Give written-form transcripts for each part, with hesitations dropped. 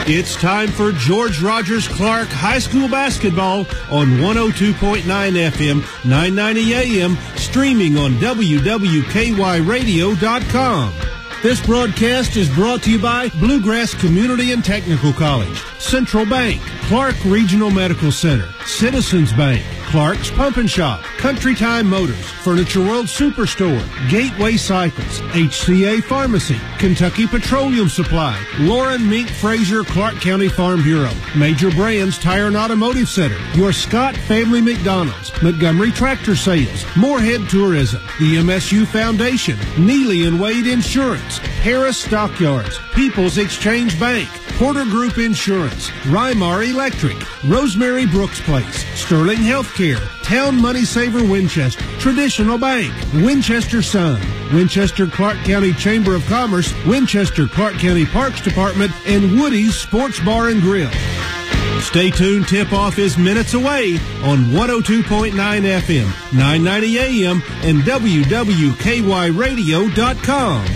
It's time for George Rogers Clark High School basketball on 102.9 FM, 990 AM, streaming on WWKYradio.com. This broadcast is brought to you by Bluegrass Community and Technical College, Central Bank, Clark Regional Medical Center, Citizens Bank, Clark's Pump and Shop, Country Time Motors, Furniture World Superstore, Gateway Cycles, HCA Pharmacy, Kentucky Petroleum Supply, Lauren Mink Fraser Clark County Farm Bureau, Major Brands Tire and Automotive Center, your Scott Family McDonald's, Montgomery Tractor Sales, Moorhead Tourism, the MSU Foundation, Neely and Wade Insurance, Harris Stockyards, People's Exchange Bank, Porter Group Insurance, Rymar Electric, Rosemary Brooks Place, Sterling Healthcare, Town Money Saver Winchester, Traditional Bank, Winchester Sun, Winchester Clark County Chamber of Commerce, Winchester Clark County Parks Department, and Woody's Sports Bar and Grill. Stay tuned, tip-off is minutes away on 102.9 FM, 990 AM, and WWKYradio.com.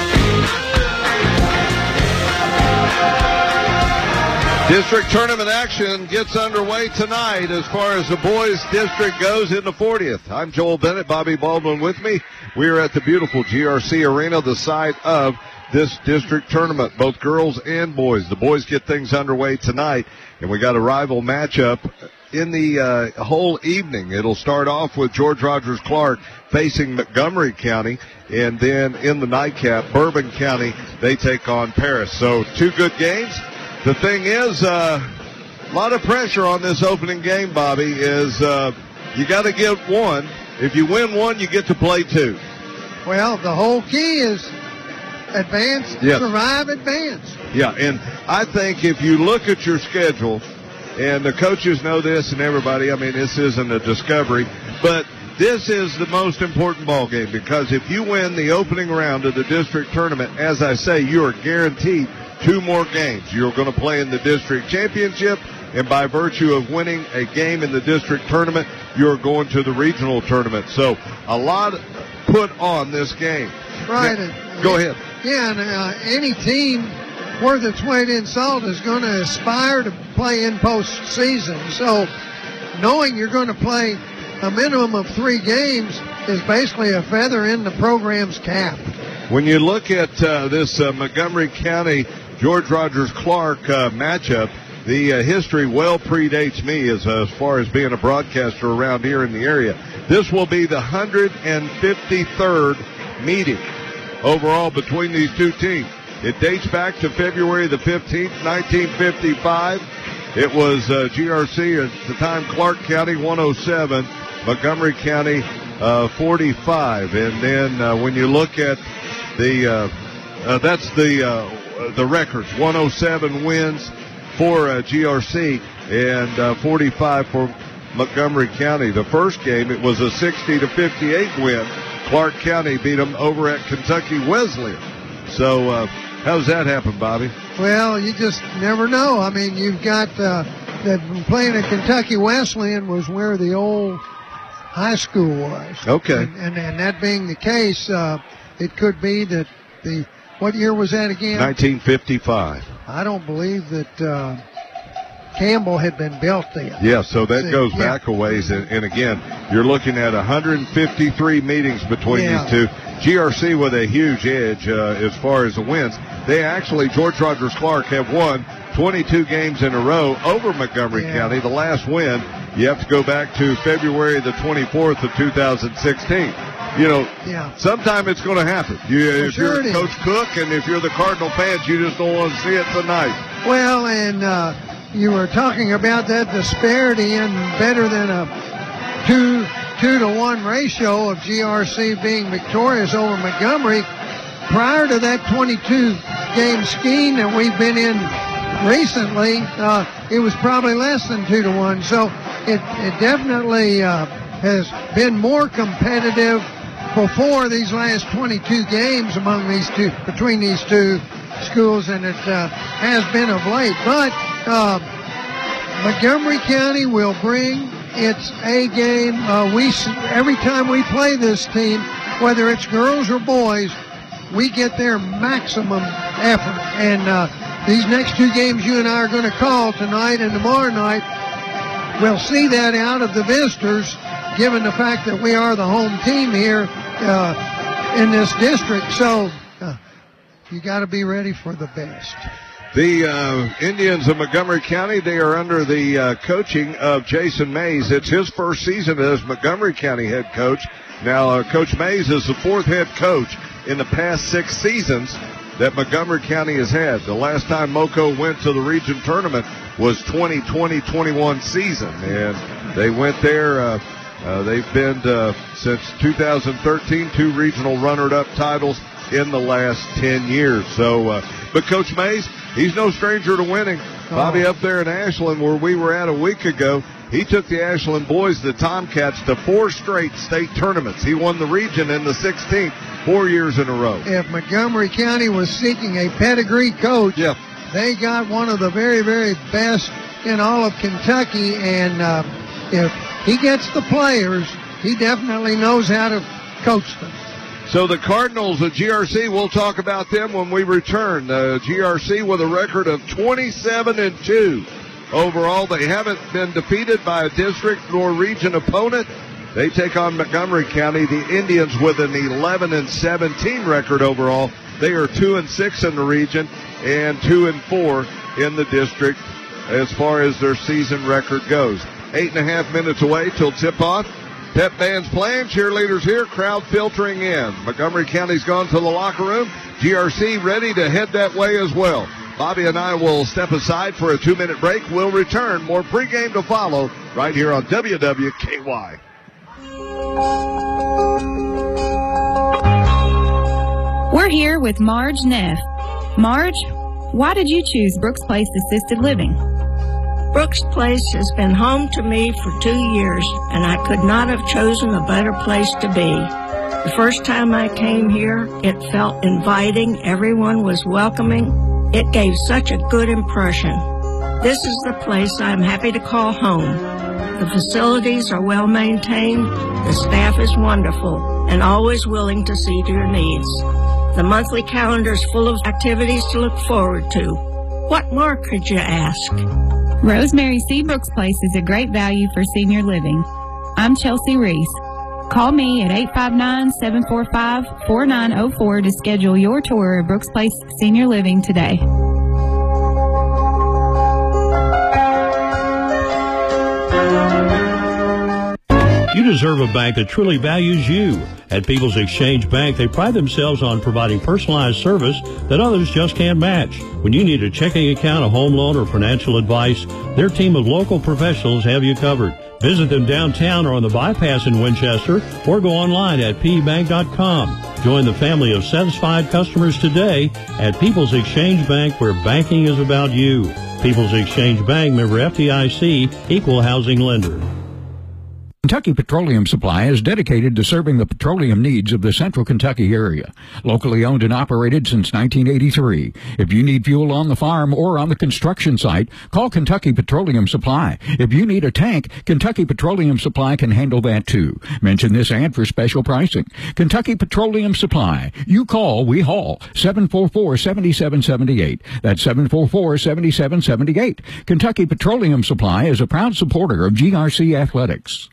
District tournament action gets underway tonight as far as the boys district goes in the 40th. I'm Joel Bennett, Bobby Baldwin with me. We are at the beautiful GRC Arena, the site of this district tournament, both girls and boys. The boys get things underway tonight, and we got a rival matchup in the whole evening. It'll start off with George Rogers Clark facing Montgomery County, and then in the nightcap, Bourbon County, they take on Paris. So two good games. The thing is, a lot of pressure on this opening game, Bobby, is you got to get one. If you win one, you get to play two. Well, the whole key is advance, yes. Survive, advance. Yeah, and I think if you look at your schedule, and the coaches know this and everybody, I mean, this isn't a discovery, but this is the most important ball game because if you win the opening round of the district tournament, as I say, you are guaranteed two more games. You're going to play in the district championship, and by virtue of winning a game in the district tournament, you're going to the regional tournament. So a lot put on this game. Right. Now, go ahead. Yeah, and any team worth its weight in salt is going to aspire to play in postseason. So knowing you're going to play a minimum of 3 games is basically a feather in the program's cap. When you look at this Montgomery County George Rogers Clark matchup, the history well predates me as far as being a broadcaster around here in the area. This will be the 153rd meeting overall between these two teams. It dates back to February the 15th, 1955. It was GRC at the time, Clark County 107, Montgomery County 45. And then when you look at that's the records, 107 wins for GRC and 45 for Montgomery County. The first game, it was a 60-58 win. Clark County beat them over at Kentucky Wesleyan. So how does that happen, Bobby? Well, you just never know. I mean, you've got that playing at Kentucky Wesleyan was where the old high school was. Okay. And that being the case, it could be that what year was that again? 1955. I don't believe that Campbell had been built then. Yeah, so that goes back a ways. And again, you're looking at 153 meetings between these two. GRC with a huge edge as far as the wins. They actually, George Rogers Clark, have won 22 games in a row over Montgomery County. The last win, you have to go back to February the 24th of 2016. You know, sometime it's going to happen. If you're Coach Cook and if you're the Cardinal fans, you just don't want to see it tonight. Well, and you were talking about that disparity in better than a 2-to-1 ratio of GRC being victorious over Montgomery. Prior to that 22-game scheme that we've been in recently, it was probably less than 2-to-1. So it definitely has been more competitive before these last 22 games between these two schools than it has been of late. But Montgomery County will bring its A game. Every time we play this team, whether it's girls or boys, we get their maximum effort. And these next two games you and I are going to call tonight and tomorrow night, we'll see that out of the visitors, given the fact that we are the home team here in this district. So you got to be ready for the best. The Indians of Montgomery County, they are under the coaching of Jason Mays. It's his first season as Montgomery County head coach. Now, Coach Mays is the fourth head coach in the past 6 seasons that Montgomery County has had. The last time MoCo went to the region tournament was 2020-21 season, and they went there. They've been, since 2013, 2 regional runner-up titles in the last 10 years. So, but Coach Mays, he's no stranger to winning. Bobby, up there in Ashland, where we were at a week ago, he took the Ashland boys, the Tomcats, to 4 straight state tournaments. He won the region in the 16th 4 years in a row. If Montgomery County was seeking a pedigree coach, they got one of the very, very best in all of Kentucky. And if he gets the players, he definitely knows how to coach them. So the Cardinals of GRC, we'll talk about them when we return. GRC with a record of 27-2. Overall, they haven't been defeated by a district nor region opponent. They take on Montgomery County, the Indians, with an 11-17 record overall. They are 2-6 in the region and 2-4 in the district as far as their season record goes. 8.5 minutes away till tip-off. Pep band's playing, cheerleaders here, crowd filtering in. Montgomery County's gone to the locker room. GRC ready to head that way as well. Bobby and I will step aside for a 2-minute break. We'll return. More pregame to follow right here on WWKY. We're here with Marge Neff. Marge, why did you choose Brooks Place Assisted Living? Brooks Place has been home to me for 2 years, and I could not have chosen a better place to be. The first time I came here, it felt inviting. Everyone was welcoming. It gave such a good impression. This is the place I'm happy to call home. The facilities are well maintained, the staff is wonderful, and always willing to see to your needs. The monthly calendar is full of activities to look forward to. What more could you ask? Rosemary C. Brooks Place is a great value for senior living. I'm Chelsea Reese. Call me at 859-745-4904 to schedule your tour of Brooks Place Senior Living today. You deserve a bank that truly values you. At People's Exchange Bank, they pride themselves on providing personalized service that others just can't match. When you need a checking account, a home loan, or financial advice, their team of local professionals have you covered. Visit them downtown or on the bypass in Winchester, or go online at pbank.com. Join the family of satisfied customers today at People's Exchange Bank, where banking is about you. People's Exchange Bank, member FDIC, equal housing lender. Kentucky Petroleum Supply is dedicated to serving the petroleum needs of the central Kentucky area. Locally owned and operated since 1983. If you need fuel on the farm or on the construction site, call Kentucky Petroleum Supply. If you need a tank, Kentucky Petroleum Supply can handle that too. Mention this ad for special pricing. Kentucky Petroleum Supply. You call, we haul. 744-7778. That's 744-7778. Kentucky Petroleum Supply is a proud supporter of GRC Athletics.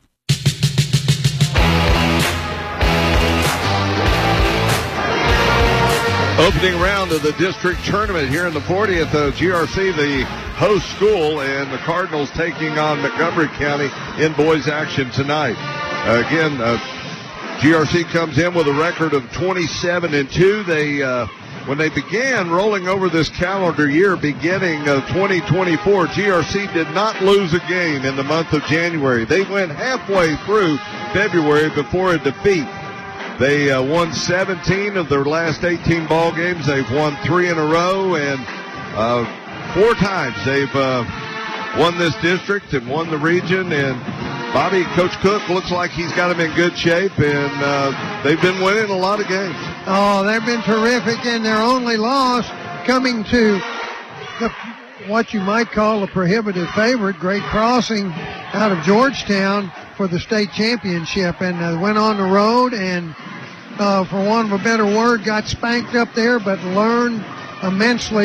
Opening round of the district tournament here in the 40th. GRC, the host school, and the Cardinals taking on Montgomery County in boys action tonight. Again, GRC comes in with a record of 27-2. They, when they began rolling over this calendar year, beginning of 2024, GRC did not lose a game in the month of January. They went halfway through February before a defeat. They won 17 of their last 18 ball games. They've won 3 in a row, and 4 times they've won this district and won the region. And Bobby, Coach Cook looks like he's got them in good shape, and they've been winning a lot of games. Oh, they've been terrific, and their only loss coming to what you might call a prohibitive favorite, Great Crossing out of Georgetown for the state championship, and went on the road and, for want of a better word, got spanked up there, but learned immensely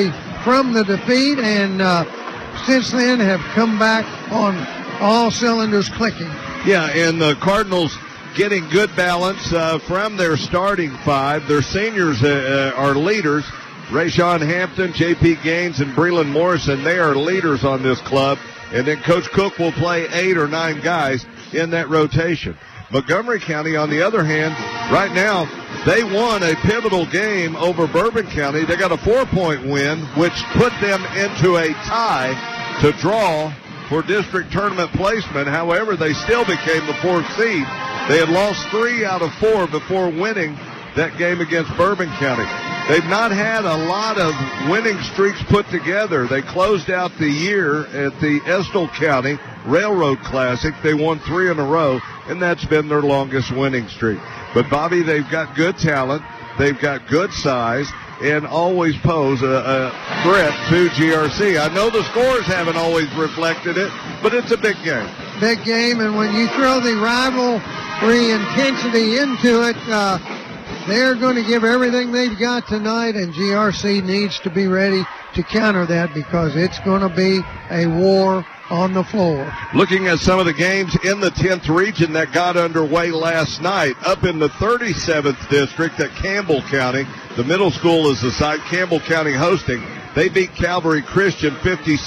from the defeat, and since then have come back on all cylinders clicking. Yeah, and the Cardinals getting good balance from their starting five. Their seniors are leaders. Rayshawn Hampton, J.P. Gaines, and Breland Morrison, they are leaders on this club. And then Coach Cook will play 8 or 9 guys in that rotation. Montgomery County, on the other hand, right now, they won a pivotal game over Bourbon County. They got a 4-point win, which put them into a tie to draw for district tournament placement. However, they still became the 4th seed. They had lost 3 out of 4 before winning that game against Bourbon County. They've not had a lot of winning streaks put together. They closed out the year at the Estill County Railroad Classic. They won 3 in a row, and that's been their longest winning streak. But, Bobby, they've got good talent. They've got good size and always pose a threat to GRC. I know the scores haven't always reflected it, but it's a big game. Big game, and when you throw the rivalry intensity into it, they're going to give everything they've got tonight, and GRC needs to be ready to counter that because it's going to be a war on the floor. Looking at some of the games in the 10th region that got underway last night, up in the 37th district at Campbell County, the middle school is the site, Campbell County hosting. They beat Calvary Christian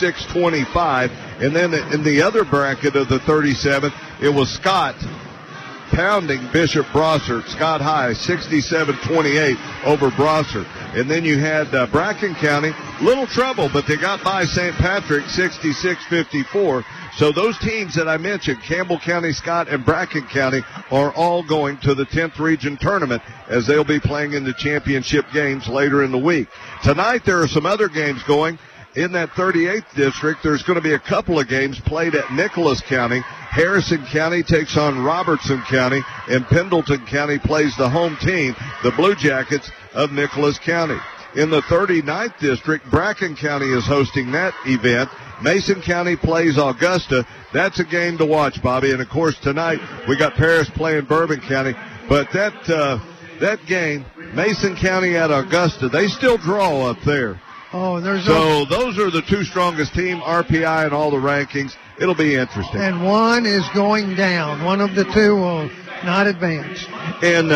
56-25, and then in the other bracket of the 37th, it was Scott pounding Bishop Brossart, Scott High, 67-28 over Brossart. And then you had Bracken County, little trouble, but they got by St. Patrick, 66-54. So those teams that I mentioned, Campbell County, Scott, and Bracken County, are all going to the 10th region tournament as they'll be playing in the championship games later in the week. Tonight there are some other games going. In that 38th district, there's going to be a couple of games played at Nicholas County. Harrison County takes on Robertson County, and Pendleton County plays the home team, the Blue Jackets of Nicholas County. In the 39th district, Bracken County is hosting that event. Mason County plays Augusta. That's a game to watch, Bobby. And, of course, tonight we got Paris playing Bourbon County. But that game, Mason County at Augusta, they still draw up there. Oh, those are the 2 strongest teams, RPI and all the rankings. It'll be interesting. And one is going down. One of the 2 will not advance. And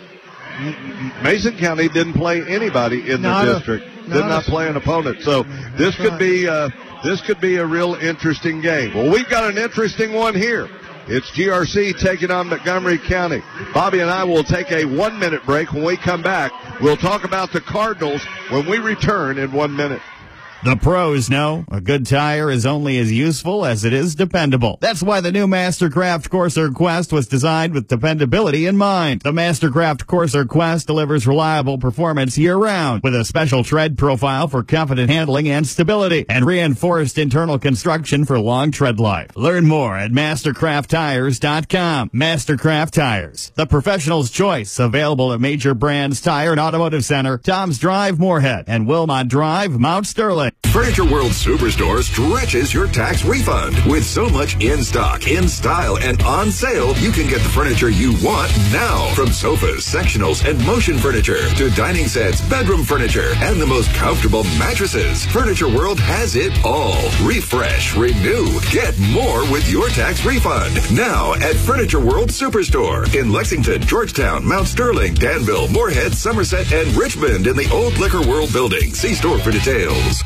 Mason County didn't play anybody in the district. Did not play an opponent. So this could be a real interesting game. Well, we've got an interesting one here. It's GRC taking on Montgomery County. Bobby and I will take a 1-minute break. When we come back, we'll talk about the Cardinals when we return in 1 minute. The pros know a good tire is only as useful as it is dependable. That's why the new Mastercraft Corsair Quest was designed with dependability in mind. The Mastercraft Corsair Quest delivers reliable performance year-round with a special tread profile for confident handling and stability and reinforced internal construction for long tread life. Learn more at mastercrafttires.com. Mastercraft Tires, the professional's choice, available at major brands Tire and Automotive Center, Tom's Drive, Moorhead, and Wilmot Drive, Mount Sterling. Furniture World Superstore stretches your tax refund. With so much in stock, in style, and on sale, you can get the furniture you want now. From sofas, sectionals, and motion furniture to dining sets, bedroom furniture, and the most comfortable mattresses. Furniture World has it all. Refresh, renew, get more with your tax refund. Now at Furniture World Superstore in Lexington, Georgetown, Mount Sterling, Danville, Moorhead, Somerset, and Richmond in the Old Liquor World building. See store for details.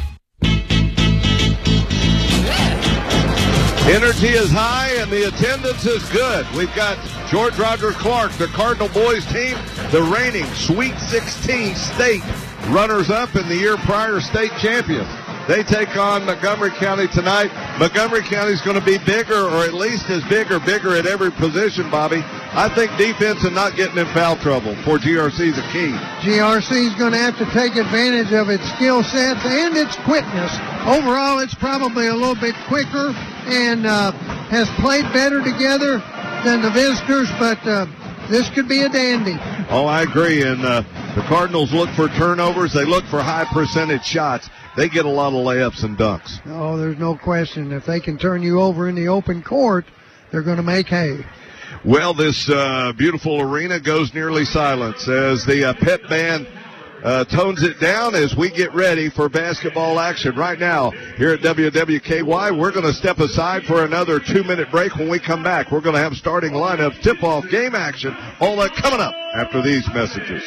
Energy is high and the attendance is good. We've got George Rogers Clark, the Cardinal boys team, the reigning Sweet 16 state runners-up in the year prior state champions. They take on Montgomery County tonight. Montgomery County is going to be bigger, or at least as big or bigger at every position, Bobby. I think defense and not getting in foul trouble for GRC is a key. GRC is going to have to take advantage of its skill sets and its quickness. Overall, it's probably a little bit quicker and has played better together than the visitors, but this could be a dandy. Oh, I agree. And the Cardinals look for turnovers. They look for high percentage shots. They get a lot of layups and dunks. Oh, there's no question. If they can turn you over in the open court, they're going to make hay. Well, this beautiful arena goes nearly silent as the pit band tones it down as we get ready for basketball action. Right now, here at WWKY, we're going to step aside for another 2-minute break. When we come back, we're going to have starting lineup, tip-off, game action, all that coming up after these messages.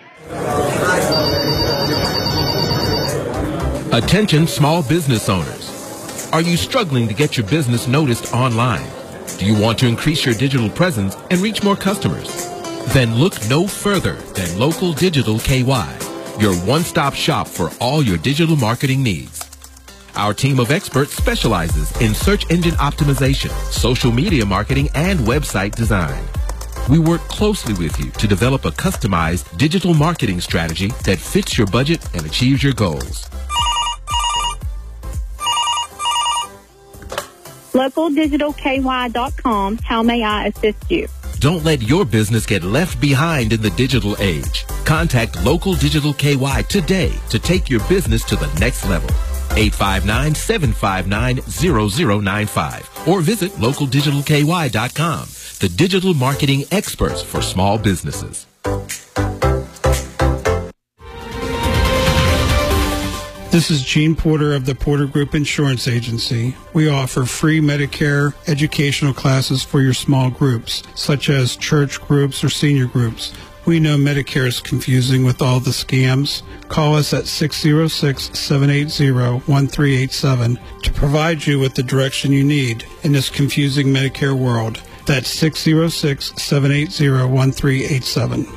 Attention small business owners. Are you struggling to get your business noticed online? Do you want to increase your digital presence and reach more customers? Then look no further than Local Digital KY, your one-stop shop for all your digital marketing needs. Our team of experts specializes in search engine optimization, social media marketing, and website design. We work closely with you to develop a customized digital marketing strategy that fits your budget and achieves your goals. LocalDigitalKY.com. How may I assist you? Don't let your business get left behind in the digital age. Contact Local Digital KY today to take your business to the next level. 859-759-0095 or visit LocalDigitalKY.com, the digital marketing experts for small businesses. This is Gene Porter of the Porter Group Insurance Agency. We offer free Medicare educational classes for your small groups, such as church groups or senior groups. We know Medicare is confusing with all the scams. Call us at 606-780-1387 to provide you with the direction you need in this confusing Medicare world. That's 606-780-1387.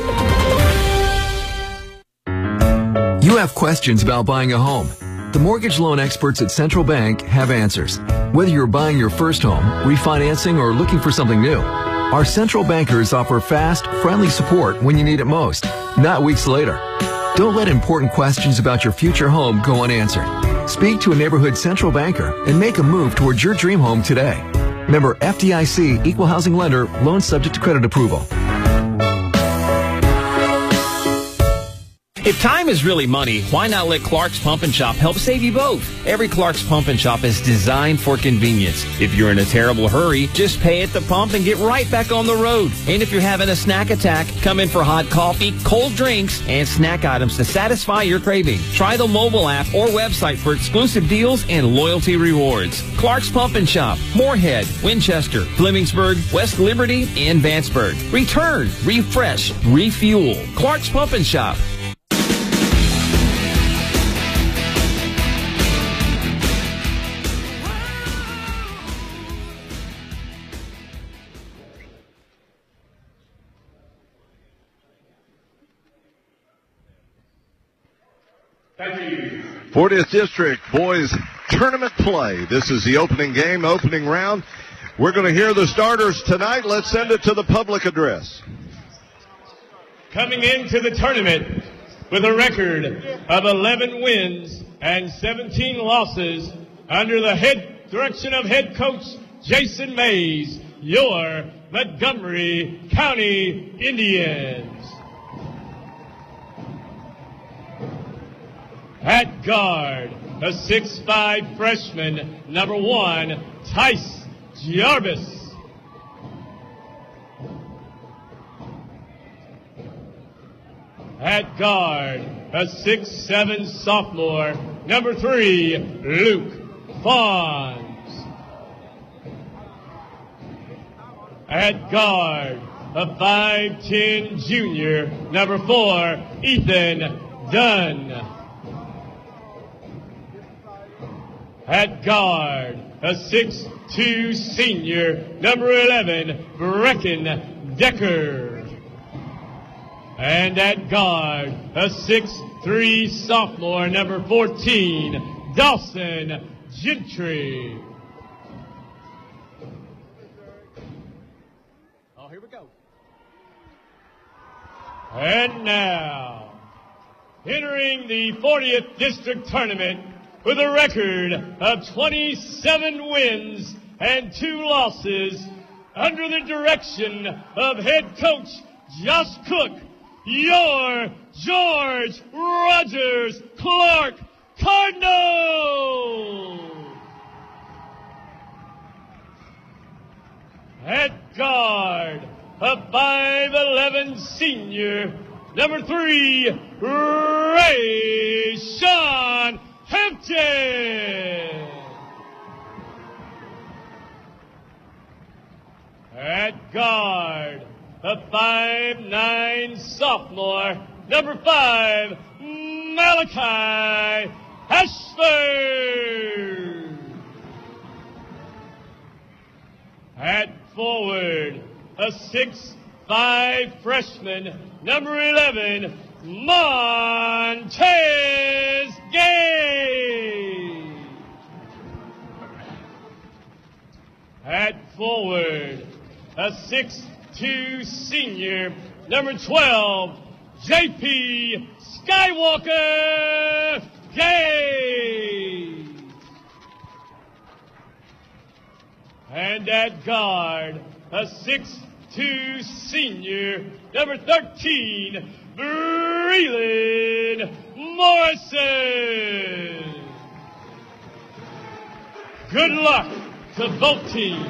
You have questions about buying a home. The mortgage loan experts at Central Bank have answers. Whether you're buying your first home, refinancing, or looking for something new, our Central Bankers offer fast, friendly support when you need it most, not weeks later. Don't let important questions about your future home go unanswered. Speak to a neighborhood Central Banker and make a move towards your dream home today. Member FDIC, Equal Housing Lender, loan subject to credit approval. If time is really money, why not let Clark's Pump and Shop help save you both? Every Clark's Pump and Shop is designed for convenience. If you're in a terrible hurry, just pay at the pump and get right back on the road. And if you're having a snack attack, come in for hot coffee, cold drinks, and snack items to satisfy your craving. Try the mobile app or website for exclusive deals and loyalty rewards. Clark's Pump and Shop, Moorhead, Winchester, Flemingsburg, West Liberty, and Vanceburg. Return, refresh, refuel. Clark's Pump and Shop. Thank you. 40th District Boys Tournament play. This is the opening game, opening round. We're going to hear the starters tonight. Let's send it to the public address. Coming into the tournament with a record of 11 wins and 17 losses under the direction of head coach Jason Mays, your Montgomery County Indians. At guard, a 6'5" freshman, number 1, Tice Jarvis. At guard, a 6'7" sophomore, number 3, Luke Fawns. At guard, a 5'10" junior, number 4, Ethan Dunn. At guard, a 6'2" senior, number 11, Brecken Decker. And at guard, a 6'3" sophomore, number 14, Dawson Gentry. Oh, here we go. And now, entering the 40th District Tournament, with a record of 27 wins and 2 losses, under the direction of head coach Josh Cook, your George Rogers Clark Cardinals. At guard, a 5'11" senior, number 3, Ray-Sean Hampton. At guard, the 5'9" sophomore, number 5, Malachi Ashford. At forward, a 6'5" freshman, number 11, Montez Gay. At forward, a 6'2" senior, number 12, J.P. Skywalker Gay. And at guard, a 6'2" senior, number 13, Breland Morrison. Good luck to both teams.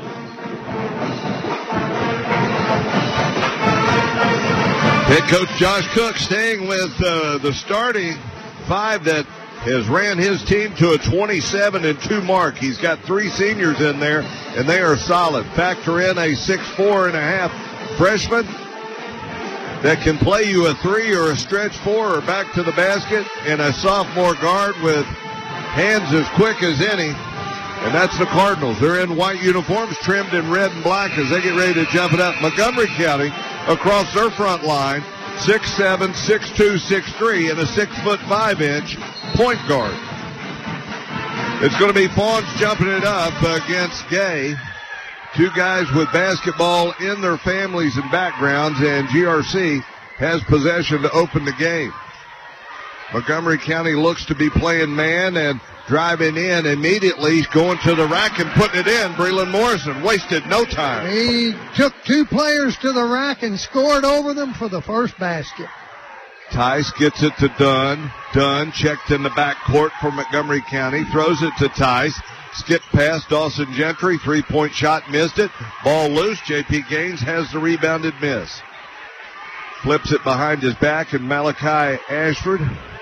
Head coach Josh Cook staying with the starting 5 that has ran his team to a 27-2 mark. He's got 3 seniors in there, and they are solid. Factor in a 6'4.5" freshman that can play you a 3 or a stretch 4 or back to the basket, and a sophomore guard with hands as quick as any. And that's the Cardinals. They're in white uniforms trimmed in red and black as they get ready to jump it up. Montgomery County across their front line, 6'7", 6'2", 6'3", and a 6'5" point guard. It's going to be Fawns jumping it up against Gay. 2 guys with basketball in their families and backgrounds, and GRC has possession to open the game. Montgomery County looks to be playing man and driving in immediately, going to the rack and putting it in. Breland Morrison wasted no time. He took 2 players to the rack and scored over them for the first basket. Tice gets it to Dunn. Dunn checked in the backcourt for Montgomery County, throws it to Tice. Skipped past Dawson Gentry, 3-point shot, missed it. Ball loose, J.P. Gaines has the rebounded miss. Flips it behind his back, and Malachi Ashford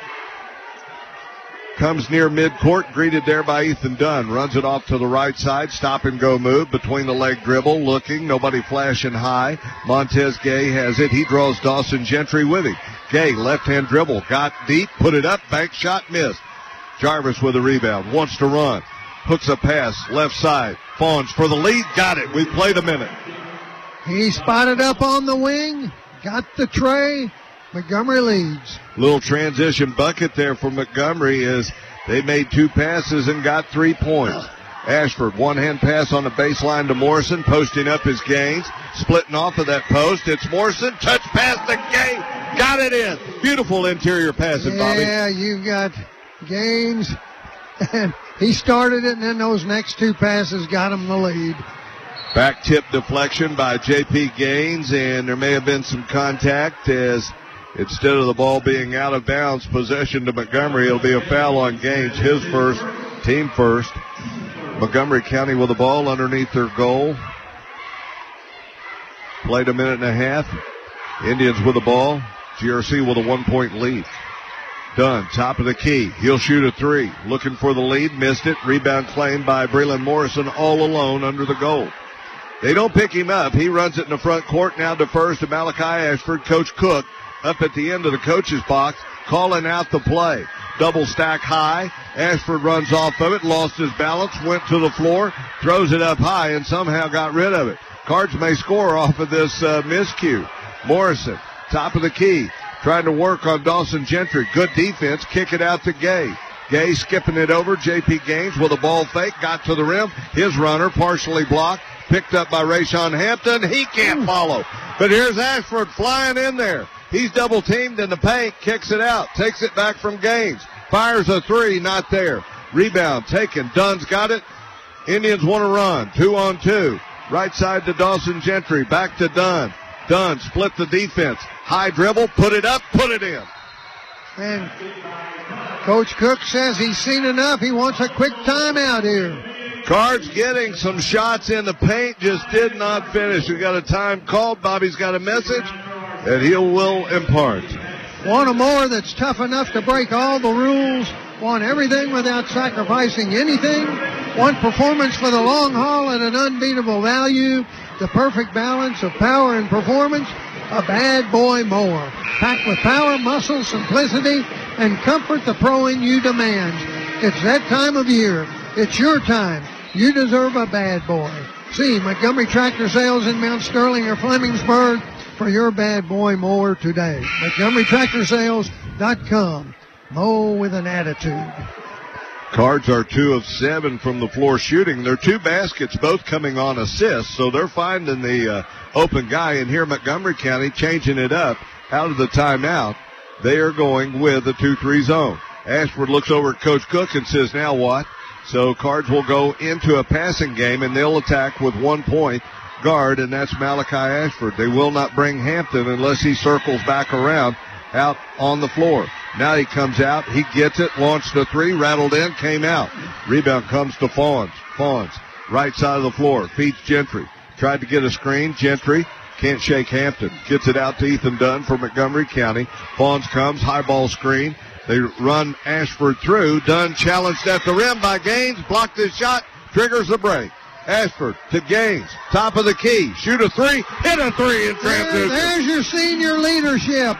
comes near midcourt, greeted there by Ethan Dunn. Runs it off to the right side, stop and go move, between the leg dribble, looking, nobody flashing high. Montez Gay has it, he draws Dawson Gentry with him. Gay, left-hand dribble, got deep, put it up, bank shot, missed. Jarvis with a rebound, wants to run. Hooks a pass, left side. Fawns for the lead, got it. We played a minute. He spotted up on the wing, got the tray. Montgomery leads. Little transition bucket there for Montgomery as they made 2 passes and got 3 points. Ashford, one-hand pass on the baseline to Morrison, posting up his Gaines, splitting off of that post. It's Morrison, touch pass to Gay, got it in. Beautiful interior passing, Bobby. Yeah, you've got Gaines, and he started it, and then those next 2 passes got him the lead. Back tip deflection by J.P. Gaines, and there may have been some contact as instead of the ball being out of bounds, possession to Montgomery, it'll be a foul on Gaines, his first, team first. Montgomery County with the ball underneath their goal. Played a minute and a half. Indians with the ball. GRC with a 1-point lead. Dunn, top of the key. He'll shoot a 3. Looking for the lead, missed it. Rebound claimed by Breland Morrison all alone under the goal. They don't pick him up. He runs it in the front court now to first to Malachi Ashford. Coach Cook up at the end of the coach's box, calling out the play. Double stack high. Ashford runs off of it, lost his balance, went to the floor, throws it up high, and somehow got rid of it. Cards may score off of this miscue. Morrison, top of the key, trying to work on Dawson Gentry. Good defense, kick it out to Gay. Gay skipping it over. J.P. Gaines with a ball fake, got to the rim. His runner partially blocked, picked up by Ray-Sean Hampton. He can't follow. But here's Ashford flying in there. He's double teamed in the paint, kicks it out, takes it back from Gaines. Fires a 3, not there. Rebound taken. Dunn's got it. Indians want to run. 2-on-2. Right side to Dawson Gentry. Back to Dunn. Dunn split the defense. High dribble, put it up, put it in. And Coach Cook says he's seen enough. He wants a quick timeout here. Cards getting some shots in the paint, just did not finish. We got a time called. Bobby's got a message that he will impart. Want a mower that's tough enough to break all the rules? Want everything without sacrificing anything? Want performance for the long haul at an unbeatable value? The perfect balance of power and performance? A Bad Boy mower. Packed with power, muscle, simplicity, and comfort the pro in you demands. It's that time of year. It's your time. You deserve a Bad Boy. See Montgomery Tractor Sales in Mount Sterling or Flemingsburg for your Bad Boy mower today. MontgomeryTractorSales.com. Mow with an attitude. Cards are 2 of 7 from the floor shooting. They're 2 baskets, both coming on assists, so they're finding the open guy. And here Montgomery County changing it up out of the timeout. They are going with a 2-3 zone. Ashford looks over at Coach Cook and says, now what? So Cards will go into a passing game, and they'll attack with 1 point guard, and that's Malachi Ashford. They will not bring Hampton unless he circles back around out on the floor. Now he comes out, he gets it, launched a 3, rattled in, came out. Rebound comes to Fawns. Fawns, right side of the floor, feeds Gentry. Tried to get a screen, Gentry can't shake Hampton. Gets it out to Ethan Dunn for Montgomery County. Fawns comes, high ball screen. They run Ashford through. Dunn challenged at the rim by Gaines, blocked his shot, triggers the break. Ashford to Gaines, top of the key, shoot a 3, hit a 3 in transition. There's your senior leadership.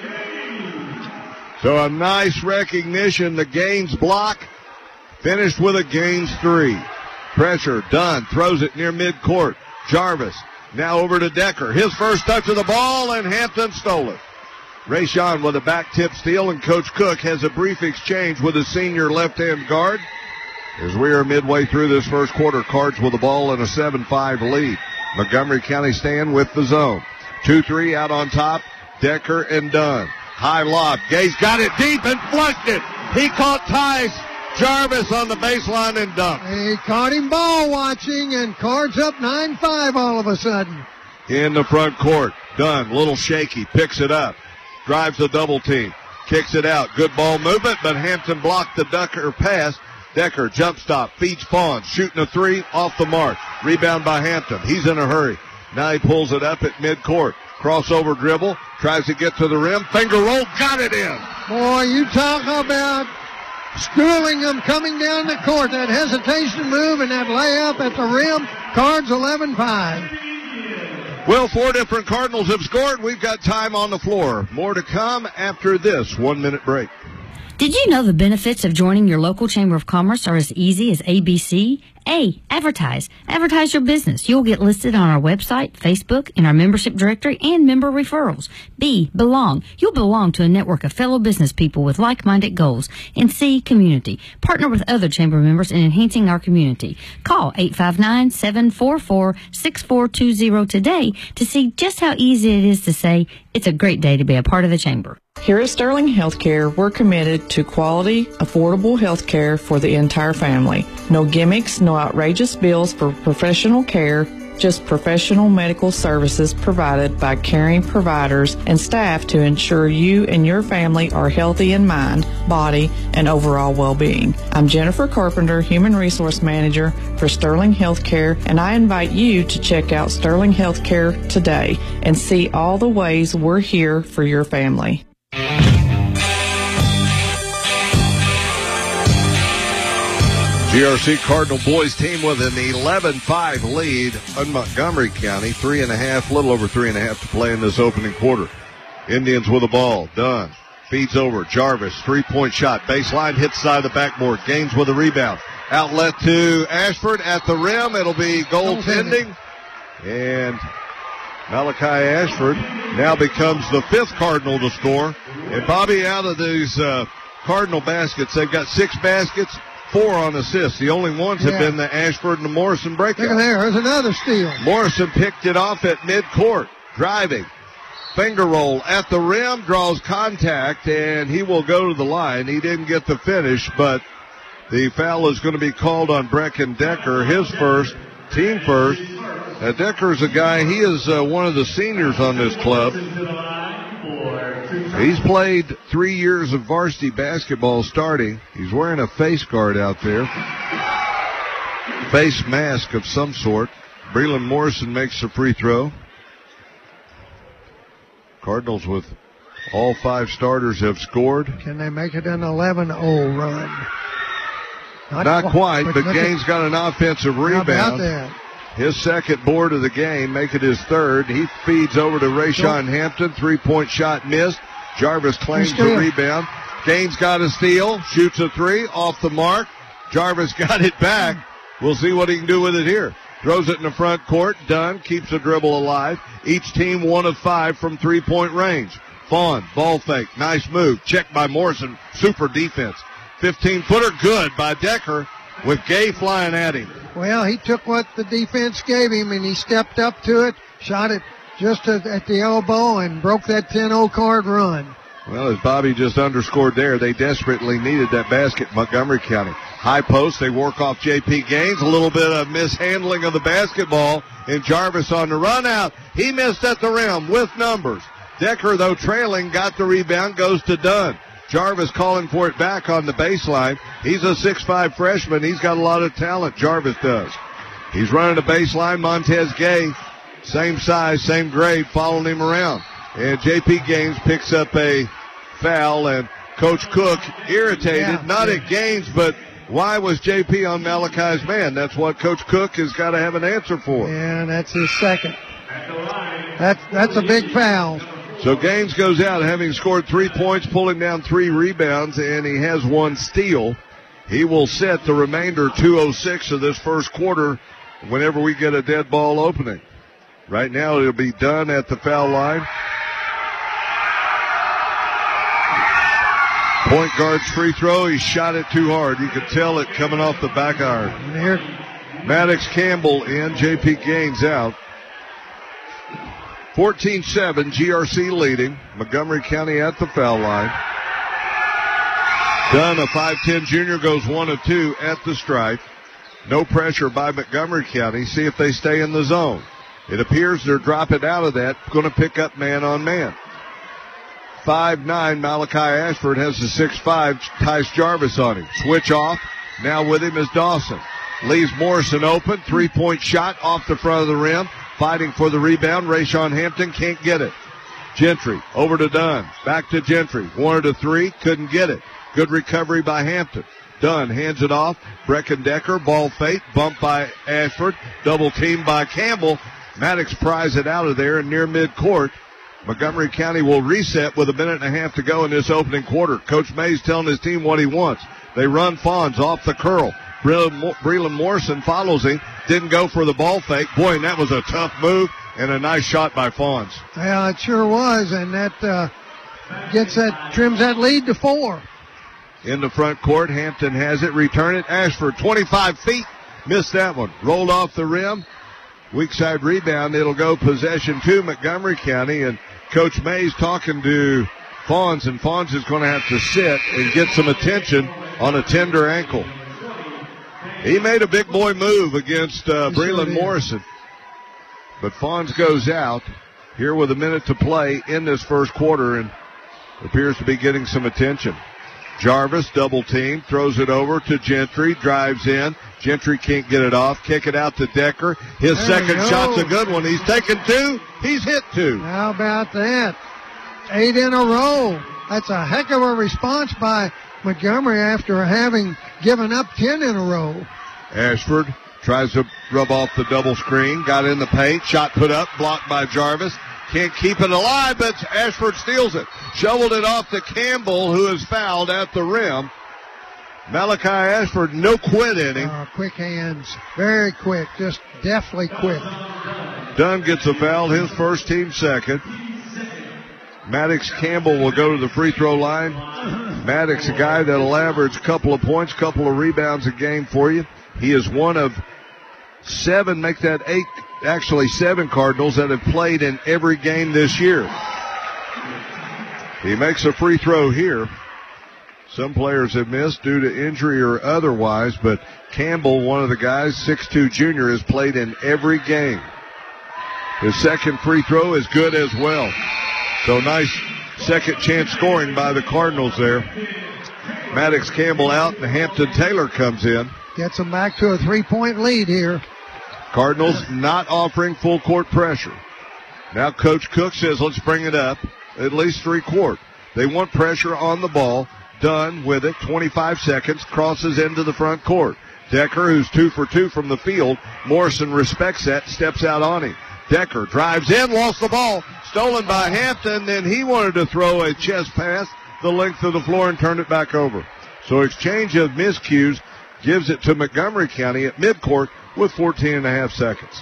So a nice recognition. The Gaines block finished with a Gaines 3. Pressure, Dunn throws it near midcourt. Jarvis now over to Decker. His first touch of the ball, and Hampton stole it. Rayshawn with a back tip steal, and Coach Cook has a brief exchange with his senior left-hand guard. As we are midway through this first quarter, Cards with the ball in a 7-5 lead. Montgomery County staying with the zone. 2-3 out on top, Decker and Dunn. High lob. Gay's got it deep and flushed it. He caught Tice Jarvis on the baseline and dunked. He caught him ball watching, and Cards up 9-5 all of a sudden. In the front court, Dunn, little shaky, picks it up. Drives the double team. Kicks it out. Good ball movement, but Hampton blocked the Decker pass. Decker, jump stop, feeds Fawns, shooting a 3 off the mark. Rebound by Hampton. He's in a hurry. Now he pulls it up at midcourt. Crossover dribble, tries to get to the rim, finger roll, got it in. Boy, you talk about schooling them coming down the court. That hesitation move and that layup at the rim. Cards 11-5. Well, 4 different Cardinals have scored. We've got time on the floor. More to come after this 1-minute break. Did you know the benefits of joining your local Chamber of Commerce are as easy as ABC? A, advertise. Advertise your business. You'll get listed on our website, Facebook, in our membership directory, and member referrals. B, belong. You'll belong to a network of fellow business people with like-minded goals. And C, community. Partner with other Chamber members in enhancing our community. Call 859-744-6420 today to see just how easy it is to say, it's a great day to be a part of the Chamber. Here at Sterling Healthcare, we're committed to quality, affordable health care for the entire family. No gimmicks, no outrageous bills for professional care, just professional medical services provided by caring providers and staff to ensure you and your family are healthy in mind, body, and overall well-being. I'm Jennifer Carpenter, Human Resource Manager for Sterling Healthcare, and I invite you to check out Sterling Healthcare today and see all the ways we're here for your family. GRC Cardinal boys team with an 11-5 lead on Montgomery County. 3.5, little over 3.5 to play in this opening quarter. Indians with the ball. Dunn feeds over. Jarvis, 3-point shot. Baseline, hits side of the backboard. Gaines with a rebound. Outlet to Ashford at the rim. It'll be goaltending. And Malachi Ashford now becomes the 5th Cardinal to score. And Bobby, out of these Cardinal baskets, they've got 6 baskets. 4 on assists. The only ones have been the Ashford and the Morrison breakout. Look at there. There's another steal. Morrison picked it off at midcourt. Driving. Finger roll at the rim. Draws contact, and he will go to the line. He didn't get the finish, but the foul is going to be called on Brecken Decker. His first, team first. Decker's a guy, he is one of the seniors on this club. He's played 3 years of varsity basketball starting. He's wearing a face guard out there. Face mask of some sort. Breland Morrison makes the free throw. Cardinals with All 5 starters have scored. Can they make it an 11-0 run? Not quite, but Gaines got an offensive rebound. How about that? His second board of the game, make it his third. He feeds over to Rayshawn Hampton. 3-point shot missed. Jarvis claims the rebound. Gaines got a steal, shoots a 3 off the mark. Jarvis got it back. We'll see what he can do with it here. Throws it in the front court. Dunn keeps the dribble alive. Each team 1 of 5 from 3-point range. Fawn, ball fake, nice move. Checked by Morrison, super defense. 15-footer, good by Decker with Gay flying at him. Well, he took what the defense gave him, and he stepped up to it, shot it just at the elbow, and broke that 10-0 card run. Well, as Bobby just underscored there, they desperately needed that basket, Montgomery County. High post, they work off J.P. Gaines. A little bit of mishandling of the basketball, and Jarvis on the run out. He missed at the rim with numbers. Decker, though trailing, got the rebound, goes to Dunn. Jarvis calling for it back on the baseline. He's a 6'5 freshman. He's got a lot of talent, Jarvis does. He's running the baseline. Montez Gay, same size, same grade, following him around. And J.P. Gaines picks up a foul, and Coach Cook irritated, not at Gaines, but why was J.P. on Malachi's man? That's what Coach Cook has got to have an answer for. Yeah, that's his second. That's a big foul. So Gaines goes out having scored 3 points, pulling down 3 rebounds, and he has 1 steal. He will set the remainder 2:06 of this first quarter whenever we get a dead ball opening. Right now it'll be done at the foul line. Point guard's free throw. He shot it too hard. You could tell it coming off the back iron. Maddox Campbell in, J.P. Gaines out. 14-7, GRC leading. Montgomery County at the foul line. Dunn, a 5'10 junior, goes 1 of 2 at the stripe. No pressure by Montgomery County. See if they stay in the zone. It appears they're dropping out of that. Going to pick up man on man. 5'9", Malachi Ashford has the 6'5", Tice Jarvis on him. Switch off. Now with him is Dawson. Leaves Morrison open. 3-point shot off the front of the rim. Fighting for the rebound. Rayshawn Hampton can't get it. Gentry over to Dunn. Back to Gentry. Wanted a 3. Couldn't get it. Good recovery by Hampton. Dunn hands it off. Brecken Decker. Ball fake. Bumped by Ashford. Double teamed by Campbell. Maddox pries it out of there in near midcourt. Montgomery County will reset with 1.5 minutes to go in this opening quarter. Coach Mays telling his team what he wants. They run Fawns off the curl. Breland Morrison follows him. Didn't go for the ball fake. Boy, and that was a tough move and a nice shot by Fawns. Yeah, it sure was, and that trims that lead to 4. In the front court, Hampton has it. Return it. Ashford, 25 feet. Missed that one. Rolled off the rim. Weak side rebound. It'll go possession to Montgomery County, and Coach Mays talking to Fawns, and Fawns is going to have to sit and get some attention on a tender ankle. He made a big boy move against Breland Morrison. But Fawns goes out here with 1 minute to play in this first quarter and appears to be getting some attention. Jarvis, double team, throws it over to Gentry, drives in. Gentry can't get it off. Kick it out to Decker. His second shot's a good one. He's taken 2. He's hit 2. How about that? 8 in a row. That's a heck of a response by Montgomery after having given up 10 in a row. Ashford tries to rub off the double screen. Got in the paint. Shot put up. Blocked by Jarvis. Can't keep it alive, but Ashford steals it. Shoveled it off to Campbell, who is fouled at the rim. Malachi Ashford, no quit inning. Quick hands. Very quick. Just deftly quick. Dunn gets a foul. His first, team second. Maddox Campbell will go to the free throw line. Maddox, a guy that'll average a couple of points, couple of rebounds a game for you. He is one of 7, make that 8, actually 7 Cardinals that have played in every game this year. He makes a free throw here. Some players have missed due to injury or otherwise, but Campbell, one of the guys, 6'2 junior, has played in every game. His second free throw is good as well. So nice second chance scoring by the Cardinals there. Maddox Campbell out, and Hampton Taylor comes in. Gets them back to a 3-point lead here. Cardinals not offering full court pressure. Now Coach Cook says, let's bring it up. at least three-quart. They want pressure on the ball. Dunn with it, 25 seconds, crosses into the front court. Decker, who's 2 for 2 from the field. Morrison respects that, steps out on him. Decker drives in, lost the ball, stolen by Hampton, then he wanted to throw a chest pass the length of the floor and turn it back over. So exchange of miscues gives it to Montgomery County at midcourt with 14.5 seconds.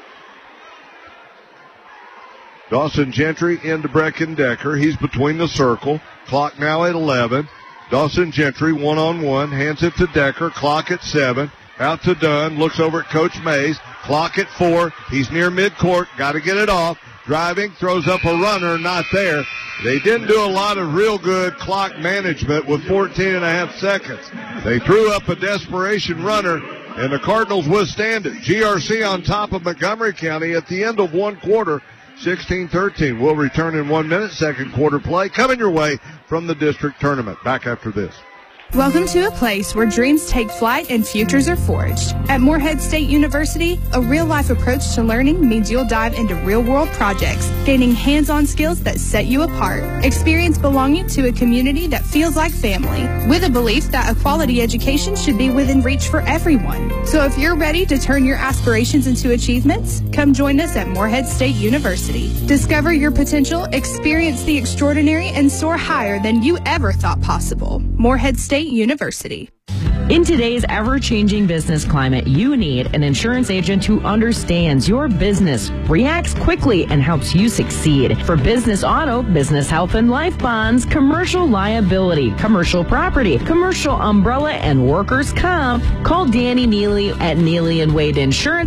Dawson Gentry into Brecken Decker. He's between the circle. Clock now at 11. Dawson Gentry one-on-one, hands it to Decker. Clock at 7. Out to Dunn, looks over at Coach Mays. Clock at 4. He's near midcourt. Got to get it off. Driving, throws up a runner, not there. They didn't do a lot of real good clock management with 14.5 seconds. They threw up a desperation runner, and the Cardinals withstand it. GRC on top of Montgomery County at the end of one quarter, 16-13. We'll return in 1 minute. Second quarter play coming your way from the district tournament. Back after this. Welcome to a place where dreams take flight and futures are forged. At Morehead State University, a real-life approach to learning means you'll dive into real-world projects, gaining hands-on skills that set you apart. Experience belonging to a community that feels like family, with a belief that a quality education should be within reach for everyone. So if you're ready to turn your aspirations into achievements, come join us at Morehead State University. Discover your potential, experience the extraordinary, and soar higher than you ever thought possible. Morehead State University. In today's ever-changing business climate, you need an insurance agent who understands your business, reacts quickly, and helps you succeed. For business auto, business health and life bonds, commercial liability, commercial property, commercial umbrella, and workers' comp, call Danny Neely at Neely & Wade Insurance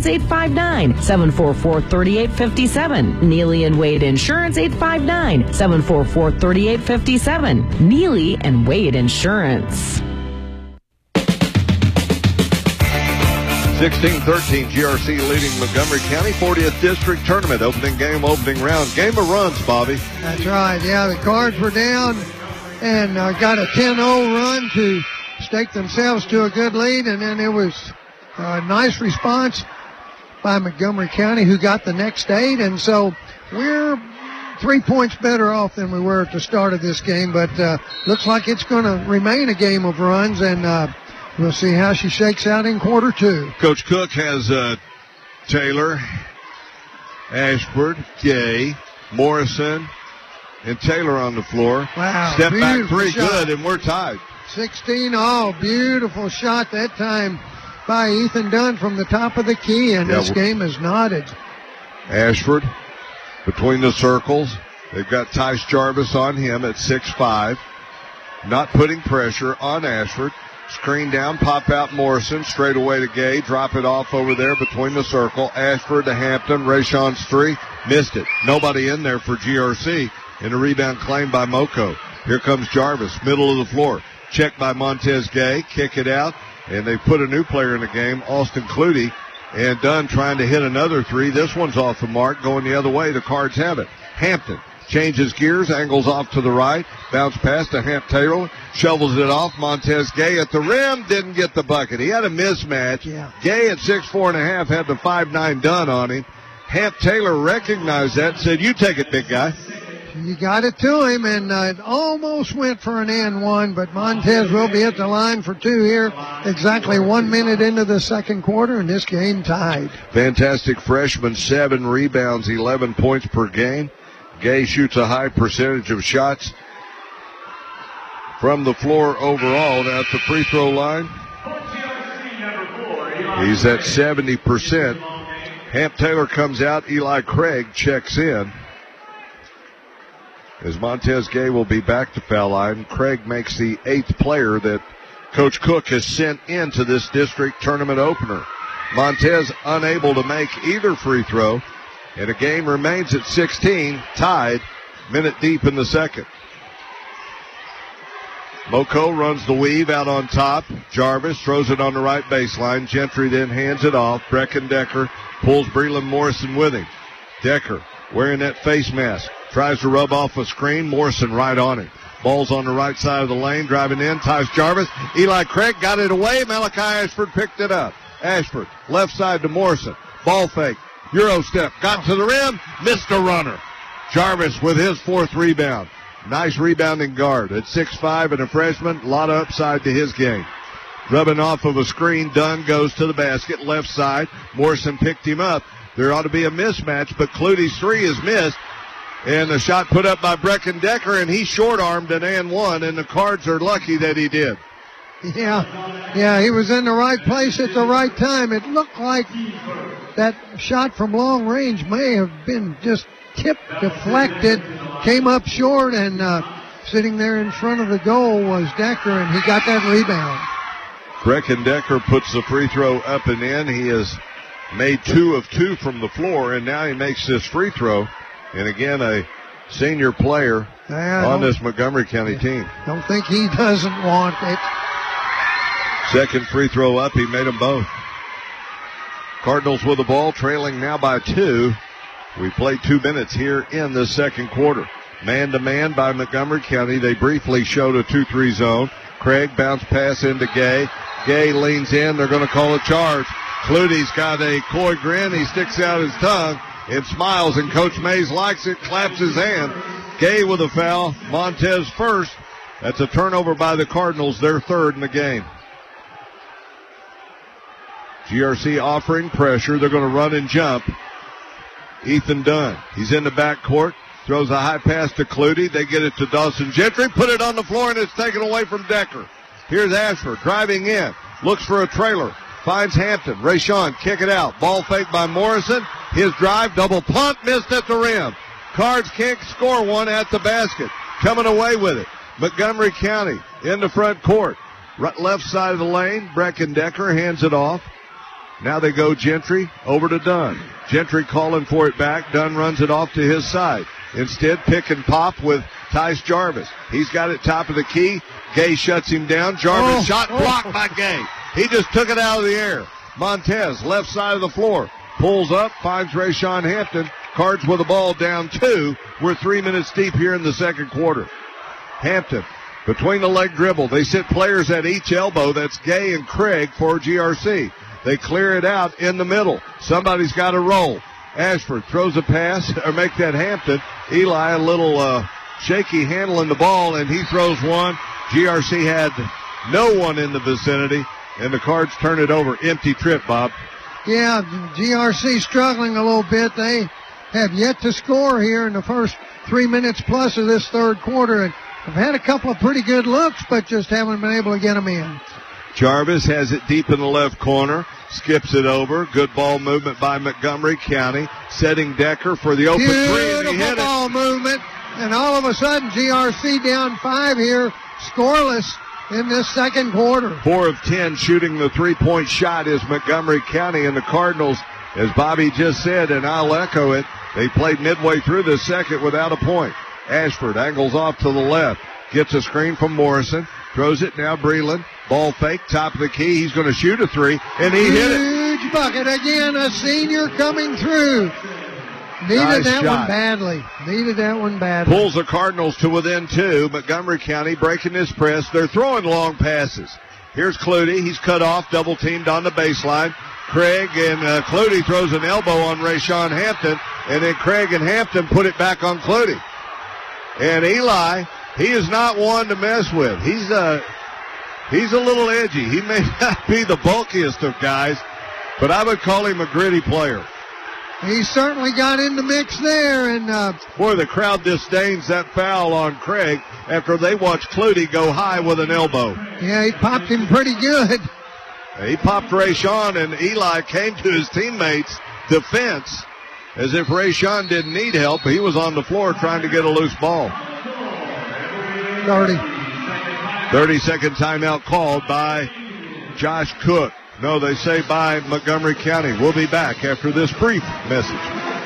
859-744-3857. Neely & Wade Insurance 859-744-3857. Neely & Wade Insurance. 16-13, GRC leading Montgomery County, 40th District Tournament, opening game, opening round. Game of runs, Bobby. That's right. Yeah, the Cards were down and got a 10-0 run to stake themselves to a good lead, and then it was a nice response by Montgomery County, who got the next 8, and so we're 3 points better off than we were at the start of this game, but looks like it's going to remain a game of runs, and we'll see how she shakes out in quarter 2. Coach Cook has Taylor, Ashford, Gay, Morrison, and Taylor on the floor. Wow. Step back 3, shot. good, and we're tied. 16-all. Beautiful shot that time by Ethan Dunn from the top of the key, and this game is knotted. Ashford between the circles. They've got Tice Jarvis on him at 6'5". Not putting pressure on Ashford. Screen down, pop out Morrison, straight away to Gay, drop it off over there between the circle. Ashford to Hampton, Rayshon's 3, missed it. Nobody in there for GRC, and a rebound claimed by Moko. Here comes Jarvis, middle of the floor. Checked by Montez Gay, kick it out, and they put a new player in the game, Austin Clutie, and Dunn trying to hit another 3. This one's off the mark, going the other way. The Cards have it. Hampton changes gears, angles off to the right, bounce pass to Hamp Taylor, shovels it off. Montez Gay at the rim, didn't get the bucket. He had a mismatch. Yeah. Gay at 6'4.5" had the 5'9" Dunn on him. Hamp Taylor recognized that and said, "You take it, big guy." You got it to him, and it almost went for an and one, but Montez will be at the line for 2 here. Exactly 1 minute into the second quarter, and this game tied. Fantastic freshman, 7 rebounds, 11 points per game. Gay shoots a high percentage of shots from the floor overall. Now at the free throw line, he's at 70%. Hamp Taylor comes out. Eli Craig checks in, as Montez Gay will be back to foul line. Craig makes the 8th player that Coach Cook has sent into this district tournament opener. Montez unable to make either free throw, and the game remains at 16, tied, minute deep in the second. Moko runs the weave out on top. Jarvis throws it on the right baseline. Gentry then hands it off. Brecken Decker pulls Breland Morrison with him. Decker wearing that face mask. Tries to rub off a screen. Morrison right on him. Ball's on the right side of the lane. Driving in. Tice Jarvis. Eli Craig got it away. Malachi Ashford picked it up. Ashford left side to Morrison. Ball fake. Euro step. Got to the rim. Missed a runner. Jarvis with his 4th rebound. Nice rebounding guard at 6'5" and a freshman. A lot of upside to his game. Rubbing off of a screen, Dunn goes to the basket, left side. Morrison picked him up. There ought to be a mismatch, but Clutie's 3 is missed. And the shot put up by Brecken Decker, and he short-armed an and one, and the Cards are lucky that he did. Yeah, he was in the right place at the right time. It looked like that shot from long range may have been just tipped, deflected, came up short, and sitting there in front of the goal was Decker, and he got that rebound. Brecken Decker puts the free throw up and in. He has made 2 of 2 from the floor, and now he makes this free throw. And again, a senior player on this Montgomery County team. Don't think he doesn't want it. Second free throw up, he made them both. Cardinals with the ball, trailing now by 2. We played 2 minutes here in the second quarter. Man-to-man by Montgomery County. They briefly showed a 2-3 zone. Craig bounce pass into Gay. Gay leans in. They're going to call a charge. Clutie's got a coy grin. He sticks out his tongue and smiles, and Coach Mays likes it, claps his hand. Gay with a foul. Montez first. That's a turnover by the Cardinals, their 3rd in the game. GRC offering pressure. They're going to run and jump. Ethan Dunn. He's in the backcourt. Throws a high pass to Clutie. They get it to Dawson Gentry. Put it on the floor, and it's taken away from Decker. Here's Ashford driving in. Looks for a trailer. Finds Hampton. Rayshawn kick it out. Ball fake by Morrison. His drive, double punt, missed at the rim. Cards can't score one at the basket. Coming away with it. Montgomery County in the front court. Right, left side of the lane. Brecken Decker hands it off. Now they go Gentry over to Dunn. Gentry calling for it back. Dunn runs it off to his side. Instead, pick and pop with Tice Jarvis. He's got it top of the key. Gay shuts him down. Jarvis shot blocked by Gay. He just took it out of the air. Montez, left side of the floor. Pulls up, finds Rayshawn Hampton. Cards with the ball down 2. We're 3 minutes deep here in the second quarter. Hampton, between the leg dribble. They sit players at each elbow. That's Gay and Craig for GRC. They clear it out in the middle. Somebody's got to roll. Ashford throws a pass, or make that Hampton. Eli a little shaky handling the ball, and he throws one. GRC had no one in the vicinity, and the Cards turn it over. Empty trip, Bob. Yeah, GRC struggling a little bit. They have yet to score here in the first 3 minutes plus of this third quarter, and have had a couple of pretty good looks, but just haven't been able to get them in. Jarvis has it deep in the left corner. Skips it over. Good ball movement by Montgomery County. Setting Decker for the open 3. And he hit it. Ball movement. And all of a sudden, GRC down 5 here. Scoreless in this second quarter. 4 of 10 shooting the 3-point shot is Montgomery County. And the Cardinals, as Bobby just said, and I'll echo it, they played midway through the second without a point. Ashford angles off to the left. Gets a screen from Morrison. Throws it now, Breland. Ball fake, top of the key. He's going to shoot a 3, and he hit it. Huge bucket again. A senior coming through. Needed that one badly. Pulls the Cardinals to within 2. Montgomery County breaking this press. They're throwing long passes. Here's Clutie. He's cut off, double teamed on the baseline. Craig and Clutie throws an elbow on Rayshawn Hampton, and then Craig and Hampton put it back on Clutie. And Eli, he is not one to mess with. He's a little edgy. He may not be the bulkiest of guys, but I would call him a gritty player. He certainly got in the mix there. And boy, the crowd disdains that foul on Craig after they watched Clutie go high with an elbow. Yeah, he popped him pretty good. He popped Rayshawn, and Eli came to his teammates' defense as if Rayshawn didn't need help. He was on the floor trying to get a loose ball. 30-second timeout called by Josh Cook. No, they say by Montgomery County. We'll be back after this brief message.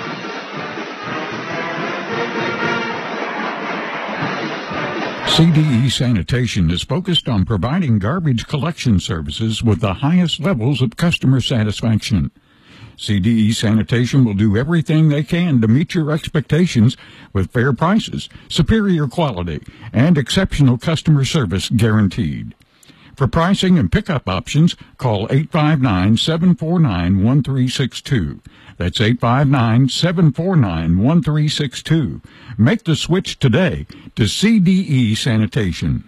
CDE Sanitation is focused on providing garbage collection services with the highest levels of customer satisfaction. CDE Sanitation will do everything they can to meet your expectations with fair prices, superior quality, and exceptional customer service guaranteed. For pricing and pickup options, call 859-749-1362. That's 859-749-1362. Make the switch today to CDE Sanitation.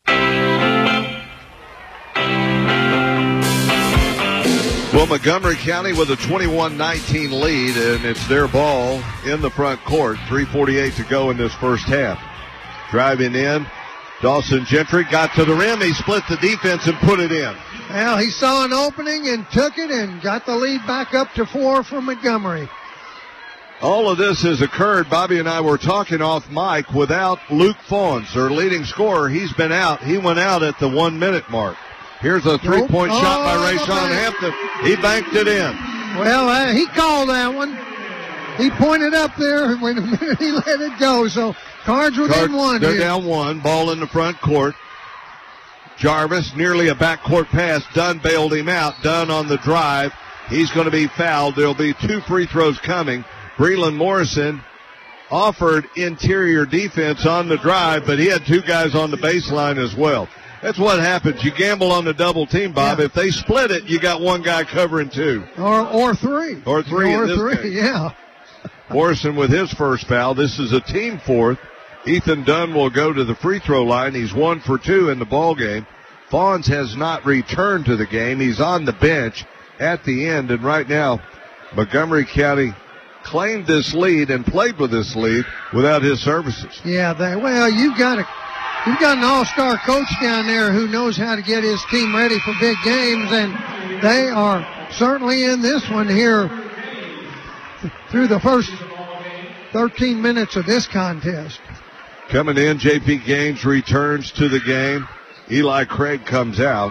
Well, Montgomery County with a 21-19 lead, and it's their ball in the front court. 3:48 to go in this first half. Driving in, Dawson Gentry got to the rim. He split the defense and put it in. Well, he saw an opening and took it and got the lead back up to 4 for Montgomery. All of this has occurred. Bobby and I were talking off mic without Luke Fawns, their leading scorer. He's been out. He went out at the 1 minute mark. Here's a three-point shot by Rayshawn Hampton. He banked it in. Well, he called that one. He pointed up there when he let it go. So Cards were down one. They're down one. Ball in the front court. Jarvis, nearly a backcourt pass. Dunn bailed him out. Dunn on the drive. He's going to be fouled. There'll be 2 free throws coming. Breland Morrison offered interior defense on the drive, but he had 2 guys on the baseline as well. That's what happens. You gamble on the double team, Bob. Yeah. If they split it, you got 1 guy covering 2. Or 3. Or 3 in this game. Yeah. Morrison with his first foul. This is a team 4th. Ethan Dunn will go to the free throw line. He's 1 for 2 in the ball game. Fawns has not returned to the game. He's on the bench at the end, and right now Montgomery County claimed this lead and played with this lead without his services. Yeah, you've got an all-star coach down there who knows how to get his team ready for big games, and they are certainly in this one here through the first 13 minutes of this contest. Coming in, J.P. Gaines returns to the game. Eli Craig comes out.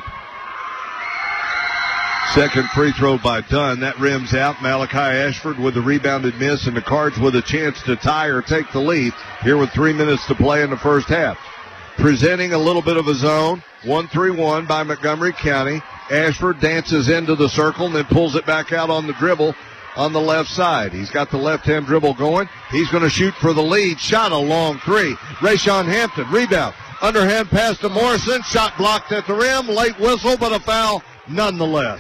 Second free throw by Dunn. That rims out. Malachi Ashford with the rebounded miss, and the Cards with a chance to tie or take the lead here with 3 minutes to play in the first half. Presenting a little bit of a zone. 1-3-1 by Montgomery County. Ashford dances into the circle and then pulls it back out on the dribble on the left side. He's got the left-hand dribble going. He's going to shoot for the lead. Shot a long 3. Rayshawn Hampton, rebound. Underhand pass to Morrison. Shot blocked at the rim. Late whistle, but a foul nonetheless.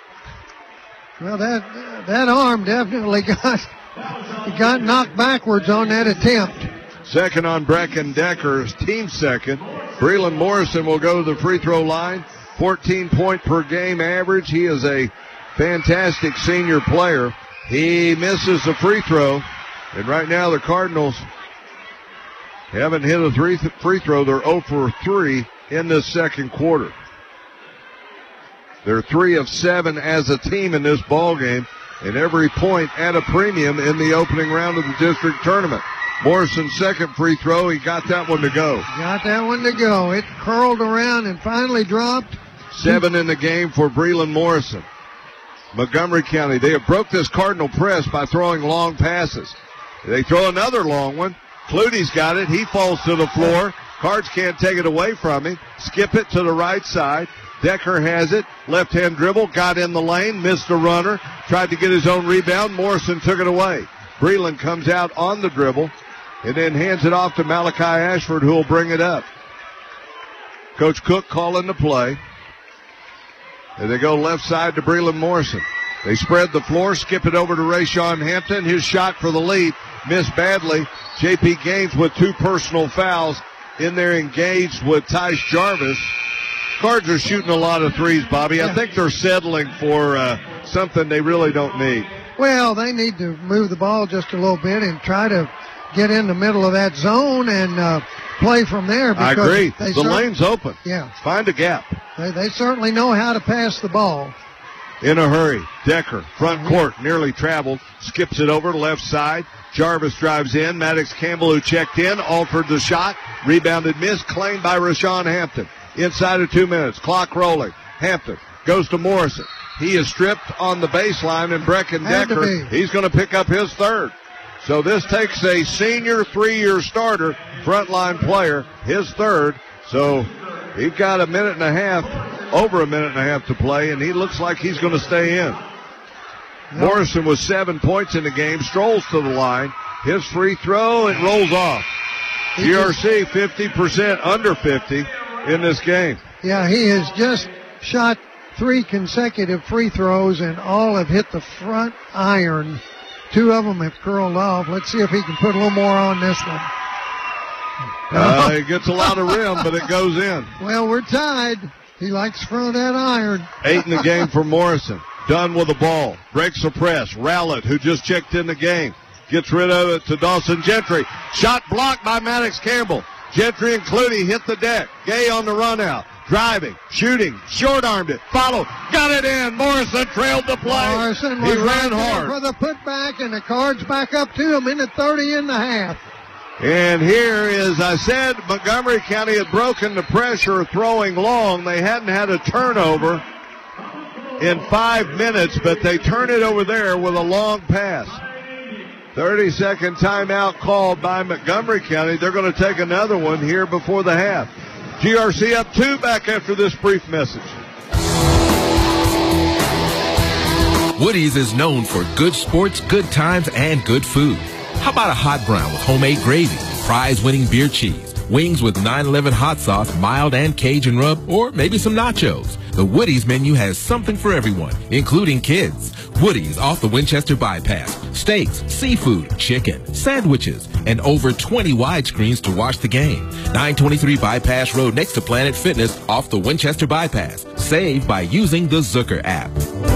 Well, that arm definitely got knocked backwards on that attempt. Second on Brecken Decker's team second. Breland Morrison will go to the free throw line. 14-point per game average. He is a fantastic senior player. He misses the free throw, and right now the Cardinals haven't hit a free throw. They're 0 for 3 in this second quarter. They're 3 of 7 as a team in this ball game, and every point at a premium in the opening round of the district tournament. Morrison's second free throw, he got that one to go. Got that one to go. It curled around and finally dropped. 7 in the game for Breland Morrison. Montgomery County, they have broke this Cardinal press by throwing long passes. They throw another long one. Clutie's got it. He falls to the floor. Cards can't take it away from him. Skip it to the right side. Decker has it. Left-hand dribble. Got in the lane. Missed a runner. Tried to get his own rebound. Morrison took it away. Breland comes out on the dribble and then hands it off to Malachi Ashford, who will bring it up. Coach Cook calling the play. And they go left side to Breland Morrison. They spread the floor, skip it over to Rayshawn Hampton. His shot for the lead missed badly. J.P. Gaines with 2 personal fouls in there, engaged with Tyce Jarvis. Cards are shooting a lot of threes, Bobby. I think they're settling for something they really don't need. Well, they need to move the ball just a little bit and try to get in the middle of that zone and play from there. I agree. The lane's open. Yeah. Find a gap. They certainly know how to pass the ball. In a hurry. Decker, front court, nearly traveled. Skips it over to left side. Jarvis drives in. Maddox Campbell, who checked in, altered the shot. Rebounded miss, claimed by Rayshawn Hampton. Inside of 2 minutes. Clock rolling. Hampton goes to Morrison. He is stripped on the baseline, and Brecken Decker, he's going to pick up his third. So this takes a senior 3-year starter, frontline player, his third. So he's got a minute and a half, over a minute and a half to play, and he looks like he's going to stay in. Morrison with 7 points in the game, strolls to the line. His free throw, it rolls off. GRC 50%, under 50 in this game. Yeah, he has just shot 3 consecutive free throws, and all have hit the front iron. 2 of them have curled off. Let's see if he can put a little more on this one. It gets a lot of rim, but it goes in. Well, we're tied. He likes to throw that iron. 8 in the game for Morrison. Dunn with the ball. Breaks the press. Rowlett, who just checked in the game, gets rid of it to Dawson Gentry. Shot blocked by Maddox Campbell. Gentry and Clooney hit the deck. Gay on the run out. Driving, shooting, short-armed it, followed, got it in. Morrison trailed the play. Morrison he was ran right hard. for the putback, and the Cards back up to a minute 30 in the half. And here is, I said, Montgomery County had broken the pressure throwing long. They hadn't had a turnover in 5 minutes, but they turn it over there with a long pass. 30-second timeout called by Montgomery County. They're going to take another one here before the half. GRC up 2 back after this brief message. Woody's is known for good sports, good times, and good food. How about a hot brown with homemade gravy, prize-winning beer cheese, wings with 911 hot sauce, mild and Cajun rub, or maybe some nachos? The Woody's menu has something for everyone, including kids. Woody's off the Winchester Bypass. Steaks, seafood, chicken, sandwiches, and over 20 widescreens to watch the game. 923 Bypass Road next to Planet Fitness off the Winchester Bypass. Save by using the Zucker app.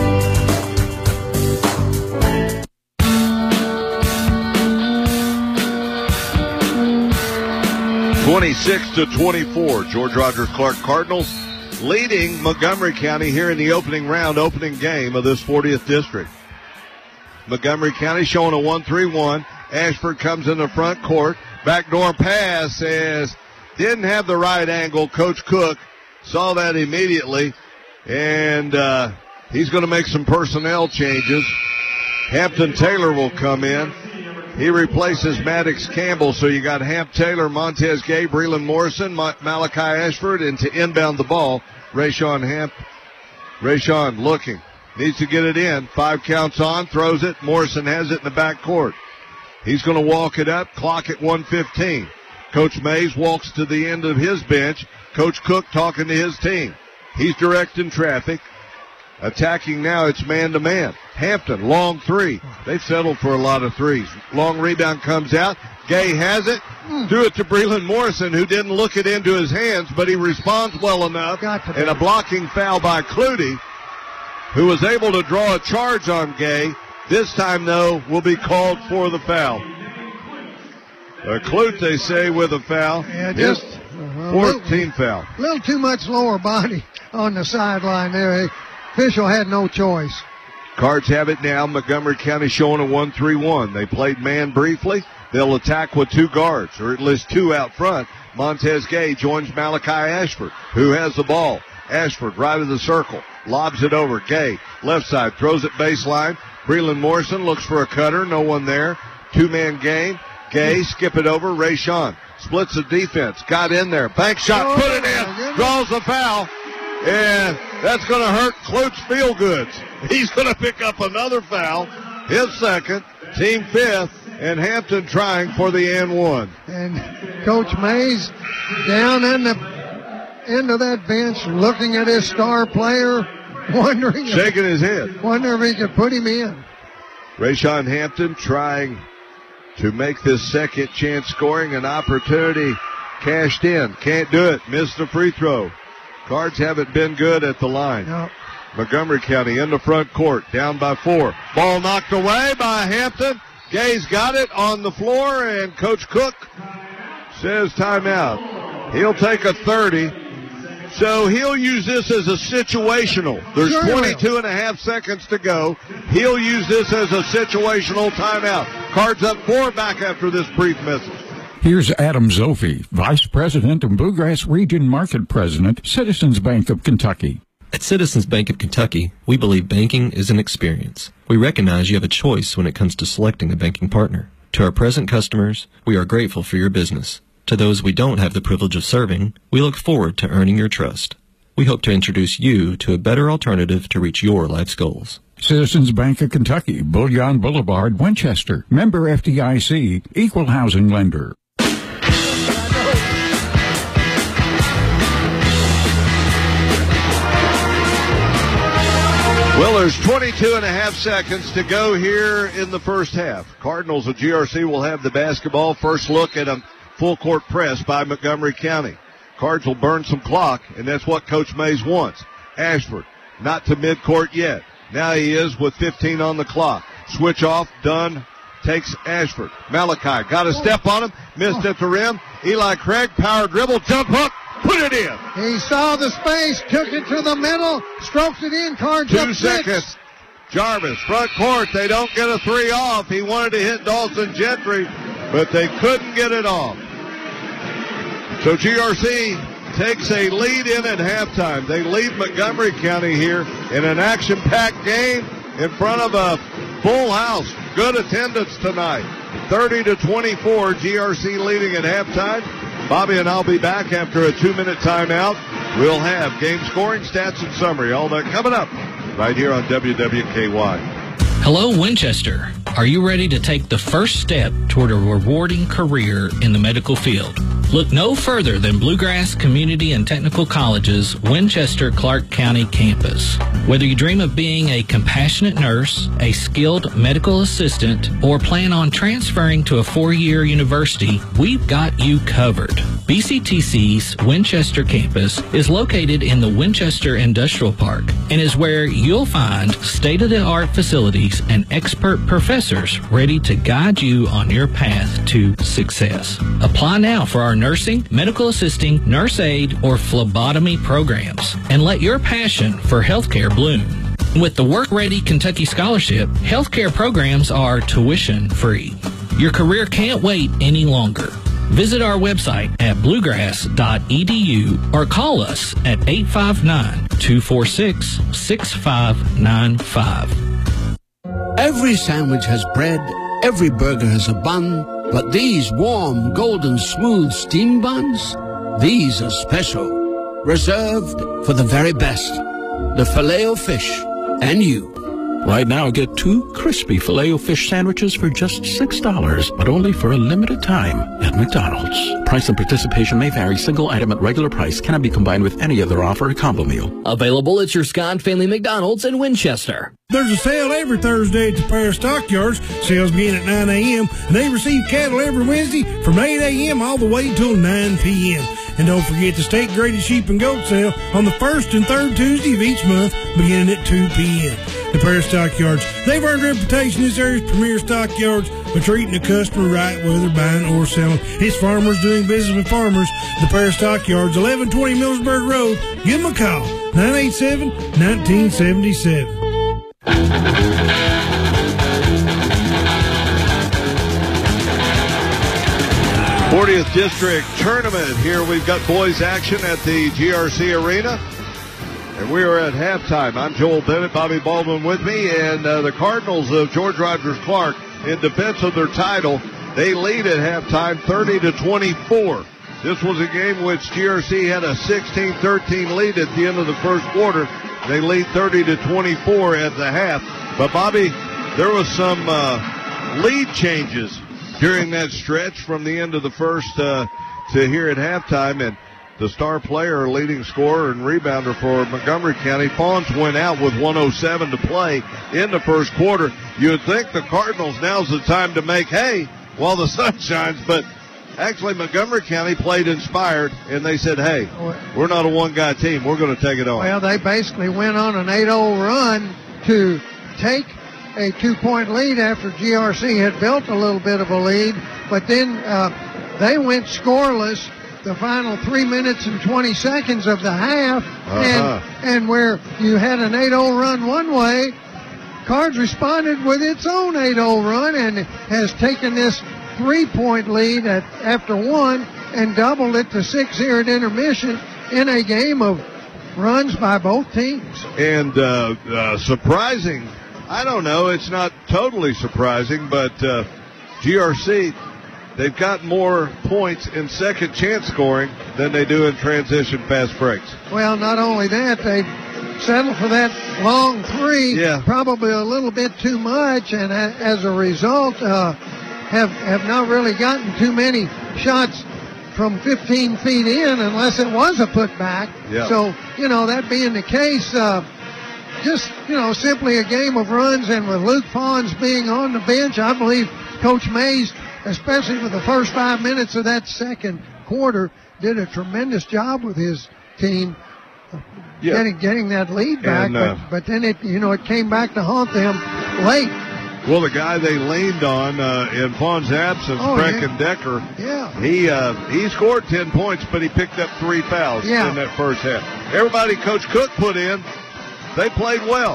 (26-24), George Rogers Clark Cardinals leading Montgomery County here in the opening game of this 40th district. Montgomery County showing a 1-3-1. Ashford comes in the front court. Backdoor pass didn't have the right angle. Coach Cook saw that immediately, and he's going to make some personnel changes. Hampton Taylor will come in. He replaces Maddox Campbell, so you got Hamp Taylor, Montez Gay, Breland Morrison, Malachi Ashford, and to inbound the ball, Rayshawn Hamp. Rayshawn looking. Needs to get it in. 5 counts on, throws it. Morrison has it in the back court. He's going to walk it up, clock at 1:15. Coach Mays walks to the end of his bench. Coach Cook talking to his team. He's directing traffic. Attacking now, it's man-to-man. Hampton, long 3. They've settled for a lot of 3s. Long rebound comes out. Gay has it. Threw it to Breland Morrison, who didn't look it into his hands, but he responds well enough. And a blocking foul by Clooney, who was able to draw a charge on Gay. This time, though, will be called for the foul. Clute, they say, with a foul. Yeah, his 4th team foul. A little too much lower body on the sideline there. Official had no choice. Cards have it now. Montgomery County showing a 1-3-1. They played man briefly. They'll attack with 2 guards, or at least 2 out front. Montez Gay joins Malachi Ashford, who has the ball. Ashford right of the circle. Lobs it over. Gay, left side, throws it baseline. Breland Morrison looks for a cutter. No one there. 2-man game. Gay, skip it over. Rayshawn splits the defense. Got in there. Bank shot, put it in. Draws the foul. And that's going to hurt Clute's feel goods. He's going to pick up another foul, his 2nd, team 5th, and Hampton trying for the and 1. And Coach Mays down in the end of that bench, looking at his star player, wondering, shaking his head, wondering if he could put him in. Rayshawn Hampton trying to make this second chance scoring an opportunity cashed in. Can't do it. Missed the free throw. Cards haven't been good at the line. No. Montgomery County in the front court, down by 4. Ball knocked away by Hampton. Gay's got it on the floor, and Coach Cook says timeout. He'll take a 30. So he'll use this as a situational. There's 22 and a half seconds to go. He'll use this as a situational timeout. Cards up 4 back after this brief message. Here's Adam Zophi, Vice President and Bluegrass Region Market President, Citizens Bank of Kentucky. At Citizens Bank of Kentucky, we believe banking is an experience. We recognize you have a choice when it comes to selecting a banking partner. To our present customers, we are grateful for your business. To those we don't have the privilege of serving, we look forward to earning your trust. We hope to introduce you to a better alternative to reach your life's goals. Citizens Bank of Kentucky, Bullion Boulevard, Winchester. Member FDIC, Equal Housing Lender. there's 22 and a half seconds to go here in the first half. Cardinals of GRC will have the basketball. First look at a full court press by Montgomery County. Cards will burn some clock, and that's what Coach Mays wants. Ashford, not to midcourt yet. Now he is with 15 on the clock. Switch off, Dunn takes Ashford. Malachi got a step on him, missed at the rim. Eli Craig, power dribble, jump hook, put it in. He saw the space, took it to the middle, strokes it in, Cards up 2 seconds. 6. Jarvis, front court, they don't get a three off. He wanted to hit Dawson Gentry, but they couldn't get it off. So GRC takes a lead in at halftime. They lead Montgomery County here in an action-packed game in front of a full house. Good attendance tonight. 30-24, GRC leading at halftime. Bobby and I'll be back after a 2-minute timeout. We'll have game scoring, stats, and summary. All that coming up right here on WWKY. Hello, Winchester. Are you ready to take the first step toward a rewarding career in the medical field? Look no further than Bluegrass Community and Technical College's Winchester-Clark County campus. Whether you dream of being a compassionate nurse, a skilled medical assistant, or plan on transferring to a 4-year university, we've got you covered. BCTC's Winchester campus is located in the Winchester Industrial Park and is where you'll find state-of-the-art facilities and expert professors ready to guide you on your path to success. Apply now for our nursing, medical assisting, nurse aid, or phlebotomy programs, and let your passion for healthcare bloom. With the Work Ready Kentucky Scholarship, healthcare programs are tuition-free. Your career can't wait any longer. Visit our website at bluegrass.edu or call us at 859-246-6595. Every sandwich has bread, every burger has a bun, but these warm, golden, smooth steam buns, these are special, reserved for the very best. The Filet-O-Fish and you. Right now, get 2 crispy Filet-O-Fish sandwiches for just $6, but only for a limited time at McDonald's. Price and participation may vary. Single item at regular price cannot be combined with any other offer or combo meal. Available at your Scott Family McDonald's in Winchester. There's a sale every Thursday at the Paris Stockyards. Sales begin at 9 a.m. and they receive cattle every Wednesday from 8 a.m. all the way until 9 p.m. And don't forget the state-graded sheep and goat sale on the first and third Tuesday of each month beginning at 2 p.m. The Paris Stockyards, they've earned a reputation as area's premier stockyards for treating the customer right, whether buying or selling. It's farmers doing business with farmers. The Paris Stockyards, 1120 Millersburg Road. Give them a call, 987-1977. 40th District Tournament. Here we've got boys action at the GRC Arena. And we are at halftime. I'm Joel Bennett, Bobby Baldwin with me, and the Cardinals of George Rogers Clark in defense of their title. They lead at halftime 30-24. This was a game which GRC had a 16-13 lead at the end of the first quarter. They lead 30-24 at the half. But Bobby, there was some lead changes during that stretch from the end of the first to here at halftime, and the star player, leading scorer and rebounder for Montgomery County, Fawns, went out with 1:07 to play in the first quarter. You would think the Cardinals, now's the time to make hay while the sun shines, but actually Montgomery County played inspired, and they said, hey, we're not a one-guy team. We're going to take it on. Well, they basically went on an 8-0 run to take a 2-point lead after GRC had built a little bit of a lead, but then they went scoreless the final 3 minutes and 20 seconds of the half, and where you had an 8-0 run one way, Cards responded with its own 8-0 run and has taken this 3-point lead after one and doubled it to 6 here at intermission in a game of runs by both teams. And surprising, I don't know, it's not totally surprising, but GRC, they've got more points in second chance scoring than they do in transition fast breaks. Well, not only that, they settled for that long three, probably a little bit too much, and as a result, have not really gotten too many shots from 15 feet in unless it was a putback. Yeah. So, that being the case, just, simply a game of runs, and with Luke Pons being on the bench, I believe Coach Mays, especially for the first 5 minutes of that second quarter, did a tremendous job with his team getting that lead back. But then it came back to haunt them late. Well, the guy they leaned on in Vaughn's absence, Brecken Decker, he scored 10 points, but he picked up 3 fouls in that first half. Everybody Coach Cook put in, they played well.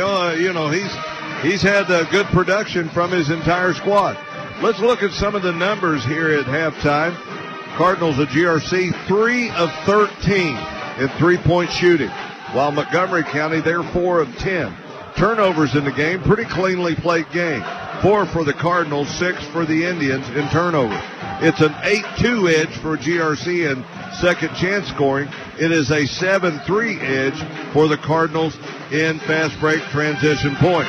He's had good production from his entire squad. Let's look at some of the numbers here at halftime. Cardinals of GRC, 3 of 13 in three-point shooting, while Montgomery County, they're 4 of 10. Turnovers in the game, pretty cleanly played game. 4 for the Cardinals, 6 for the Indians in turnovers. It's an 8-2 edge for GRC in second chance scoring. It is a 7-3 edge for the Cardinals in fast break transition points.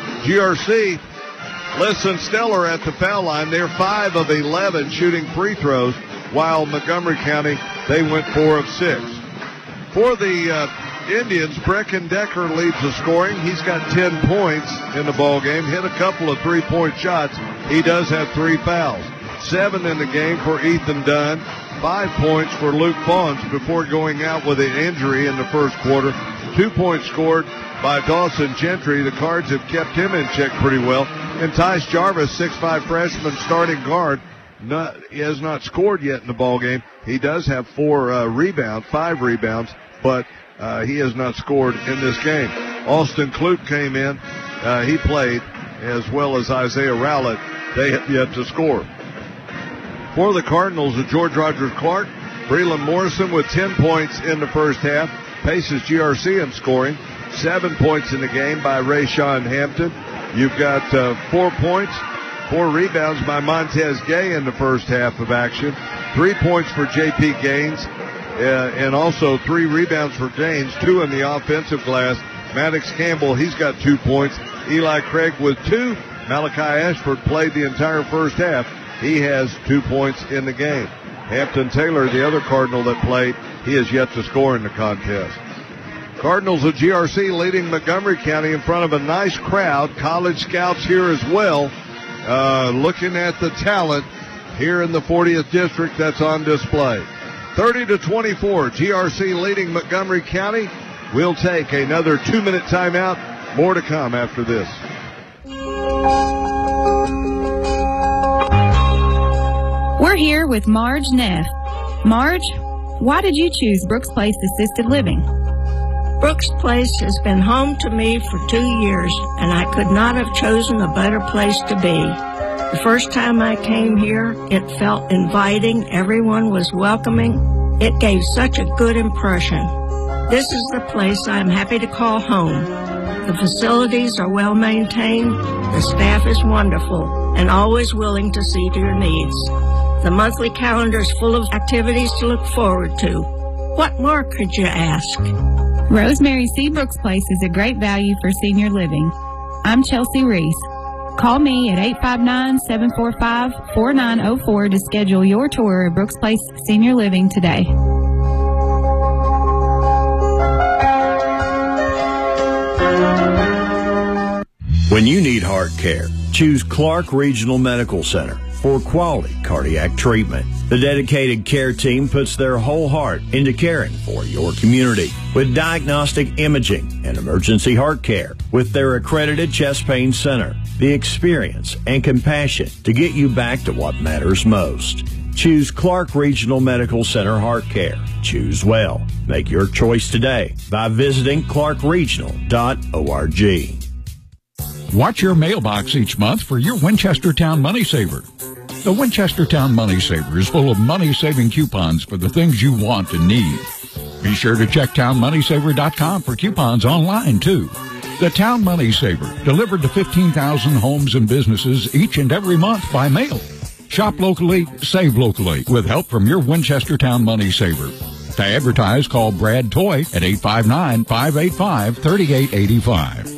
GRC, less than stellar at the foul line. They're 5 of 11 shooting free throws, while Montgomery County, they went 4 of 6. For the Indians, Brecken Decker leads the scoring. He's got 10 points in the ball game, hit a couple of three-point shots. He does have 3 fouls. 7 in the game for Ethan Dunn. 5 points for Luke Fawns before going out with an injury in the first quarter. 2 points scored by Dawson Gentry. The Cards have kept him in check pretty well. And Tyce Jarvis, 6'5" freshman starting guard, he has not scored yet in the ball game. He does have 5 rebounds, but he has not scored in this game. Austin Clute came in. He played, as well as Isaiah Rowlett. They have yet to score. For the Cardinals of George Rogers Clark, Breland Morrison with 10 points in the first half. Paces GRC in scoring. 7 points in the game by Rayshawn Hampton. You've got 4 points, 4 rebounds by Montez Gay in the first half of action. 3 points for J.P. Gaines. And also 3 rebounds for Gaines, 2 in the offensive glass. Maddox Campbell, he's got 2 points. Eli Craig with 2. Malachi Ashford played the entire first half. He has 2 points in the game. Hampton Taylor, the other Cardinal that played, he has yet to score in the contest. Cardinals of GRC leading Montgomery County in front of a nice crowd. College scouts here as well, looking at the talent here in the 40th District that's on display. 30-24, GRC leading Montgomery County. We'll take another 2-minute timeout. More to come after this. We're here with Marge Neff. Marge, why did you choose Brooks Place Assisted Living? Brooks Place has been home to me for 2 years, and I could not have chosen a better place to be. The first time I came here, it felt inviting. Everyone was welcoming. It gave such a good impression. This is the place I'm happy to call home. The facilities are well maintained. The staff is wonderful and always willing to see to your needs. The monthly calendar is full of activities to look forward to. What more could you ask? Rosemary C. Brooks Place is a great value for senior living. I'm Chelsea Reese. Call me at 859-745-4904 to schedule your tour of Brooks Place Senior Living today. When you need heart care, choose Clark Regional Medical Center for quality cardiac treatment. The dedicated care team puts their whole heart into caring for your community with diagnostic imaging and emergency heart care. With their accredited chest pain center, the experience and compassion to get you back to what matters most. Choose Clark Regional Medical Center Heart Care. Choose well. Make your choice today by visiting clarkregional.org. Watch your mailbox each month for your Winchestertown Money Saver. The Winchestertown Money Saver is full of money-saving coupons for the things you want and need. Be sure to check townmoneysaver.com for coupons online, too. The Town Money Saver, delivered to 15,000 homes and businesses each and every month by mail. Shop locally, save locally, with help from your Winchestertown Money Saver. To advertise, call Brad Toy at 859-585-3885.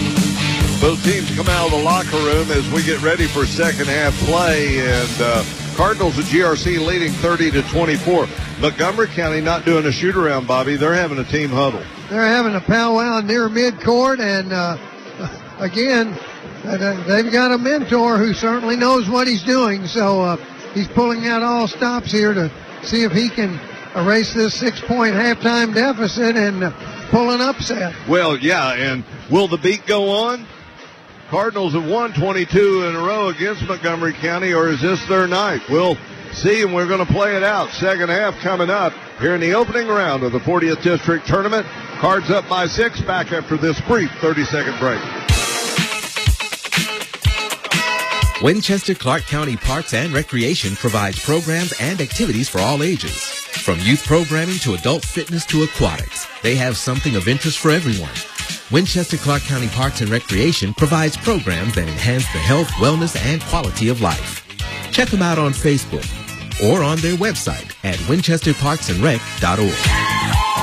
Both teams come out of the locker room as we get ready for second half play, and Cardinals of GRC leading 30-24. Montgomery County not doing a shoot-around, Bobby. They're having a team huddle. They're having a powwow near midcourt, and again, they've got a mentor who certainly knows what he's doing, so he's pulling out all stops here to see if he can erase this 6-point halftime deficit and pull an upset. Well, yeah, and will the beat go on? Cardinals have won 22 in a row against Montgomery County, or is this their night? We'll see, and we're going to play it out. Second half coming up here in the opening round of the 40th District Tournament. Cards up by 6, back after this brief 30-second break. Winchester Clark County Parks and Recreation provides programs and activities for all ages. From youth programming to adult fitness to aquatics, they have something of interest for everyone. Winchester Clark County Parks and Recreation provides programs that enhance the health, wellness, and quality of life. Check them out on Facebook or on their website at winchesterparksandrec.org.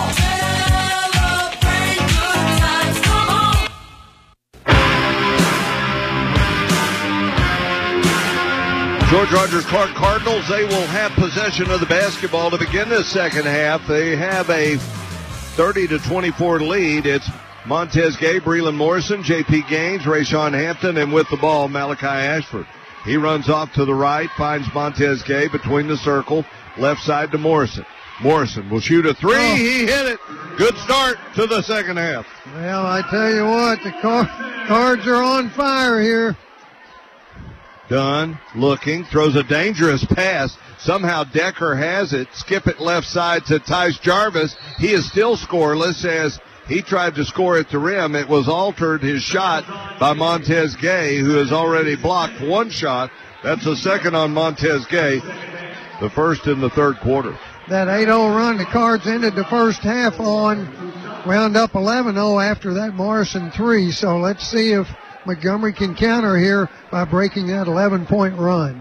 George Rogers Clark Cardinals, they will have possession of the basketball to begin this second half. They have a 30-24 lead. It's Montez Gay, Breland Morrison, J.P. Gaines, Rayshawn Hampton, and with the ball, Malachi Ashford. He runs off to the right, finds Montez Gay between the circle, left side to Morrison. Morrison will shoot a three. Oh. He hit it. Good start to the second half. Well, I tell you what, the Cards are on fire here. Dunn looking, throws a dangerous pass. Somehow Decker has it. Skip it left side to Tice Jarvis. He is still scoreless as he tried to score at the rim. It was altered, his shot, by Montez Gay, who has already blocked one shot. That's the second on Montez Gay, the first in the third quarter. That 8-0 run the Cards ended the first half on, wound up 11-0 after that Morrison three. So let's see if Montgomery can counter here by breaking that 11-point run.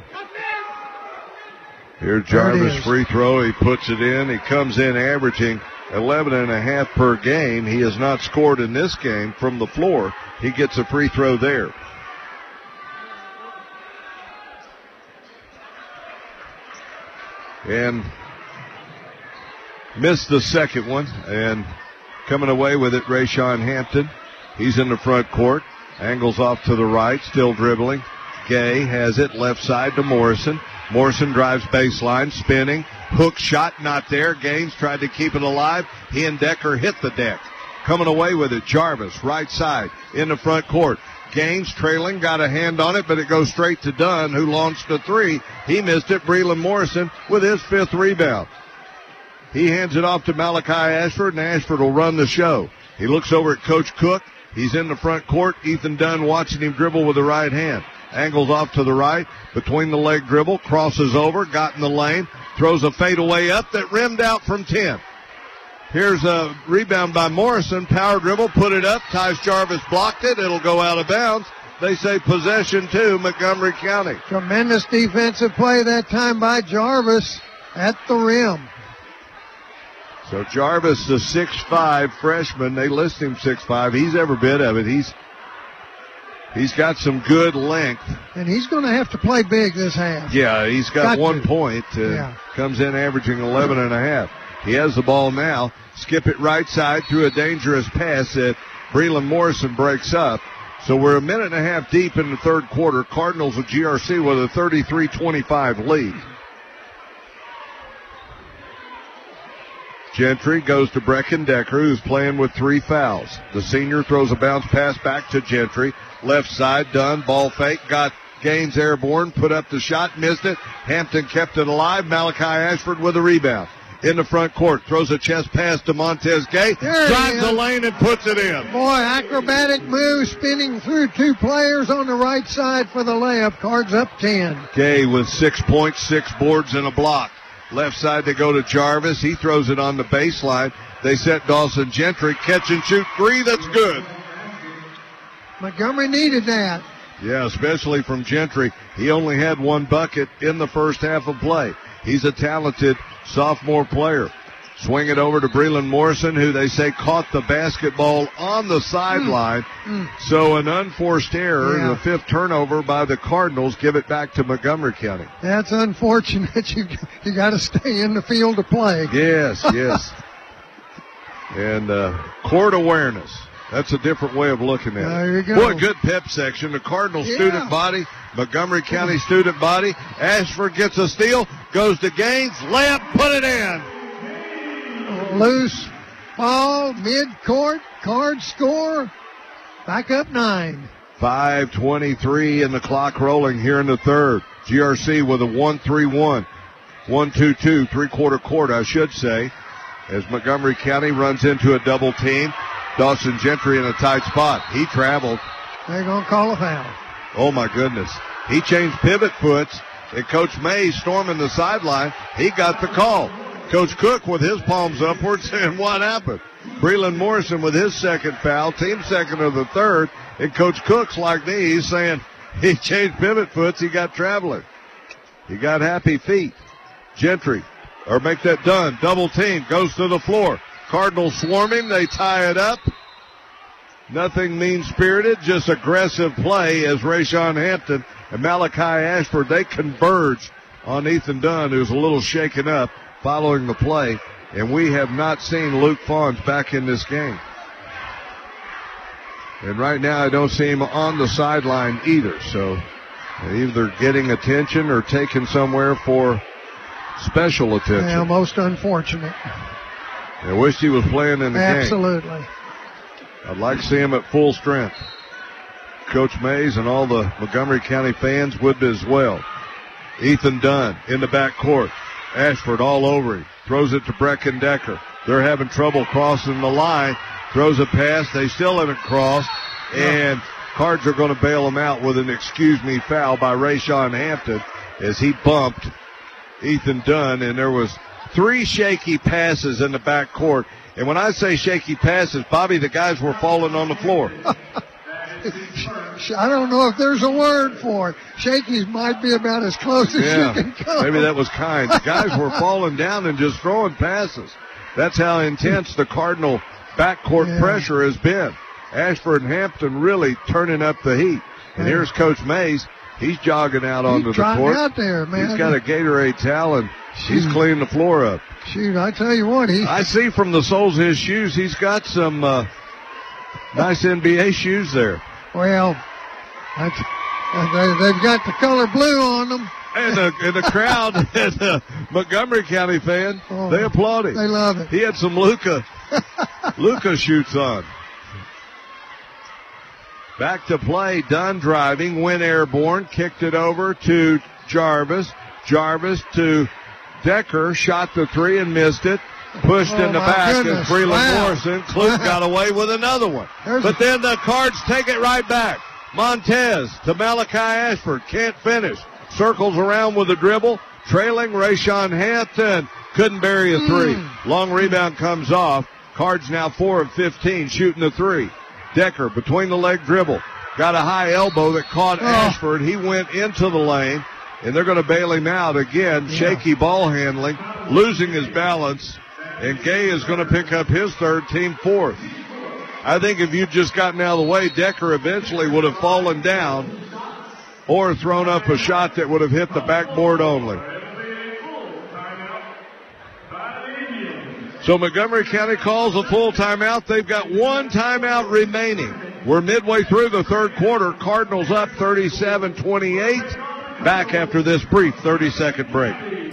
Here Jarvis free throw. He puts it in. He comes in averaging 11.5 per game. He has not scored in this game from the floor. He gets a free throw there. And missed the second one. And coming away with it, Rayshawn Hampton. He's in the front court. Angles off to the right, still dribbling. Gay has it left side to Morrison. Morrison drives baseline, spinning. Hook shot, not there. Gaines tried to keep it alive. He and Decker hit the deck. Coming away with it, Jarvis, right side, in the front court. Gaines trailing, got a hand on it, but it goes straight to Dunn, who launched a three. He missed it. Breland Morrison with his 5th rebound. He hands it off to Malachi Ashford, and Ashford will run the show. He looks over at Coach Cook. He's in the front court. Ethan Dunn watching him dribble with the right hand. Angles off to the right, between the leg dribble, crosses over, got in the lane, throws a fadeaway up that rimmed out from 10. Here's a rebound by Morrison, power dribble, put it up. Tice Jarvis blocked it. It'll go out of bounds. They say possession to Montgomery County. Tremendous defensive play that time by Jarvis at the rim. So Jarvis, the 6'5" freshman, they list him 6'5". He's every bit of it. He's got some good length. And he's going to have to play big this half. Yeah, he's got 1 point. Comes in averaging 11.5. He has the ball now. Skip it right side through a dangerous pass that Breland Morrison breaks up. So we're a minute and a half deep in the third quarter. Cardinals with GRC with a 33-25 lead. Gentry goes to Brecken Decker, who's playing with 3 fouls. The senior throws a bounce pass back to Gentry. Left side, Dunn, ball fake, got Gaines airborne, put up the shot, missed it. Hampton kept it alive. Malachi Ashford with a rebound. In the front court, throws a chest pass to Montez Gay, drives the lane and puts it in. Boy, acrobatic move, spinning through 2 players on the right side for the layup. Cards up 10. Gay with 6 points, 6 boards, and a block. Left side they go to Jarvis. He throws it on the baseline. They set Dawson Gentry. Catch and shoot 3. That's good. Montgomery needed that. Yeah, especially from Gentry. He only had 1 bucket in the first half of play. He's a talented sophomore player. Swing it over to Breland Morrison, who they say caught the basketball on the sideline. So an unforced error, the 5th turnover by the Cardinals. Give it back to Montgomery County. That's unfortunate. You got to stay in the field to play. Yes. And court awareness. That's a different way of looking at it. There you go. What a good pep section. The Cardinal student body, Montgomery County student body. Ashford gets a steal, goes to Gaines, layup, put it in. Loose ball, mid-court, Cards score, back up 9. 5:23 and the clock rolling here in the third. GRC with a 1-3-1. 1-2-2, three-quarter court, I should say, as Montgomery County runs into a double team. Dawson Gentry in a tight spot. He traveled. They're going to call a foul. Oh, my goodness. He changed pivot foots, and Coach May storming the sideline. He got the call. Coach Cook with his palms upward saying, what happened? Breland Morrison with his second foul, team second of the third, and Coach Cook's like me. He's saying he changed pivot foots. He got traveling. He got happy feet. Gentry, or make that done. Double team, goes to the floor. Cardinals swarm him. They tie it up. Nothing mean-spirited, just aggressive play as Rayshawn Hampton and Malachi Ashford, they converge on Ethan Dunn, who's a little shaken up following the play. And we have not seen Luke Fawns back in this game. And right now I don't see him on the sideline either. So either getting attention or taken somewhere for special attention. Yeah, most unfortunate. I wish he was playing in the game. Absolutely. I'd like to see him at full strength. Coach Mays and all the Montgomery County fans would as well. Ethan Dunn in the backcourt. Ashford all over him. Throws it to Brecken Decker. They're having trouble crossing the line. Throws a pass. They still haven't crossed. And Cards are going to bail him out with an excuse me foul by Rayshawn Hampton as he bumped Ethan Dunn. And there was 3 shaky passes in the backcourt. And when I say shaky passes, Bobby, the guys were falling on the floor. I don't know if there's a word for it. Shakies might be about as close as you can come. Maybe that was kind. The guys were falling down and just throwing passes. That's how intense the Cardinal backcourt pressure has been. Ashford and Hampton really turning up the heat. And here's Coach Mays. He's jogging out onto the court. Out there, man. He's got a Gatorade towel and he's cleaning the floor up. Shoot, I tell you what, I see from the soles of his shoes, he's got some nice NBA shoes there. Well, they've got the color blue on them. And the crowd and the Montgomery County fan, they applaud him. They love it. He had some Luka shoots on. Back to play. Dunn driving, went airborne, kicked it over to Jarvis. Jarvis to Decker, shot the 3 and missed it. Pushed in the back as Breland Morrison. Clute got away with another one. But then the Cards take it right back. Montez to Malachi Ashford. Can't finish. Circles around with a dribble. Trailing Rayshawn Hampton. Couldn't bury a 3. Long rebound comes off. Cards now 4 of 15 shooting the 3. Decker between the leg dribble. Got a high elbow that caught Ashford. He went into the lane. And they're going to bail him out again. Shaky ball handling. Losing his balance. And Gay is going to pick up his third, team 4th. I think if you'd just gotten out of the way, Decker eventually would have fallen down or thrown up a shot that would have hit the backboard only. So Montgomery County calls a full timeout. They've got 1 timeout remaining. We're midway through the third quarter. Cardinals up 37-28. Back after this brief 30-second break.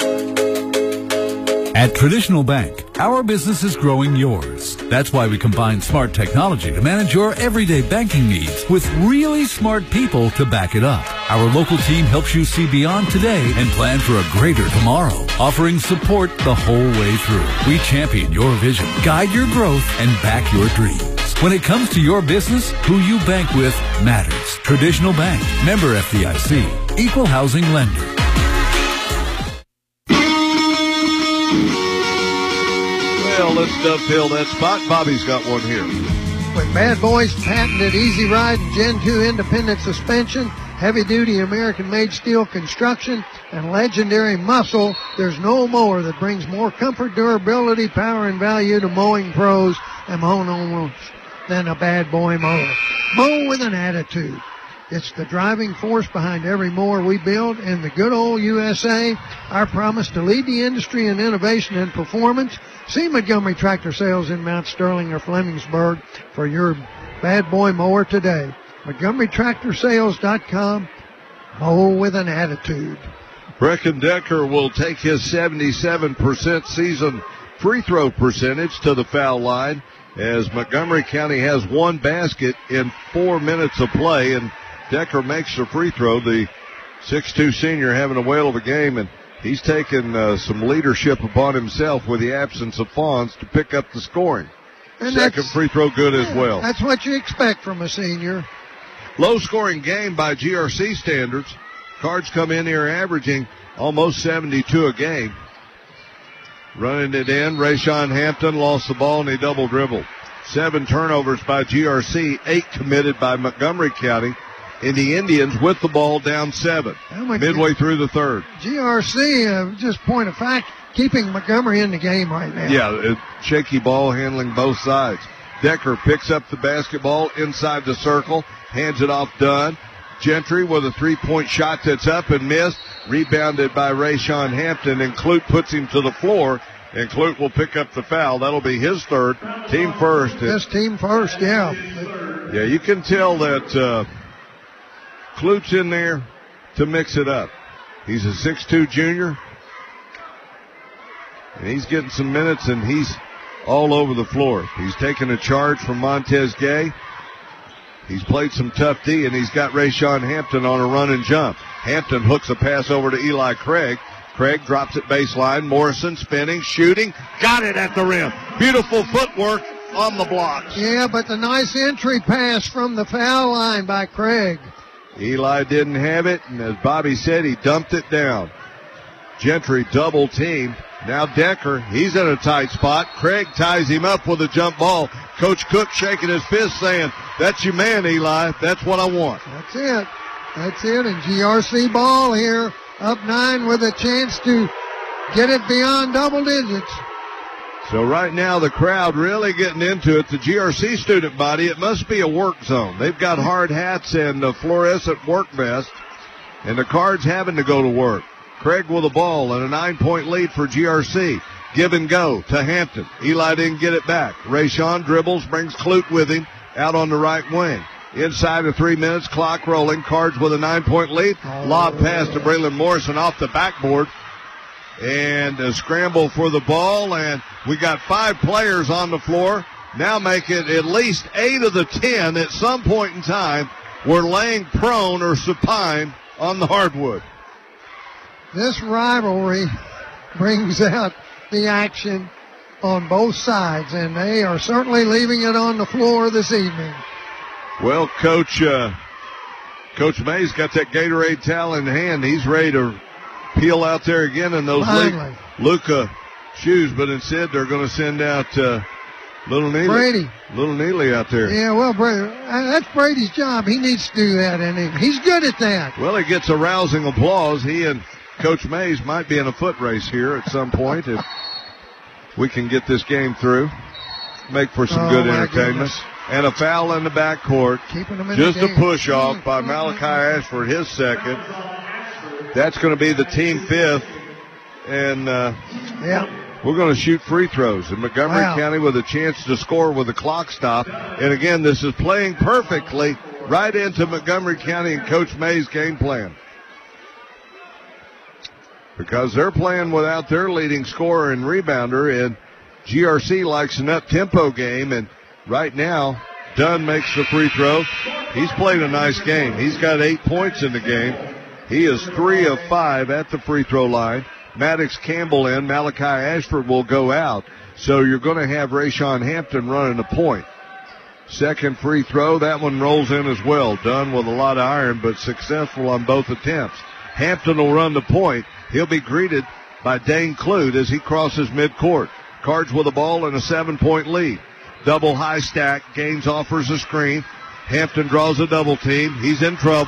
At Traditional Bank, our business is growing yours. That's why we combine smart technology to manage your everyday banking needs with really smart people to back it up. Our local team helps you see beyond today and plan for a greater tomorrow, offering support the whole way through. We champion your vision, guide your growth, and back your dreams. When it comes to your business, who you bank with matters. Traditional Bank, member FDIC, equal housing lender. Well, let's dovetail that spot. Bobby's got one here. With Bad Boys patented Easy Ride and Gen 2 independent suspension, heavy-duty American-made steel construction, and legendary muscle. There's no mower that brings more comfort, durability, power, and value to mowing pros and homeowners than a Bad Boy mower. Mow with an attitude. It's the driving force behind every mower we build in the good old USA. Our promise to lead the industry in innovation and performance. See Montgomery Tractor Sales in Mount Sterling or Flemingsburg for your Bad Boy mower today. MontgomeryTractorSales.com. Mow with an attitude. Brecken Decker will take his 77% season free throw percentage to the foul line as Montgomery County has one basket in 4 minutes of play, and Decker makes the free throw. The 6'2 senior having a whale of a game, and he's taken some leadership upon himself with the absence of Fawns to pick up the scoring. And second free throw good as well. That's what you expect from a senior. Low-scoring game by GRC standards. Cards come in here averaging almost 72 a game. Running it in, Rayshawn Hampton lost the ball and he double dribbled. 7 turnovers by GRC, 8 committed by Montgomery County. And the Indians with the ball down 7, midway through the third. GRC, just point of fact, keeping Montgomery in the game right now. Yeah, shaky ball handling both sides. Decker picks up the basketball inside the circle, hands it off Dunn. Gentry with a three-point shot that's up and missed, rebounded by Rayshawn Hampton, and Clute puts him to the floor, and Clute will pick up the foul. That'll be his third, team first. Yes, team first, yeah. Yeah, you can tell that Clute's in there to mix it up. He's a 6'2 junior, and he's getting some minutes, and he's all over the floor. He's taking a charge from Montez Gay. He's played some tough D, and he's got Rayshawn Hampton on a run and jump. Hampton hooks a pass over to Eli Craig. Craig drops it baseline. Morrison spinning, shooting. Got it at the rim. Beautiful footwork on the blocks. Yeah, but the nice entry pass from the foul line by Craig. Eli didn't have it, and as Bobby said, he dumped it down. Gentry double teamed. Now Decker, he's in a tight spot. Craig ties him up with a jump ball. Coach Cook shaking his fist saying, that's your man, Eli. That's what I want. That's it. That's it. And GRC ball here, up 9 with a chance to get it beyond double digits. So right now the crowd really getting into it. The GRC student body, it must be a work zone. They've got hard hats and fluorescent work vests, and the Cards having to go to work. Craig with the ball and a 9-point lead for GRC. Give and go to Hampton. Eli didn't get it back. Rayshawn dribbles, brings Clute with him out on the right wing. Inside of 3 minutes, clock rolling. Cards with a 9-point lead. Lob pass to Braylon Morrison off the backboard. And a scramble for the ball. And we got 5 players on the floor. Now make it at least 8 of the 10 at some point in time were laying prone or supine on the hardwood. This rivalry brings out the action on both sides, and they are certainly leaving it on the floor this evening. Well, Coach May's got that Gatorade towel in hand. He's ready to peel out there again in those Luca shoes, but instead they're going to send out Little Neely. Little Neely out there. Yeah, well, that's Brady's job. He needs to do that, and he's good at that. Well, he gets a rousing applause. He and Coach Mays might be in a foot race here at some point if we can get this game through. Make for some good entertainment. Goodness. And a foul in the backcourt. Keeping them in just the a push off by Malachi Ashford, his second. That's going to be the team 5th. And we're going to shoot free throws. And Montgomery County with a chance to score with the clock stop. And again, this is playing perfectly right into Montgomery County and Coach May's game plan. Because they're playing without their leading scorer and rebounder, and GRC likes an up-tempo game, and right now, Dunn makes the free throw. He's played a nice game. He's got 8 points in the game. He is 3 of 5 at the free throw line. Maddox Campbell in. Malachi Ashford will go out. So you're going to have Rayshawn Hampton running a point. Second free throw, that one rolls in as well. Dunn with a lot of iron, but successful on both attempts. Hampton will run the point. He'll be greeted by Dane Clute as he crosses midcourt. Cards with the ball and a 7-point lead. Double high stack. Gaines offers a screen. Hampton draws a double team. He's in trouble.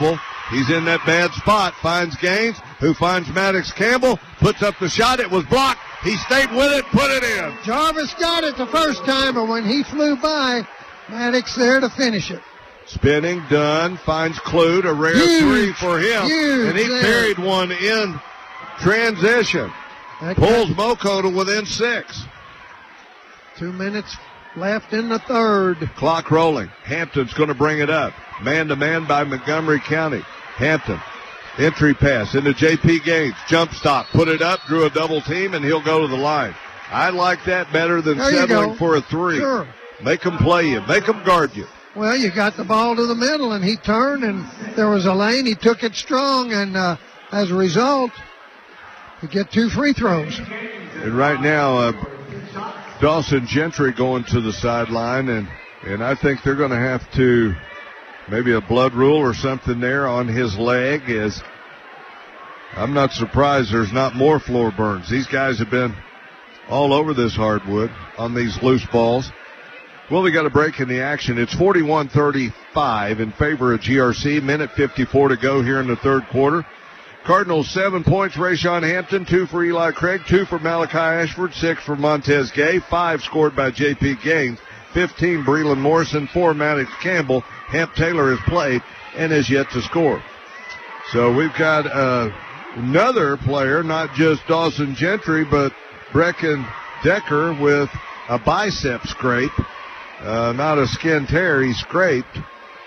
He's in that bad spot. Finds Gaines, who finds Maddox Campbell, puts up the shot. It was blocked. He stayed with it, put it in. Jarvis got it the first time, but when he flew by, Maddox there to finish it. Spinning, Dunn finds Clute, a rare three for him. And he carried one in transition. Pulls Moco to within 6. 2 minutes left in the third. Clock rolling. Hampton's going to bring it up. Man-to-man by Montgomery County. Hampton, entry pass into J.P. Gaines. Jump stop, put it up, drew a double team, and he'll go to the line. I like that better than settling for a three. Sure. Make them play you. Make them guard you. Well, you got the ball to the middle, and he turned, and there was a lane. He took it strong, and as a result, you get 2 free throws. And right now, Dawson Gentry going to the sideline, and I think they're going to have to maybe a blood rule or something there on his leg. I'm not surprised there's not more floor burns. These guys have been all over this hardwood on these loose balls. Well, we got a break in the action. It's 41-35 in favor of GRC. Minute 54 to go here in the third quarter. Cardinals 7 points, Rayshawn Hampton, 2 for Eli Craig, 2 for Malachi Ashford, 6 for Montez Gay, 5 scored by J.P. Gaines, 15 Breland Morrison, 4 Maddox Campbell. Hamp Taylor has played and has yet to score. So we've got another player, not just Dawson Gentry, but Brecken Decker with a bicep scrape. Not a skin tear, he scraped.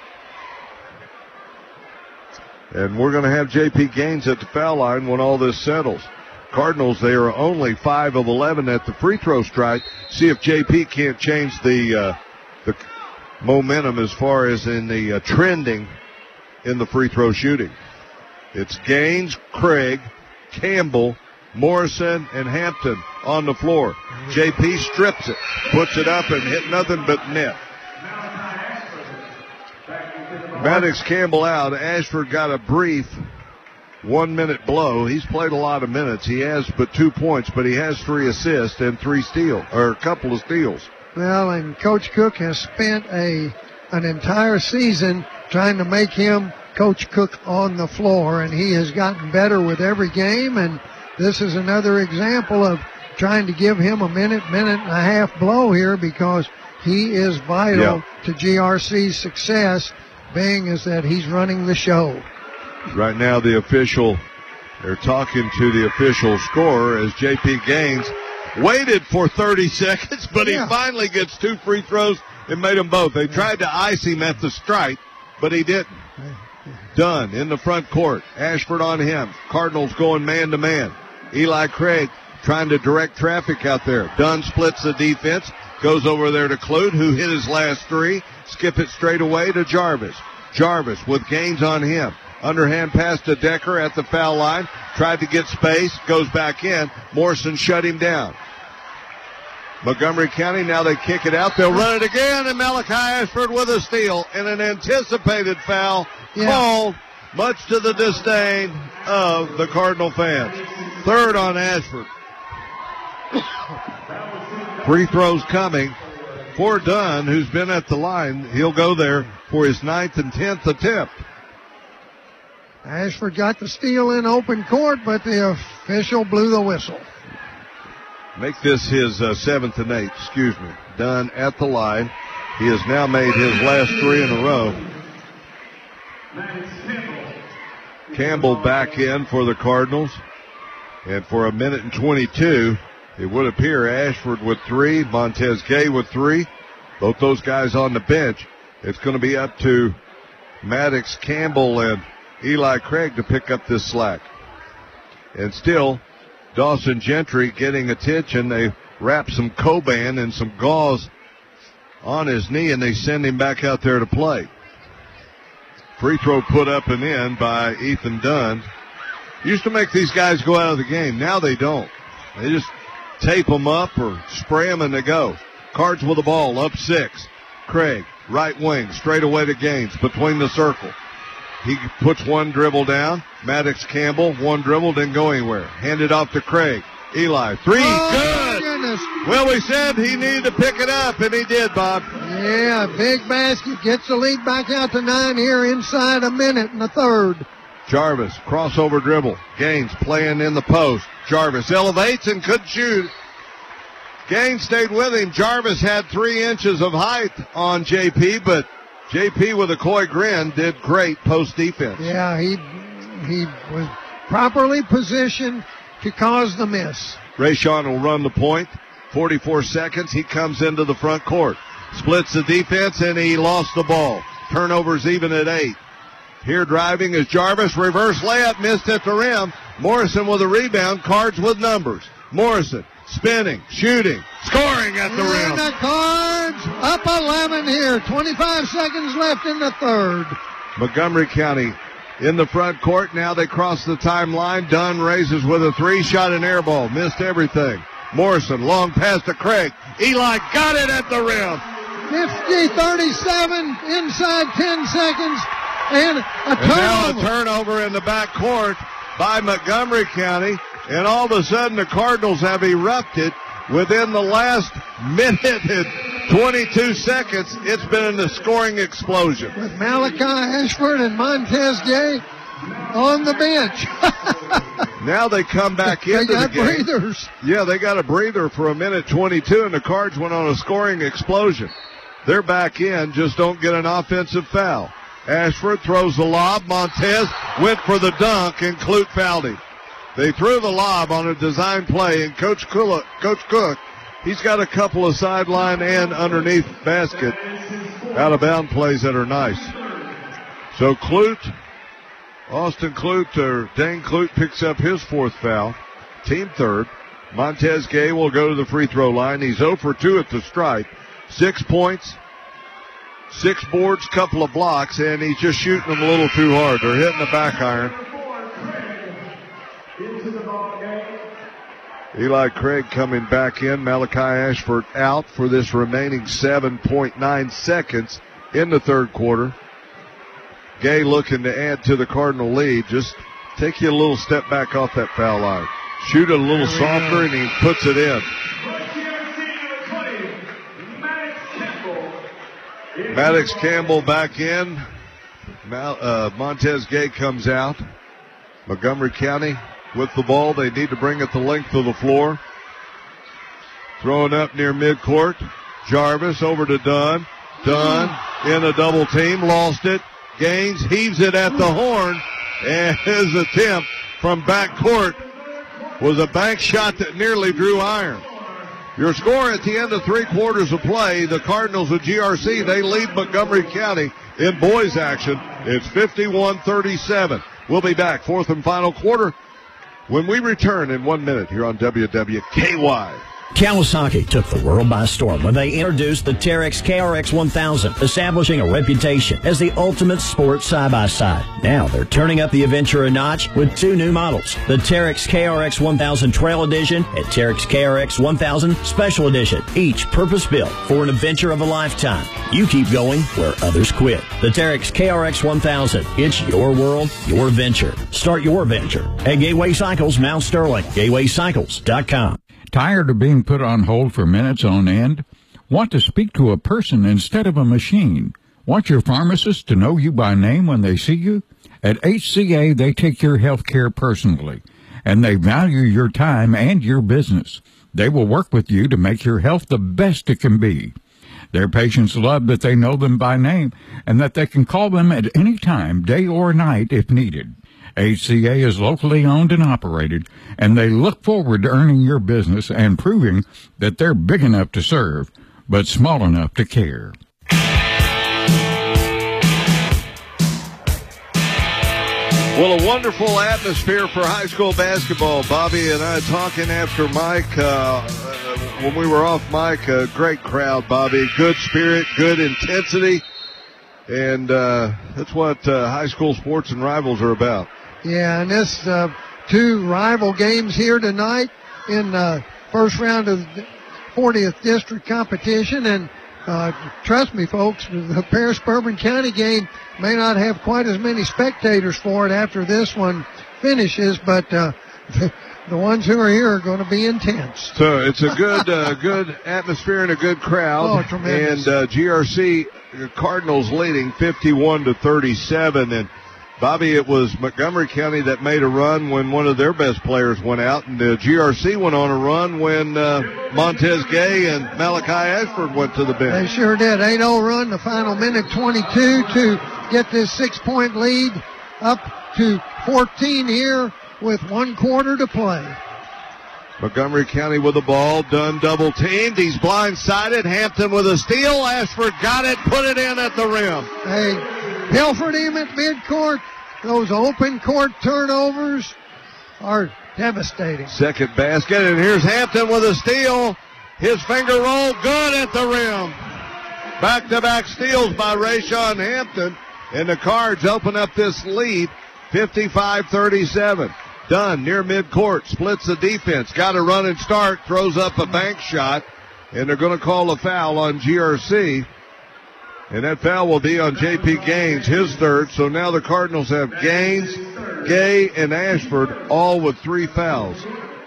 And we're going to have J.P. Gaines at the foul line when all this settles. Cardinals, they are only 5 of 11 at the free throw strike. See if J.P. can't change the momentum as far as in the trending in the free throw shooting. It's Gaines, Craig, Campbell, Morrison, and Hampton on the floor. J.P. strips it, puts it up, and hit nothing but net. Maddox Campbell out. Ashford got a brief 1 minute blow. He's played a lot of minutes. He has but 2 points, but he has 3 assists and 3 steals, or a couple of steals. Well, and Coach Cook has spent an entire season trying to make him Coach Cook on the floor, and he has gotten better with every game, and this is another example of trying to give him a minute and a half blow here, because he is vital to GRC's success, being is that he's running the show. Right now they're talking to the official scorer as J.P. Gaines waited for 30 seconds, but he finally gets 2 free throws and made them both. They tried to ice him at the stripe, but he didn't. Dunn in the front court. Ashford on him. Cardinals going man-to-man. Eli Craig trying to direct traffic out there. Dunn splits the defense, goes over there to Clute, who hit his last 3. Skip it straight away to Jarvis. Jarvis with Gaines on him. Underhand pass to Decker at the foul line. Tried to get space. Goes back in. Morrison shut him down. Montgomery County, now they kick it out. They'll run it again, and Malachi Ashford with a steal and an anticipated foul called, much to the disdain of the Cardinal fans. 3rd on Ashford. Free throws coming for Dunn, who's been at the line. He'll go there for his 9th and 10th attempt. Ashford got the steal in open court, but the official blew the whistle. Make this his 7th and 8th, excuse me. Dunn at the line. He has now made his last 3 in a row. Campbell back in for the Cardinals. And for a minute and 22, it would appear Ashford with 3, Montez Gay with 3. Both those guys on the bench. It's going to be up to Maddox Campbell and Eli Craig to pick up this slack. And still, Dawson Gentry getting attention. They wrap some Coban and some gauze on his knee, and they send him back out there to play. Free throw put up and in by Ethan Dunn. Used to make these guys go out of the game. Now they don't. They just tape them up or spray them and they go. Cards with the ball, up 6. Craig, right wing, straight away to Gaines, between the circle. He puts one dribble down. Maddox Campbell, one dribble, didn't go anywhere. Handed off to Craig. Eli, 3, good! goodness. Well, we said he needed to pick it up, and he did, Bob. Yeah, big basket. Gets the lead back out to 9 here inside a minute and a third. Jarvis, crossover dribble. Gaines playing in the post. Jarvis elevates and couldn't shoot. Gaines stayed with him. Jarvis had 3 inches of height on JP, but JP with a coy grin did great post defense. Yeah, he was properly positioned to cause the miss. Rayshawn will run the point. 44 seconds. He comes into the front court. Splits the defense, and he lost the ball. Turnovers even at 8. Here driving is Jarvis. Reverse layup, missed at the rim. Morrison with a rebound. Cards with numbers. Morrison spinning, shooting, scoring at the rim. And the Cards up 11 here. 25 seconds left in the third. Montgomery County in the front court. Now they cross the timeline. Dunn raises with a 3. Shot an air ball. Missed everything. Morrison, long pass to Craig. Eli got it at the rim. 50-37 inside 10 seconds. And a turnover. And now a turnover in the back court by Montgomery County. And all of a sudden the Cardinals have erupted within the last minute and 22 seconds. It's been a scoring explosion. With Malachi Ashford and Montez Gay on the bench. Now they come back into the game. They got breathers. Yeah, they got a breather for a minute 22, and the Cards went on a scoring explosion. They're back in, just don't get an offensive foul. Ashford throws the lob. Montez went for the dunk, and Clute fouled him. They threw the lob on a design play, and Coach Cook, he's got a couple of sideline and underneath basket out-of-bound plays that are nice. So Clute, Austin Clute, or Dane Clute picks up his 4th foul, team 3rd. Montez Gay will go to the free throw line. He's 0 for 2 at the stripe. 6 points, 6 boards, couple of blocks, and he's just shooting them a little too hard. They're hitting the back iron. Eli Craig coming back in. Malachi Ashford out for this remaining 7.9 seconds in the third quarter. Gay looking to add to the Cardinal lead. Just take you a little step back off that foul line. Shoot it a little softer, and he puts it in. Maddox Campbell back in. Montez Gay comes out. Montgomery County with the ball. They need to bring it the length of the floor. Throwing up near midcourt. Jarvis over to Dunn. Dunn in a double team. Lost it. Gaines heaves it at the horn. And his attempt from backcourt was a bank shot that nearly drew iron. Your score at the end of 3 quarters of play, the Cardinals of GRC, they lead Montgomery County in boys action. It's 51-37. We'll be back, 4th and final quarter, when we return in 1 minute here on WWKY. Kawasaki took the world by storm when they introduced the Terex KRX 1000, establishing a reputation as the ultimate sports side-by-side. Now they're turning up the adventure a notch with 2 new models, the Terex KRX 1000 Trail Edition and Terex KRX 1000 Special Edition, each purpose-built for an adventure of a lifetime. You keep going where others quit. The Terex KRX 1000, it's your world, your venture. Start your venture at Gateway Cycles, Mount Sterling, gatewaycycles.com. Tired of being put on hold for minutes on end? Want to speak to a person instead of a machine? Want your pharmacist to know you by name when they see you? At HCA, they take your health care personally, and they value your time and your business. They will work with you to make your health the best it can be. Their patients love that they know them by name and that they can call them at any time, day or night, if needed. HCA is locally owned and operated, and they look forward to earning your business and proving that they're big enough to serve, but small enough to care. Well, a wonderful atmosphere for high school basketball. Bobby and I talking after Mike, when we were off mic, a great crowd, Bobby. Good spirit, good intensity, and that's what high school sports and rivals are about. Yeah, and this 2 rival games here tonight in the first round of the 40th district competition. And trust me, folks, the Paris-Bourbon County game may not have quite as many spectators for it after this one finishes, but the ones who are here are going to be intense. So it's a good good atmosphere and a good crowd. Oh, tremendous. And GRC Cardinals leading 51-37. And Bobby, it was Montgomery County that made a run when one of their best players went out, and GRC went on a run when Montez Gay and Malachi Ashford went to the bench. They sure did. 8-0 run, the final minute 22 to get this 6-point lead up to 14 here with 1 quarter to play. Montgomery County with the ball. Dunn double teamed. He's blindsided. Hampton with a steal. Ashford got it, put it in at the rim. They pilfered him at midcourt. Those open court turnovers are devastating. Second basket, and here's Hampton with a steal. His finger roll, good at the rim. Back-to-back steals by Rayshawn Hampton, and the Cards open up this lead, 55-37. Dunn near midcourt, splits the defense, got a run and start, throws up a bank shot, and they're going to call a foul on GRC. And that foul will be on J.P. Gaines, his third. So now the Cardinals have Gaines, Gay, and Ashford, all with 3 fouls.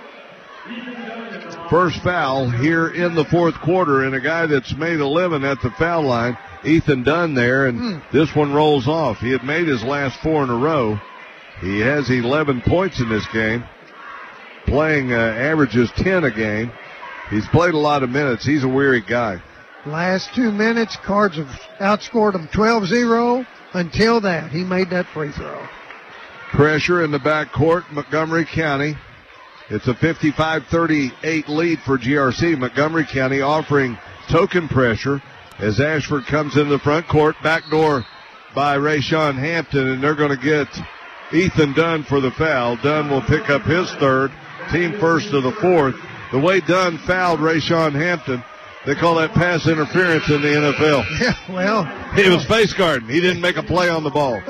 First foul here in the fourth quarter, and a guy that's made 11 at the foul line, Ethan Dunn there, and this one rolls off. He had made his last 4 in a row. He has 11 points in this game, playing averages 10 a game. He's played a lot of minutes. He's a weary guy. Last 2 minutes, Cards have outscored them 12-0 until that. He made that free throw. Pressure in the backcourt, Montgomery County. It's a 55-38 lead for GRC. Montgomery County offering token pressure as Ashford comes into the front court. Backdoor by Rayshawn Hampton, and they're going to get Ethan Dunn for the foul. Dunn will pick up his third, team first of the fourth. The way Dunn fouled Rayshawn Hampton, they call that pass interference in the NFL. Yeah, well. He was face guarding. He didn't make a play on the ball.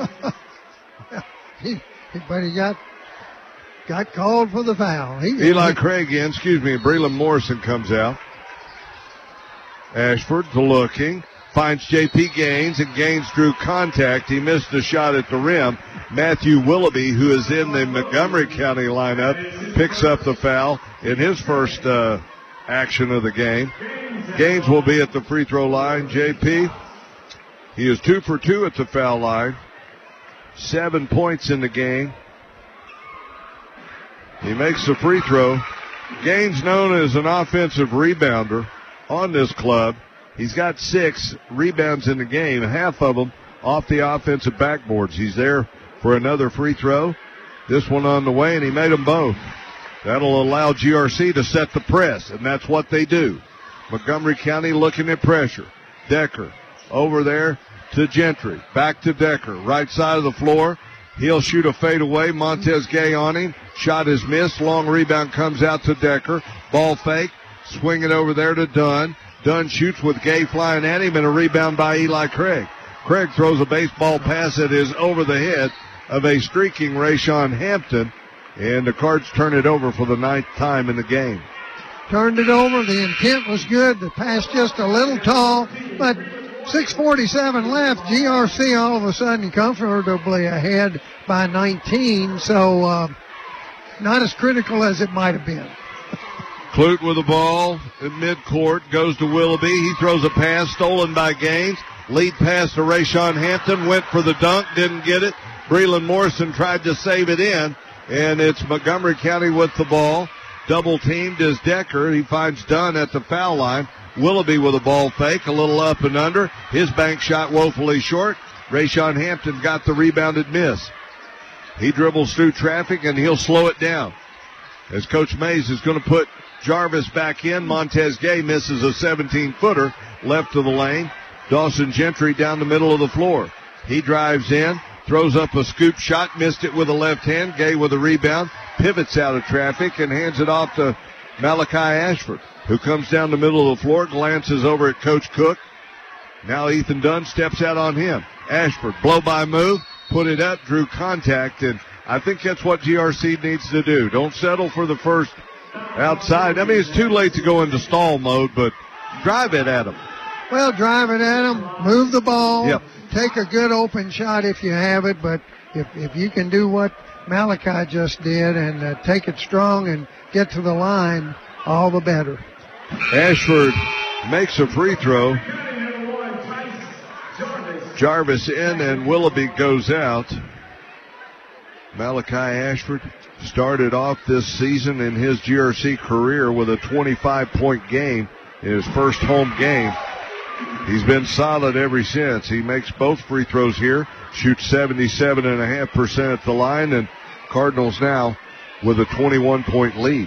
But he got called for the foul. Eli Craig in, Breland Morrison comes out. Ashford looking, finds J.P. Gaines, and Gaines drew contact. He missed a shot at the rim. Matthew Willoughby, who is in the Montgomery County lineup, picks up the foul in his first action of the game. Gaines will be at the free throw line. J.P., he is 2 for 2 at the foul line. 7 points in the game. He makes the free throw. Gaines known as an offensive rebounder on this club. He's got 6 rebounds in the game, half of them off the offensive backboards. He's there for another free throw. This one on the way, and he made them both. That'll allow GRC to set the press, and that's what they do. Montgomery County looking at pressure. Decker over there to Gentry. Back to Decker. Right side of the floor. He'll shoot a fadeaway. Montez Gay on him. Shot is missed. Long rebound comes out to Decker. Ball fake. Swing it over there to Dunn. Dunn shoots with Gay flying at him, and a rebound by Eli Craig. Craig throws a baseball pass that is over the head of a streaking Rayshawn Hampton, and the Cards turn it over for the 9th time in the game. Turned it over. The intent was good. The pass just a little tall, but 6:47 left. GRC all of a sudden comfortably ahead by 19, so not as critical as it might have been. Clute with the ball in midcourt, goes to Willoughby. He throws a pass stolen by Gaines. Lead pass to Rayshawn Hampton, went for the dunk, didn't get it. Breland Morrison tried to save it in, and it's Montgomery County with the ball. Double teamed is Decker. He finds Dunn at the foul line. Willoughby with a ball fake, a little up and under. His bank shot woefully short. Rayshawn Hampton got the rebounded miss. He dribbles through traffic, and he'll slow it down. As Coach Mays is going to put Jarvis back in. Montez Gay misses a 17-footer left of the lane. Dawson Gentry down the middle of the floor. He drives in, throws up a scoop shot, missed it with a left hand. Gay with a rebound, pivots out of traffic and hands it off to Malachi Ashford, who comes down the middle of the floor, glances over at Coach Cook. Now Ethan Dunn steps out on him. Ashford, blow-by move, put it up, drew contact, and I think that's what GRC needs to do. Don't settle for the first outside. I mean, it's too late to go into stall mode, but drive it at him. Well, drive it at him, move the ball, yep. Take a good open shot if you have it, but if you can do what Malachi just did, and take it strong and get to the line, all the better. Ashford makes a free throw. Jarvis in and Willoughby goes out. Malachi Ashford started off this season in his GRC career with a 25-point game in his first home game. He's been solid ever since. He makes both free throws here, shoots 77.5% at the line, and Cardinals now with a 21-point lead.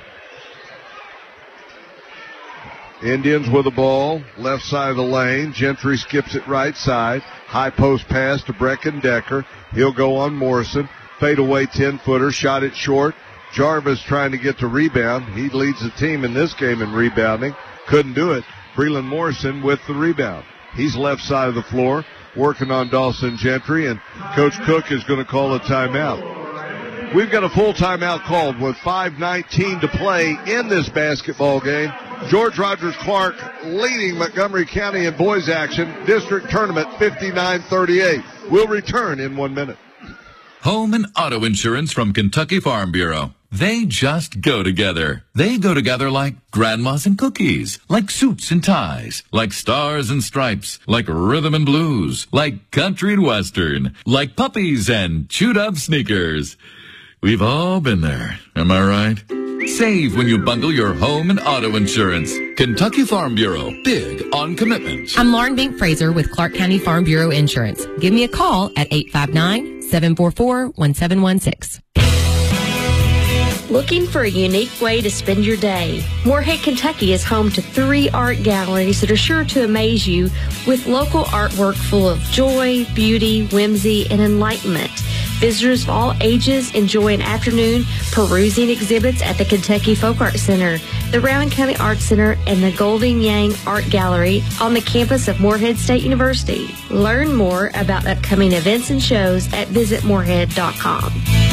Indians with the ball, left side of the lane. Gentry skips it right side. High post pass to Brecken Decker. He'll go on Morrison. Fade away 10-footer, shot it short. Jarvis trying to get the rebound. He leads the team in this game in rebounding. Couldn't do it. Breland Morrison with the rebound. He's left side of the floor, working on Dawson Gentry, and Coach Cook is going to call a timeout. We've got a full timeout called with 5:19 to play in this basketball game. George Rogers Clark leading Montgomery County in boys action. District tournament 59-38. We'll return in 1 minute. Home and auto insurance from Kentucky Farm Bureau. They just go together. They go together like grandmas and cookies, like suits and ties, like stars and stripes, like rhythm and blues, like country and western, like puppies and chewed up sneakers. We've all been there, am I right? Save when you bundle your home and auto insurance. Kentucky Farm Bureau, big on commitment. I'm Lauren Bink-Fraser with Clark County Farm Bureau Insurance. Give me a call at 859-744-1716. Looking for a unique way to spend your day? Moorhead, Kentucky is home to 3 art galleries that are sure to amaze you with local artwork full of joy, beauty, whimsy, and enlightenment. Visitors of all ages enjoy an afternoon perusing exhibits at the Kentucky Folk Art Center, the Rowan County Art Center, and the Golden Yang Art Gallery on the campus of Moorhead State University. Learn more about upcoming events and shows at visitmoorhead.com.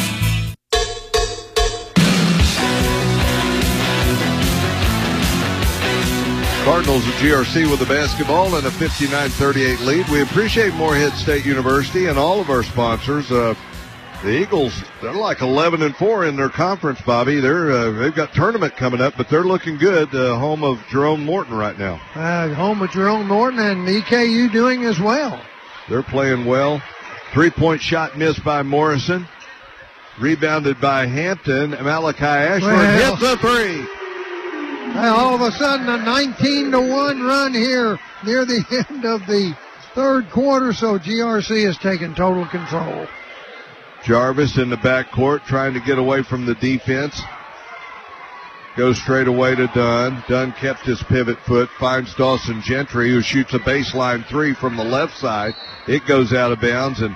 Cardinals of GRC with the basketball and a 59-38 lead. We appreciate Moorhead State University and all of our sponsors. The Eagles, they're like 11-4 in their conference, Bobby. They've got tournament coming up, but they're looking good. Home of Jerome Morton right now. Home of Jerome Morton and EKU doing as well. They're playing well. 3-point shot missed by Morrison. Rebounded by Hampton. Malachi Ashford hits the three. All of a sudden, a 19-1 run here near the end of the third quarter, so GRC has taken total control. Jarvis in the backcourt trying to get away from the defense. Goes straight away to Dunn. Dunn kept his pivot foot, finds Dawson Gentry, who shoots a baseline 3 from the left side. It goes out of bounds, and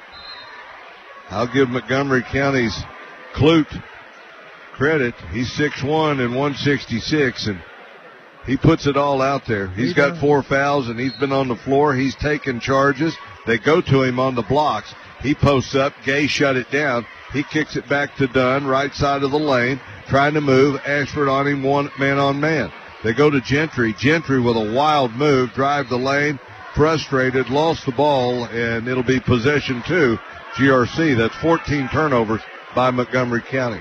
I'll give Montgomery County's Clute credit. He's 6'1" and 166, and he puts it all out there. He's got 4 fouls, and he's been on the floor. He's taken charges. They go to him on the blocks. He posts up. Gay shut it down. He kicks it back to Dunn, right side of the lane, trying to move. Ashford on him, one man on man. They go to Gentry. Gentry with a wild move, drive the lane, frustrated, lost the ball, and it'll be possession 2, GRC. That's 14 turnovers by Montgomery County.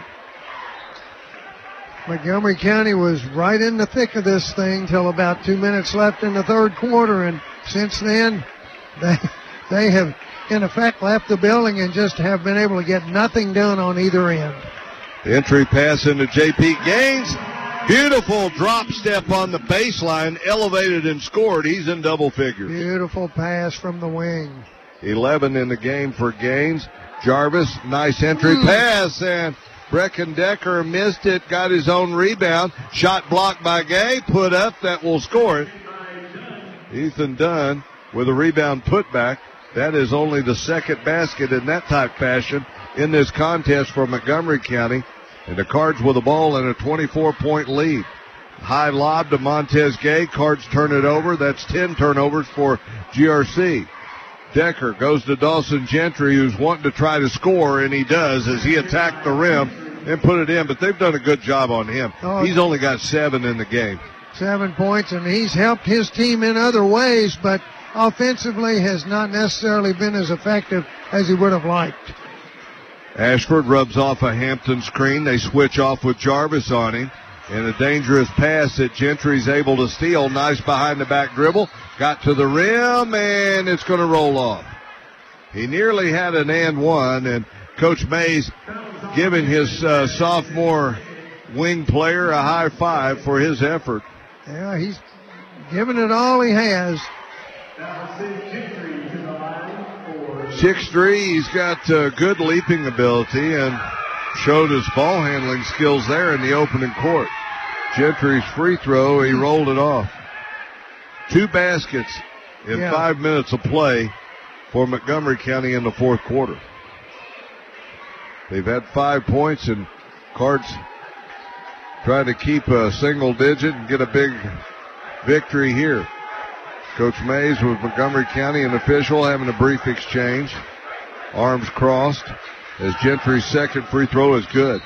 Montgomery County was right in the thick of this thing till about 2 minutes left in the third quarter, and since then they have in effect left the building and just have been able to get nothing done on either end. Entry pass into J.P. Gaines. Beautiful drop step on the baseline, elevated and scored. He's in double figures. Beautiful pass from the wing. 11 in the game for Gaines. Jarvis, nice entry pass, and Brecken Decker missed it, got his own rebound. Shot blocked by Gay, put up, that will score it. Ethan Dunn with a rebound putback. That is only the second basket in that type fashion in this contest for Montgomery County. And the Cards with the ball and a 24-point lead. High lob to Montez Gay. Cards turn it over. That's 10 turnovers for GRC. Decker goes to Dawson Gentry, who's wanting to try to score, and he does as he attacked the rim and put it in. But they've done a good job on him. He's only got 7 in the game. 7 points, and he's helped his team in other ways, but offensively has not necessarily been as effective as he would have liked. Ashford rubs off a Hampton screen. They switch off with Jarvis on him. And a dangerous pass that Gentry's able to steal. Nice behind-the-back dribble. Got to the rim, and it's going to roll off. He nearly had an and one, and Coach Mays giving his sophomore wing player a high five for his effort. Yeah, he's giving it all he has. 6'3", he's got good leaping ability and showed his ball handling skills there in the opening court. Gentry's free throw, he rolled it off. 2 baskets in 5 minutes of play for Montgomery County in the fourth quarter. They've had 5 points, and Cards trying to keep a single digit and get a big victory here. Coach Mays with Montgomery County, an official, having a brief exchange. Arms crossed as Gentry's second free throw is good.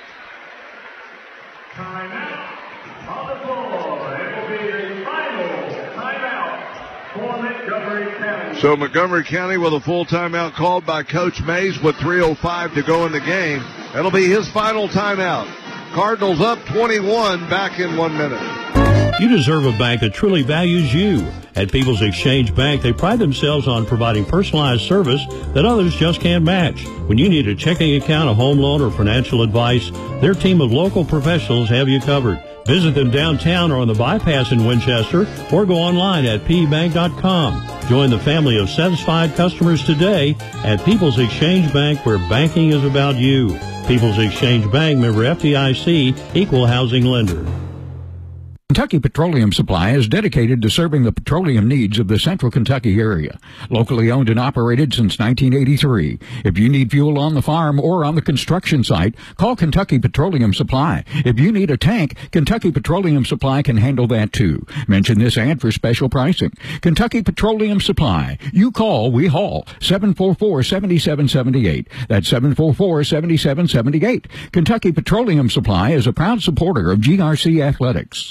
So Montgomery County with a full timeout called by Coach Mays with 3:05 to go in the game. That'll be his final timeout. Cardinals up 21, back in 1 minute. You deserve a bank that truly values you. At People's Exchange Bank, they pride themselves on providing personalized service that others just can't match. When you need a checking account, a home loan, or financial advice, their team of local professionals have you covered. Visit them downtown or on the bypass in Winchester, or go online at pbank.com. Join the family of satisfied customers today at People's Exchange Bank, where banking is about you. People's Exchange Bank, member FDIC, equal housing lender. Kentucky Petroleum Supply is dedicated to serving the petroleum needs of the central Kentucky area. Locally owned and operated since 1983. If you need fuel on the farm or on the construction site, call Kentucky Petroleum Supply. If you need a tank, Kentucky Petroleum Supply can handle that too. Mention this ad for special pricing. Kentucky Petroleum Supply. You call, we haul. 744-7778. That's 744-7778. Kentucky Petroleum Supply is a proud supporter of GRC Athletics.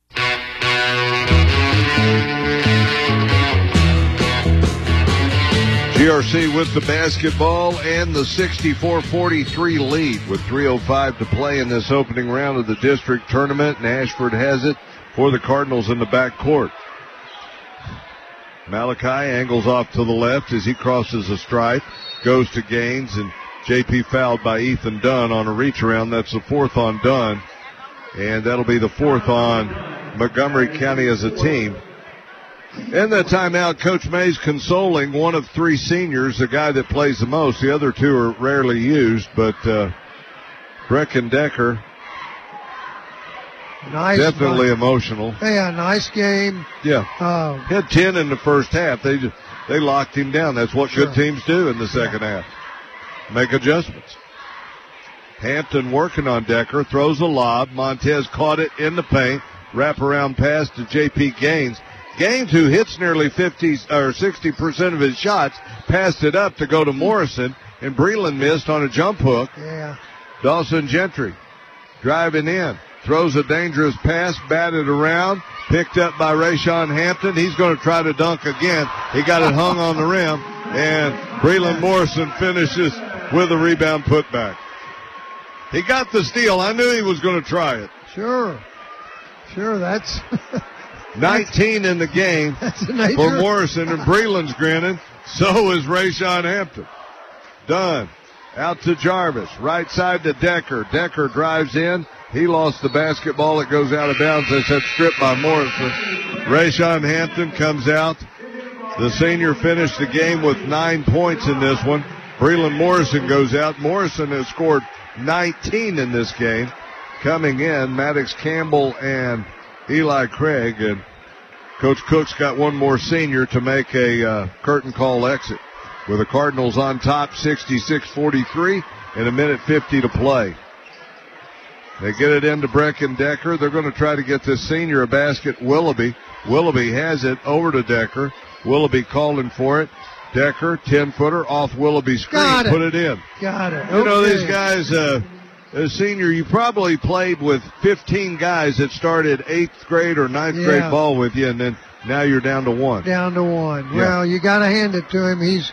GRC with the basketball and the 64-43 lead with 3:05 to play in this opening round of the district tournament, and Ashford has it for the Cardinals in the backcourt. Malachi angles off to the left as he crosses the stripe, goes to Gaines, and JP fouled by Ethan Dunn on a reach around. That's the fourth on Dunn, and that'll be the fourth on Montgomery County as a team. In the timeout, Coach Mays consoling one of 3 seniors, the guy that plays the most. The other 2 are rarely used, but Brecken Decker, definitely emotional. Yeah, nice game. Yeah, had 10 in the first half. They locked him down. That's what good teams do in the second half. Make adjustments. Hampton working on Decker, throws a lob. Montez caught it in the paint. Wraparound pass to J.P. Gaines. Gaines, who hits nearly 60% of his shots, passed it up to go to Morrison, and Breland missed on a jump hook. Yeah. Dawson Gentry driving in, throws a dangerous pass, batted around, picked up by Rayshawn Hampton. He's going to try to dunk again. He got it hung on the rim, and Breland Morrison finishes with a rebound putback. He got the steal. I knew he was going to try it. Sure, that's... 19 in the game for Morrison, and Breland's grinning. So is Rayshawn Hampton. Dunn out to Jarvis. Right side to Decker. Decker drives in. He lost the basketball. It goes out of bounds. They said stripped by Morrison. Rayshawn Hampton comes out. The senior finished the game with 9 points in this one. Breland Morrison goes out. Morrison has scored 19 in this game. Coming in, Maddox Campbell and Eli Craig, and Coach Cook's got one more senior to make a curtain call exit. With the Cardinals on top, 66-43, and 1:50 to play. They get it into Brecken Decker. They're going to try to get this senior a basket. Willoughby has it over to Decker. Willoughby calling for it. Decker, 10-footer, off Willoughby's screen, put it in. Got it. You know, these guys, as senior, you probably played with 15 guys that started 8th grade or 9th grade ball with you, and then now you're down to 1. Down to 1. Yeah. Well, you got to hand it to him. He's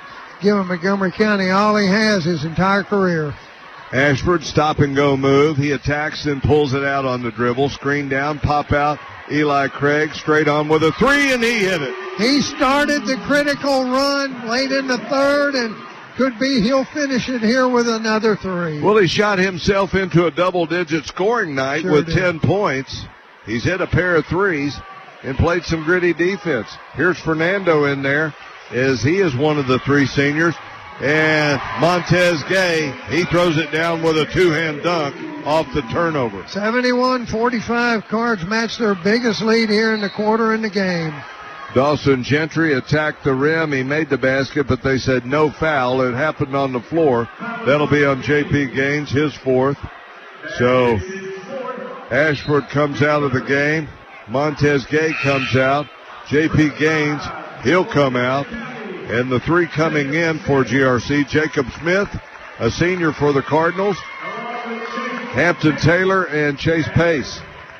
giving Montgomery County all he has his entire career. Ashford, stop-and-go move. He attacks and pulls it out on the dribble. Screen down, pop out. Eli Craig straight on with a three, and he hit it. He started the critical run late in the third, and could be he'll finish it here with another three. Well, he shot himself into a double-digit scoring night with 10 points. He's hit a pair of threes and played some gritty defense. Here's Fernando in there, as he is one of the three seniors. And Montez Gay, he throws it down with a two-hand dunk off the turnover. 71-45, Cards match their biggest lead here in the quarter in the game. Dawson Gentry attacked the rim. He made the basket, but they said no foul. It happened on the floor. That'll be on J.P. Gaines, his fourth. So Ashford comes out of the game. Montez Gay comes out. J.P. Gaines, he'll come out. And the three coming in for GRC, Jacob Smith, a senior for the Cardinals, Hampton Taylor, and Chase Pace.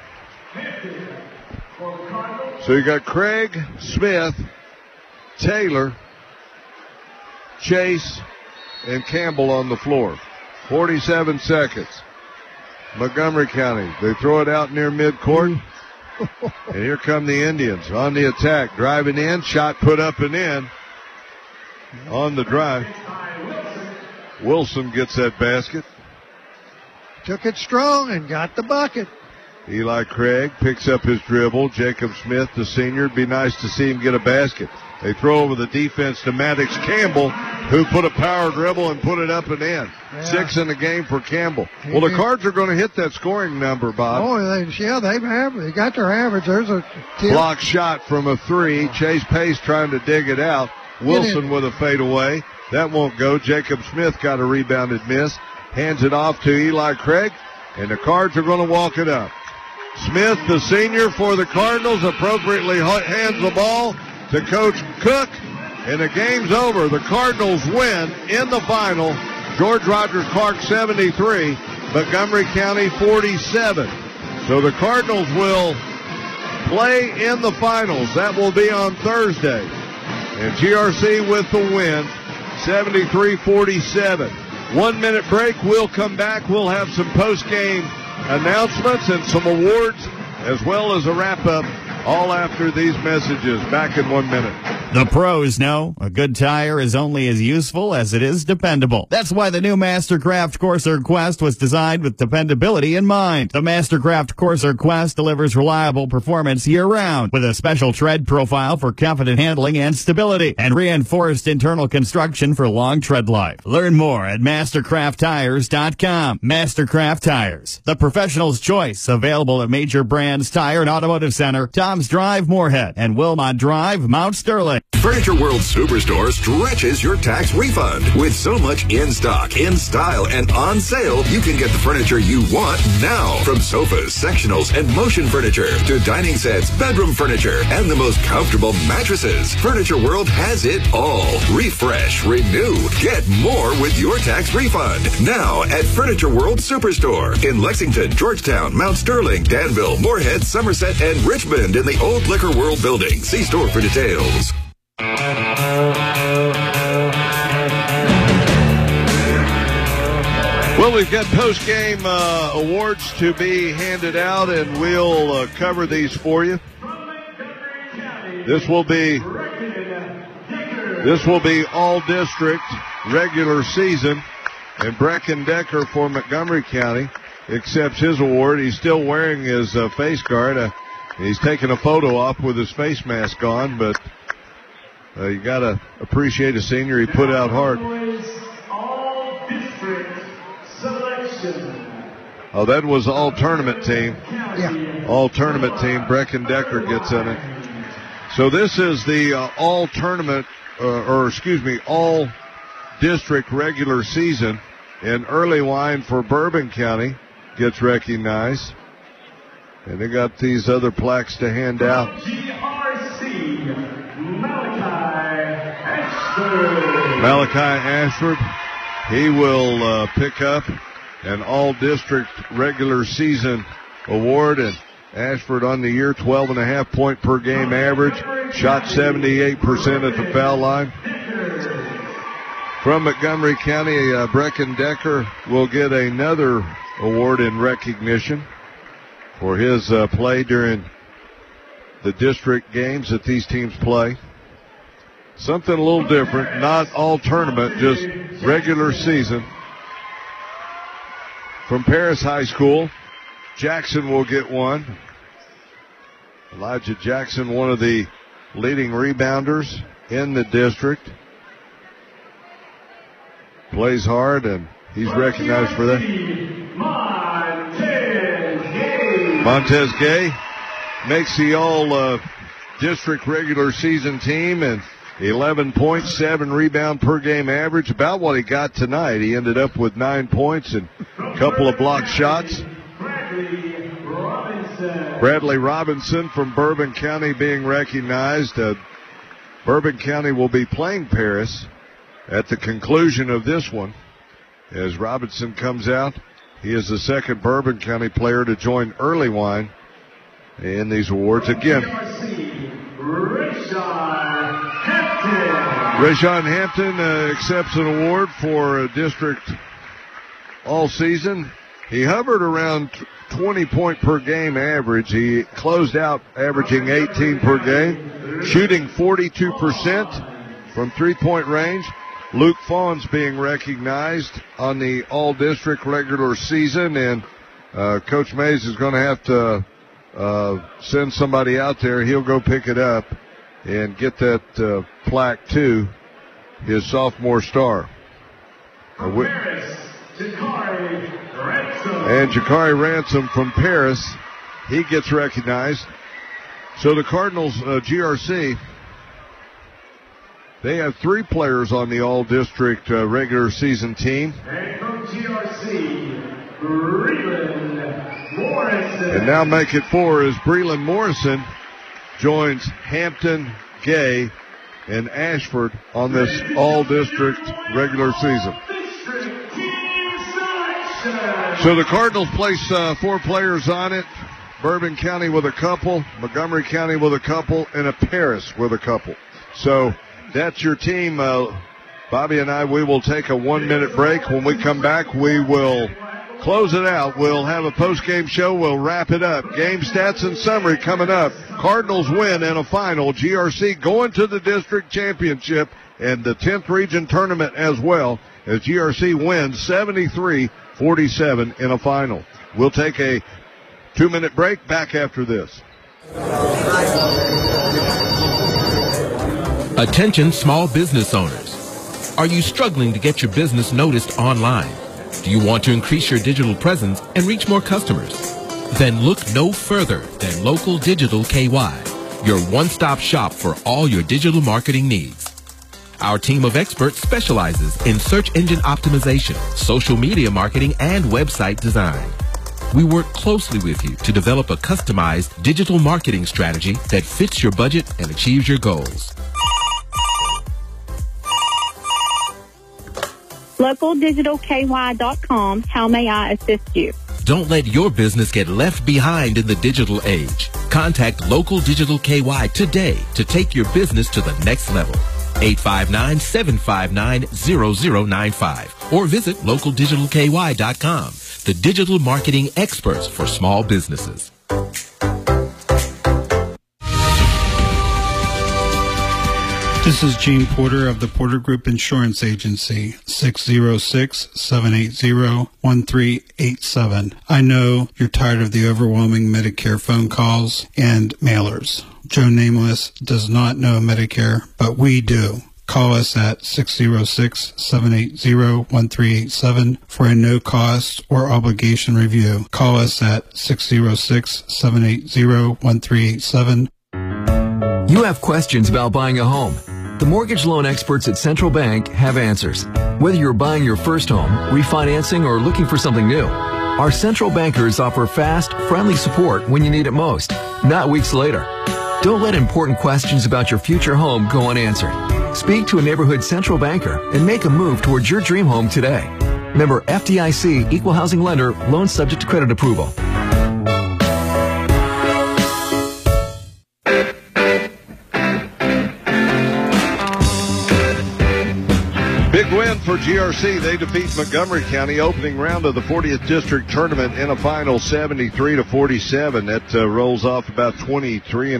So you got Craig, Smith, Taylor, Chase, and Campbell on the floor. 47 seconds. Montgomery County, they throw it out near midcourt. And here come the Indians on the attack, driving in, shot put up and in. On the drive, Wilson gets that basket. Took it strong and got the bucket. Eli Craig picks up his dribble. Jacob Smith, the senior, it'd be nice to see him get a basket. They throw over the defense to Maddox Campbell, who put a power dribble and put it up and in. Yeah. 6 in the game for Campbell. Well, the Cards are going to hit that scoring number, Bob. Oh, they got their average. There's a block shot from a three. Chase Pace trying to dig it out. Wilson with a fadeaway. That won't go. Jacob Smith got a rebounded miss. Hands it off to Eli Craig, and the Cards are going to walk it up. Smith, the senior for the Cardinals, appropriately hands the ball to Coach Cook, and the game's over. The Cardinals win in the final. George Rogers Clark 73, Montgomery County 47. So the Cardinals will play in the finals. That will be on Thursday. And GRC with the win, 73-47. 1 minute break. We'll come back. We'll have some post-game announcements and some awards, as well as a wrap-up, all after these messages. Back in 1 minute. The pros know a good tire is only as useful as it is dependable. That's why the new Mastercraft Corsair Quest was designed with dependability in mind. The Mastercraft Corsair Quest delivers reliable performance year-round with a special tread profile for confident handling and stability and reinforced internal construction for long tread life. Learn more at mastercrafttires.com. Mastercraft Tires, the professional's choice, available at major brands Tire and Automotive Center, Tom's Drive, Moorhead, and Wilmot Drive, Mount Sterling. Furniture World Superstore stretches your tax refund. With so much in stock, in style, and on sale, you can get the furniture you want now. From sofas, sectionals, and motion furniture to dining sets, bedroom furniture, and the most comfortable mattresses. Furniture World has it all. Refresh, renew, get more with your tax refund. Now at Furniture World Superstore in Lexington, Georgetown, Mount Sterling, Danville, Moorhead, Somerset, and Richmond in the Old Liquor World building. See store for details. Well, we've got post-game awards to be handed out, and we'll cover these for you. This will be all district regular season, and Brecken Decker for Montgomery County accepts his award. He's still wearing his face guard. He's taking a photo op with his face mask on, but you got to appreciate a senior. He put out hard. Oh, that was all tournament team. Yeah. All tournament team. Brecken Decker gets in it. So this is the all tournament, all district regular season. And Early Wine for Bourbon County gets recognized. And they got these other plaques to hand out. Malachi Ashford, he will pick up an all-district regular season award. And Ashford on the year, 12.5 point per game average, shot 78% at the foul line. From Montgomery County, Brecken Decker will get another award in recognition for his play during the district games that these teams play. Something a little different, not all tournament, just regular season. From Paris High School, Jackson will get one. Elijah Jackson, one of the leading rebounders in the district. Plays hard, and he's recognized for that. Montez Gay makes the all-district regular season team, and 11.7 rebound per game average, about what he got tonight. He ended up with 9 points and a couple of blocked shots. Bradley Robinson from Bourbon County being recognized. Bourbon County will be playing Paris at the conclusion of this one. As Robinson comes out, he is the second Bourbon County player to join Earlywine in these awards. Again, Rayshawn Hampton accepts an award for district all season. He hovered around 20 point per game average. He closed out averaging 18 per game, shooting 42% from 3-point range. Luke Fawns being recognized on the all-district regular season, and Coach Mays is going to have to send somebody out there. He'll go pick it up and get that plaque to his sophomore star. And Jakari Ransom from Paris, he gets recognized. So the Cardinals, GRC, they have 3 players on the all-district regular season team. And from GRC, Breland Morrison. And now make it 4 as Breland Morrison joins Hampton, Gay, and Ashford on this all-district regular season. So the Cardinals place 4 players on it. Bourbon County with a couple, Montgomery County with a couple, and a Paris with a couple. So that's your team. Bobby and I, we will take a 1-minute break. When we come back, we will close it out. We'll have a post-game show. We'll wrap it up. Game stats and summary coming up. Cardinals win in a final. GRC going to the district championship and the 10th region tournament as well, as GRC wins 73-47 in a final. We'll take a 2-minute break. Back after this. Attention small business owners. Are you struggling to get your business noticed online? Do you want to increase your digital presence and reach more customers? Then look no further than Local Digital KY, your one-stop shop for all your digital marketing needs. Our team of experts specializes in search engine optimization, social media marketing, and website design. We work closely with you to develop a customized digital marketing strategy that fits your budget and achieves your goals. LocalDigitalKY.com. How may I assist you? Don't let your business get left behind in the digital age. Contact Local Digital KY today to take your business to the next level. 859-759-0095 or visit LocalDigitalKY.com, the digital marketing experts for small businesses. This is Gene Porter of the Porter Group Insurance Agency, 606-780-1387. I know you're tired of the overwhelming Medicare phone calls and mailers. Joe Nameless does not know Medicare, but we do. Call us at 606-780-1387 for a no-cost or obligation review. Call us at 606-780-1387. You have questions about buying a home. The mortgage loan experts at Central Bank have answers. Whether you're buying your first home, refinancing, or looking for something new, our Central Bankers offer fast, friendly support when you need it most, not weeks later. Don't let important questions about your future home go unanswered. Speak to a neighborhood Central Banker and make a move towards your dream home today. Member FDIC, Equal Housing Lender, loan subject to credit approval. Big win for GRC. They defeat Montgomery County, opening round of the 40th District Tournament in a final 73-47. That rolls off about 22-23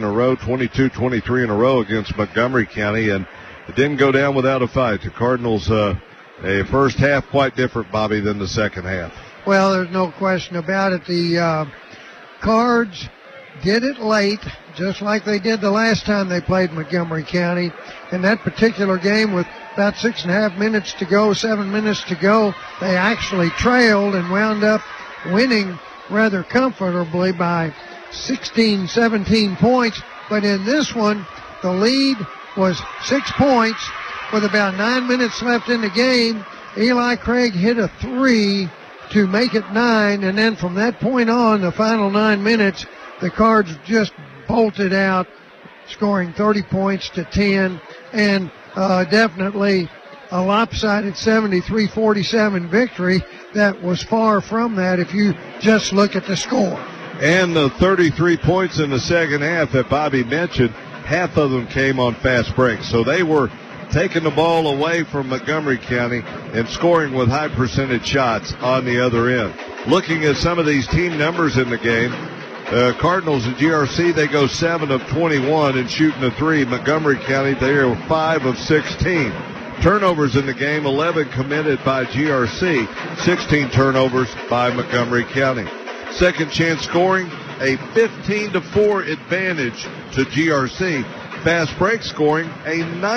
in a row against Montgomery County, and it didn't go down without a fight. The Cardinals, a first half quite different, Bobby, than the second half. Well, there's no question about it. The Cards did it late, just like they did the last time they played Montgomery County. In that particular game, with about 6.5 minutes to go, 7 minutes to go, they actually trailed and wound up winning rather comfortably by 16, 17 points. But in this one, the lead was 6 points with about 9 minutes left in the game. Eli Craig hit a 3 to make it 9, and then from that point on, the final 9 minutes, the Cards just bolted out, scoring 30 points to 10, and definitely a lopsided 73-47 victory that was far from that if you just look at the score. And the 33 points in the second half that Bobby mentioned, half of them came on fast breaks. So they were taking the ball away from Montgomery County and scoring with high percentage shots on the other end. Looking at some of these team numbers in the game, Cardinals and GRC, they go 7 of 21 and shooting a 3. Montgomery County, they are 5 of 16. Turnovers in the game, 11 committed by GRC, 16 turnovers by Montgomery County. Second chance scoring, a 15-4 advantage to GRC. Fast break scoring, a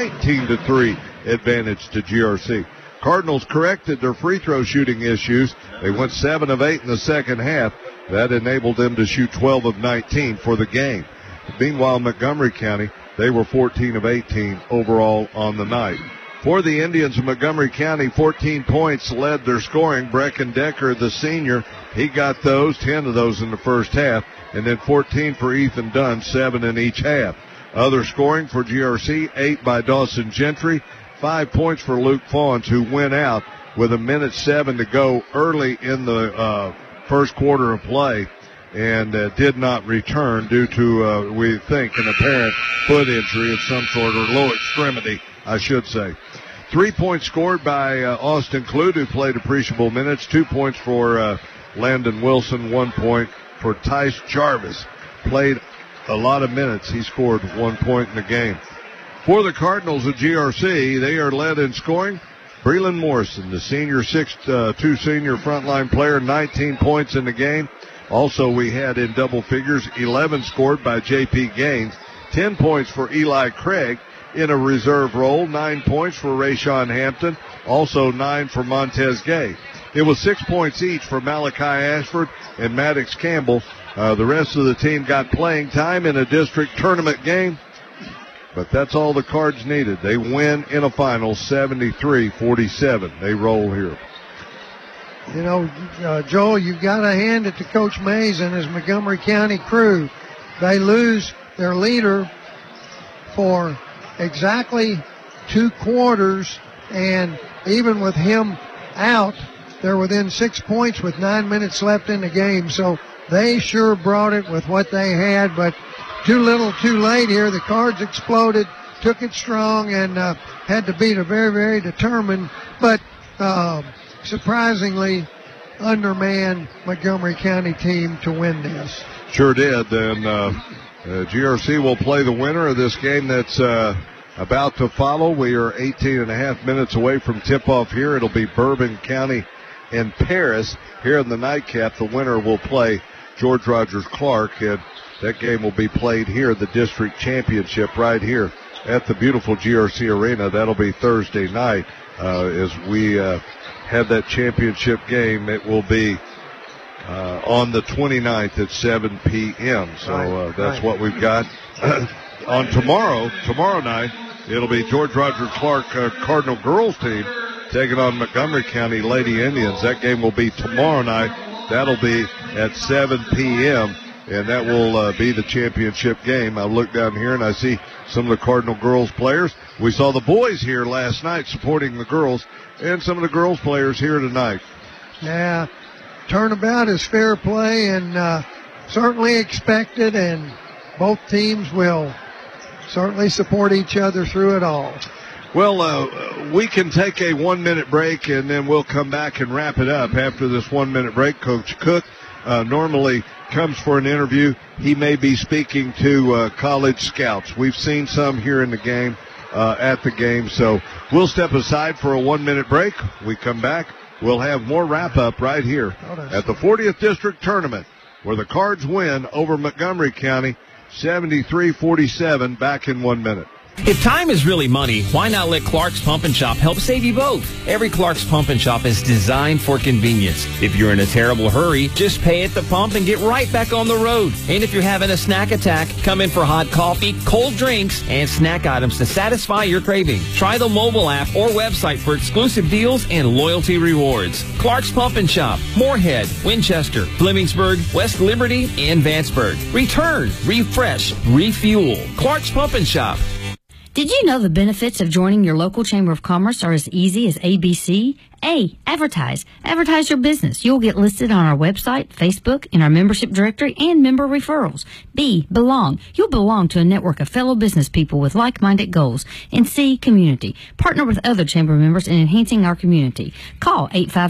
19-3 advantage to GRC. Cardinals corrected their free throw shooting issues. They went 7 of 8 in the second half. That enabled them to shoot 12 of 19 for the game. Meanwhile, Montgomery County, they were 14 of 18 overall on the night. For the Indians of Montgomery County, 14 points led their scoring. Brecken Decker, the senior, he got those, 10 of those in the first half, and then 14 for Ethan Dunn, 7 in each half. Other scoring for GRC, 8 by Dawson Gentry, 5 points for Luke Fawns, who went out with 1:07 to go early in the first quarter of play and did not return due to, we think, an apparent foot injury of some sort, or low extremity, I should say. 3 points scored by Austin Clute, who played appreciable minutes. 2 points for Landon Wilson. 1 point for Tice Jarvis. Played a lot of minutes. He scored 1 point in the game. For the Cardinals of GRC, they are led in scoring. Breland Morrison, the senior 6'2" senior frontline player, 19 points in the game. Also, we had in double figures 11 scored by J.P. Gaines, 10 points for Eli Craig in a reserve role, 9 points for Rayshawn Hampton, also 9 for Montez Gay. It was 6 points each for Malachi Ashford and Maddox Campbell. The rest of the team got playing time in a district tournament game, but that's all the Cards needed. They win in a final 73-47. They roll here. You know, Joel, you've got to hand it to Coach Mays and his Montgomery County crew. They lose their leader for exactly 2 quarters, and even with him out, they're within 6 points with 9 minutes left in the game. So they sure brought it with what they had, but too little, too late here. The Cards exploded, took it strong, and had to beat a very, very determined, but surprisingly undermanned Montgomery County team to win this. Sure did, and GRC will play the winner of this game that's about to follow. We are 18.5 minutes away from tip-off here. It'll be Bourbon County and Paris. Here in the nightcap, the winner will play George Rogers Clark, and that game will be played here, the district championship, right here at the beautiful GRC Arena. That'll be Thursday night as we have that championship game. It will be on the 29th at 7 p.m. So that's what we've got. On tomorrow night, it'll be George Rogers Clark Cardinal girls team taking on Montgomery County Lady Indians. That game will be tomorrow night. That'll be at 7 p.m., and that will be the championship game. I look down here and I see some of the Cardinal girls players. We saw the boys here last night supporting the girls, and some of the girls players here tonight. Yeah, turnabout is fair play and certainly expected, and both teams will certainly support each other through it all. Well, we can take a 1-minute break, and then we'll come back and wrap it up. After this 1-minute break, Coach Cook normally comes for an interview. He may be speaking to college scouts. We've seen some here in the game, at the game. So we'll step aside for a 1-minute break. We come back. We'll have more wrap-up right here at the 40th District Tournament, where the Cards win over Montgomery County 73-47. Back in 1 minute. If time is really money, why not let Clark's Pump and Shop help save you both? Every Clark's Pump and Shop is designed for convenience. If you're in a terrible hurry, just pay at the pump and get right back on the road. And if you're having a snack attack, come in for hot coffee, cold drinks, and snack items to satisfy your craving. Try the mobile app or website for exclusive deals and loyalty rewards. Clark's Pump and Shop, Moorhead, Winchester, Flemingsburg, West Liberty, and Vanceburg. Return, refresh, refuel. Clark's Pump and Shop. Did you know the benefits of joining your local Chamber of Commerce are as easy as ABC? A, advertise. Advertise your business. You'll get listed on our website, Facebook, in our membership directory, and member referrals. B, belong. You'll belong to a network of fellow business people with like-minded goals. And C, community. Partner with other Chamber members in enhancing our community. Call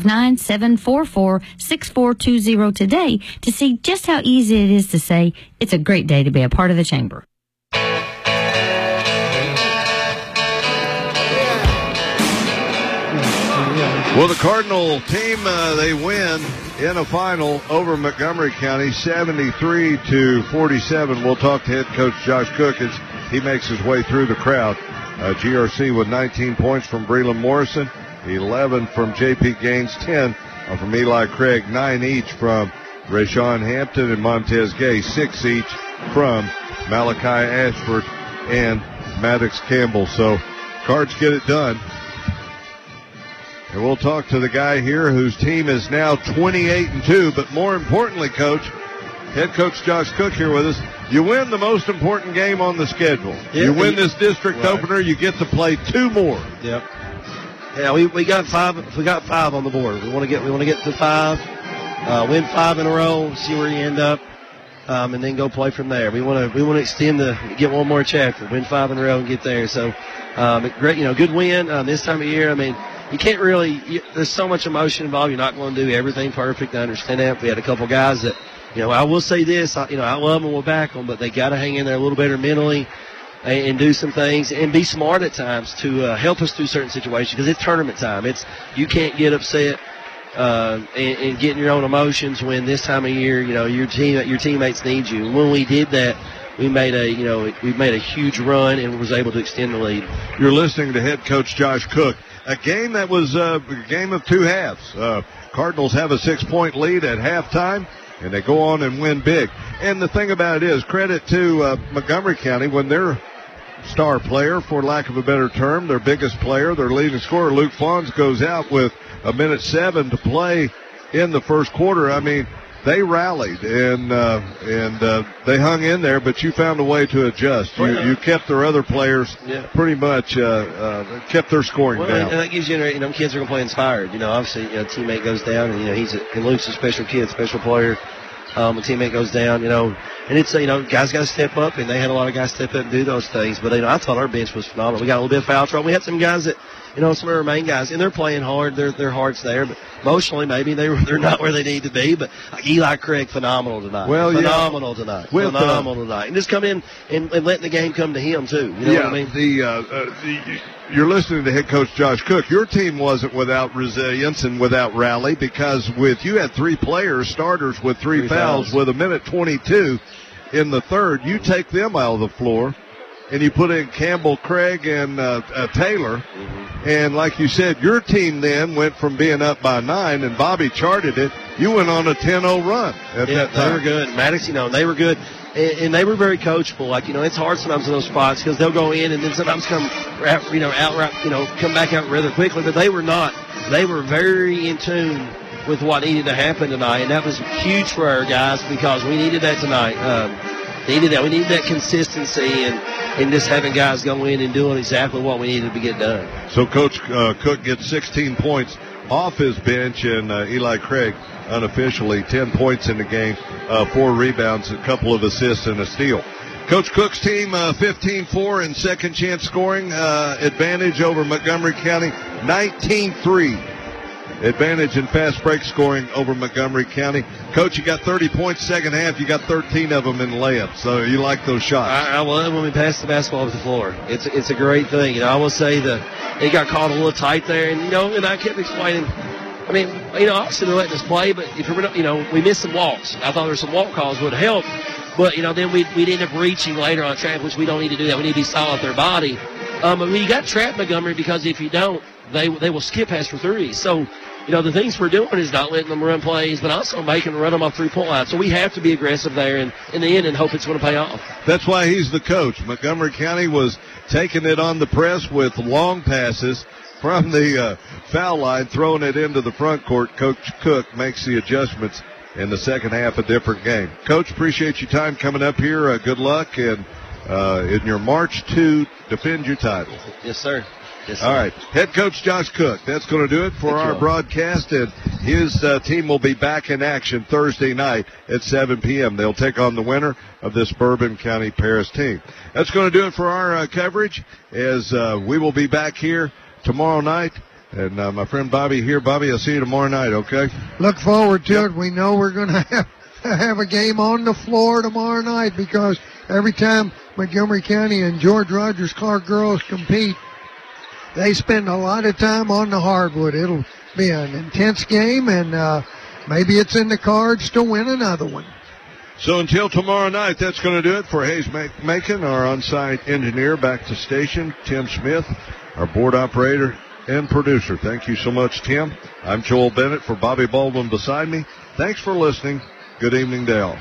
859-744-6420 today to see just how easy it is to say, it's a great day to be a part of the Chamber. Well, the Cardinal team, they win in a final over Montgomery County, 73-47. We'll talk to head coach Josh Cook as he makes his way through the crowd. GRC with 19 points from Breland Morrison, 11 from J.P. Gaines, 10 from Eli Craig, 9 each from Rashawn Hampton and Montez Gay, 6 each from Malachi Ashford and Maddox Campbell. So Cards get it done. And we'll talk to the guy here whose team is now 28-2. But more importantly, Coach, head coach Josh Cook here with us. You win the most important game on the schedule. Yeah, you win this district opener, you get to play 2 more. Yep. Yeah, we got 5. We got 5 on the board. We want to get to 5, win 5 in a row, see where you end up, and then go play from there. We want to extend get one more chapter, win 5 in a row and get there. So great, good win this time of year. I mean, you can't really, there's so much emotion involved. You're not going to do everything perfect. I understand that. We had a couple guys that, I will say this, I love them and we'll back them, but they got to hang in there a little better mentally and do some things and be smart at times to help us through certain situations, because it's tournament time. You can't get upset and get in your own emotions when this time of year, your teammates need you. When we did that, we made a huge run and was able to extend the lead. You're listening to head coach Josh Cook. A game that was a game of 2 halves. Cardinals have a 6-point lead at halftime, and they go on and win big. And the thing about it is, credit to Montgomery County, when their star player, for lack of a better term, their biggest player, their leading scorer, Luke Fons, goes out with 1:07 to play in the first quarter. I mean, they rallied and they hung in there, but you found a way to adjust. You kept their other players pretty much kept their scoring down. And that gives you, kids are going to play inspired. Obviously, a teammate goes down, and Luke's a special kid, special player. A teammate goes down, and it's guys got to step up, and they had a lot of guys step up and do those things. But I thought our bench was phenomenal. We got a little bit of foul trouble. We had some guys that, some of our main guys, and they're playing hard. Their heart's there, but emotionally maybe they're not where they need to be. But Eli Craig, phenomenal tonight. Well, phenomenal tonight. And just come in and letting the game come to him too. You know what I mean? You're listening to head coach Josh Cook. Your team wasn't without resilience and without rally, because you had 3 players, starters with 3 fouls with 1:22 in the third. You take them out of the floor, and you put in Campbell, Craig, and Taylor. Mm-hmm. And like you said, your team then went from being up by 9, and Bobby charted it. You went on a 10-0 run at that time. They were good. Maddox, they were good. And they were very coachable. It's hard sometimes in those spots because they'll go in and then sometimes come back out rather quickly. But they were not. They were very in tune with what needed to happen tonight, and that was huge for our guys because we needed that tonight. We needed that consistency and just having guys go in and doing exactly what we needed to get done. So Coach Cook gets 16 points off his bench, and Eli Craig unofficially 10 points in the game, 4 rebounds, a couple of assists, and a steal. Coach Cook's team 15-4 in second chance scoring advantage over Montgomery County, 19-3 advantage in fast break scoring over Montgomery County. Coach, you got 30 points second half. You got 13 of them in layups, so you like those shots. I love when we pass the basketball to the floor. It's a great thing. I will say that it got caught a little tight there, and and I kept explaining. I mean, obviously they're letting us play, but if we missed some walks. I thought there were some walk calls would help. But, then we'd end up reaching later on track, which we don't need to do that. We need to be solid with their body. But you got trapped, Montgomery, because if you don't, they will skip past for threes. So, the things we're doing is not letting them run plays, but also making them run them off three-point line. So we have to be aggressive there in the end and hope it's going to pay off. That's why he's the coach. Montgomery County was taking it on the press with long passes from the foul line, throwing it into the front court. Coach Cook makes the adjustments in the second half, a different game. Coach, appreciate your time coming up here. Good luck in your march to defend your title. Yes, sir. Yes, sir. All right. Head coach Josh Cook. That's going to do it for our broadcast, and his team will be back in action Thursday night at 7 p.m. They'll take on the winner of this Bourbon County Paris team. That's going to do it for our coverage, as we will be back here tomorrow night. And my friend Bobby here. Bobby, I'll see you tomorrow night, okay? Look forward to it. We know we're going to have a game on the floor tomorrow night, because every time Montgomery County and George Rogers Clark girls compete, they spend a lot of time on the hardwood. It'll be an intense game, and maybe it's in the cards to win another one. So until tomorrow night, that's going to do it for Hayes Macon, our on-site engineer. Back to station, Tim Smith, our board operator and producer. Thank you so much, Tim. I'm Joel Bennett for Bobby Baldwin beside me. Thanks for listening. Good evening, Dale.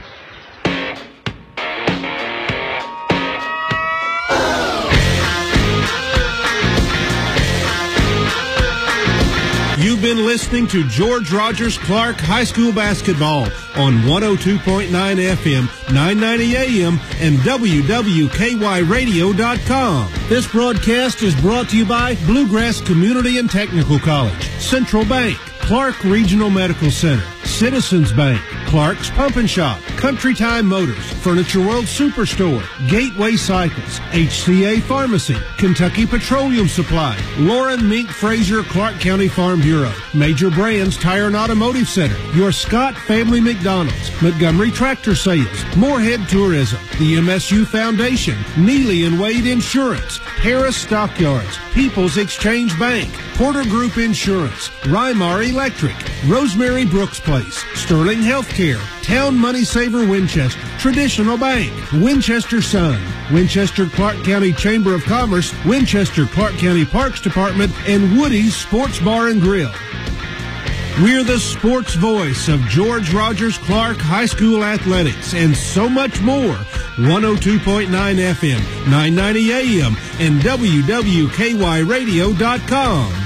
You've been listening to George Rogers Clark High School basketball on 102.9 FM, 990 AM, and WWKYRadio.com. This broadcast is brought to you by Bluegrass Community and Technical College, Central Bank, Clark Regional Medical Center, Citizens Bank, Clark's Pump and Shop, Country Time Motors, Furniture World Superstore, Gateway Cycles, HCA Pharmacy, Kentucky Petroleum Supply, Lauren Mink Fraser Clark County Farm Bureau, Major Brands Tire and Automotive Center, your Scott Family McDonald's, Montgomery Tractor Sales, Moorhead Tourism, the MSU Foundation, Neely and Wade Insurance, Harris Stockyards, People's Exchange Bank, Porter Group Insurance, Rymar Electric, Rosemary Brooks Place, Sterling Healthcare, Town Money Saver Winchester, Traditional Bank, Winchester Sun, Winchester Clark County Chamber of Commerce, Winchester Clark County Parks Department, and Woody's Sports Bar and Grill. We're the sports voice of George Rogers Clark High School athletics and so much more. 102.9 FM, 990 AM, and WWKYRadio.com.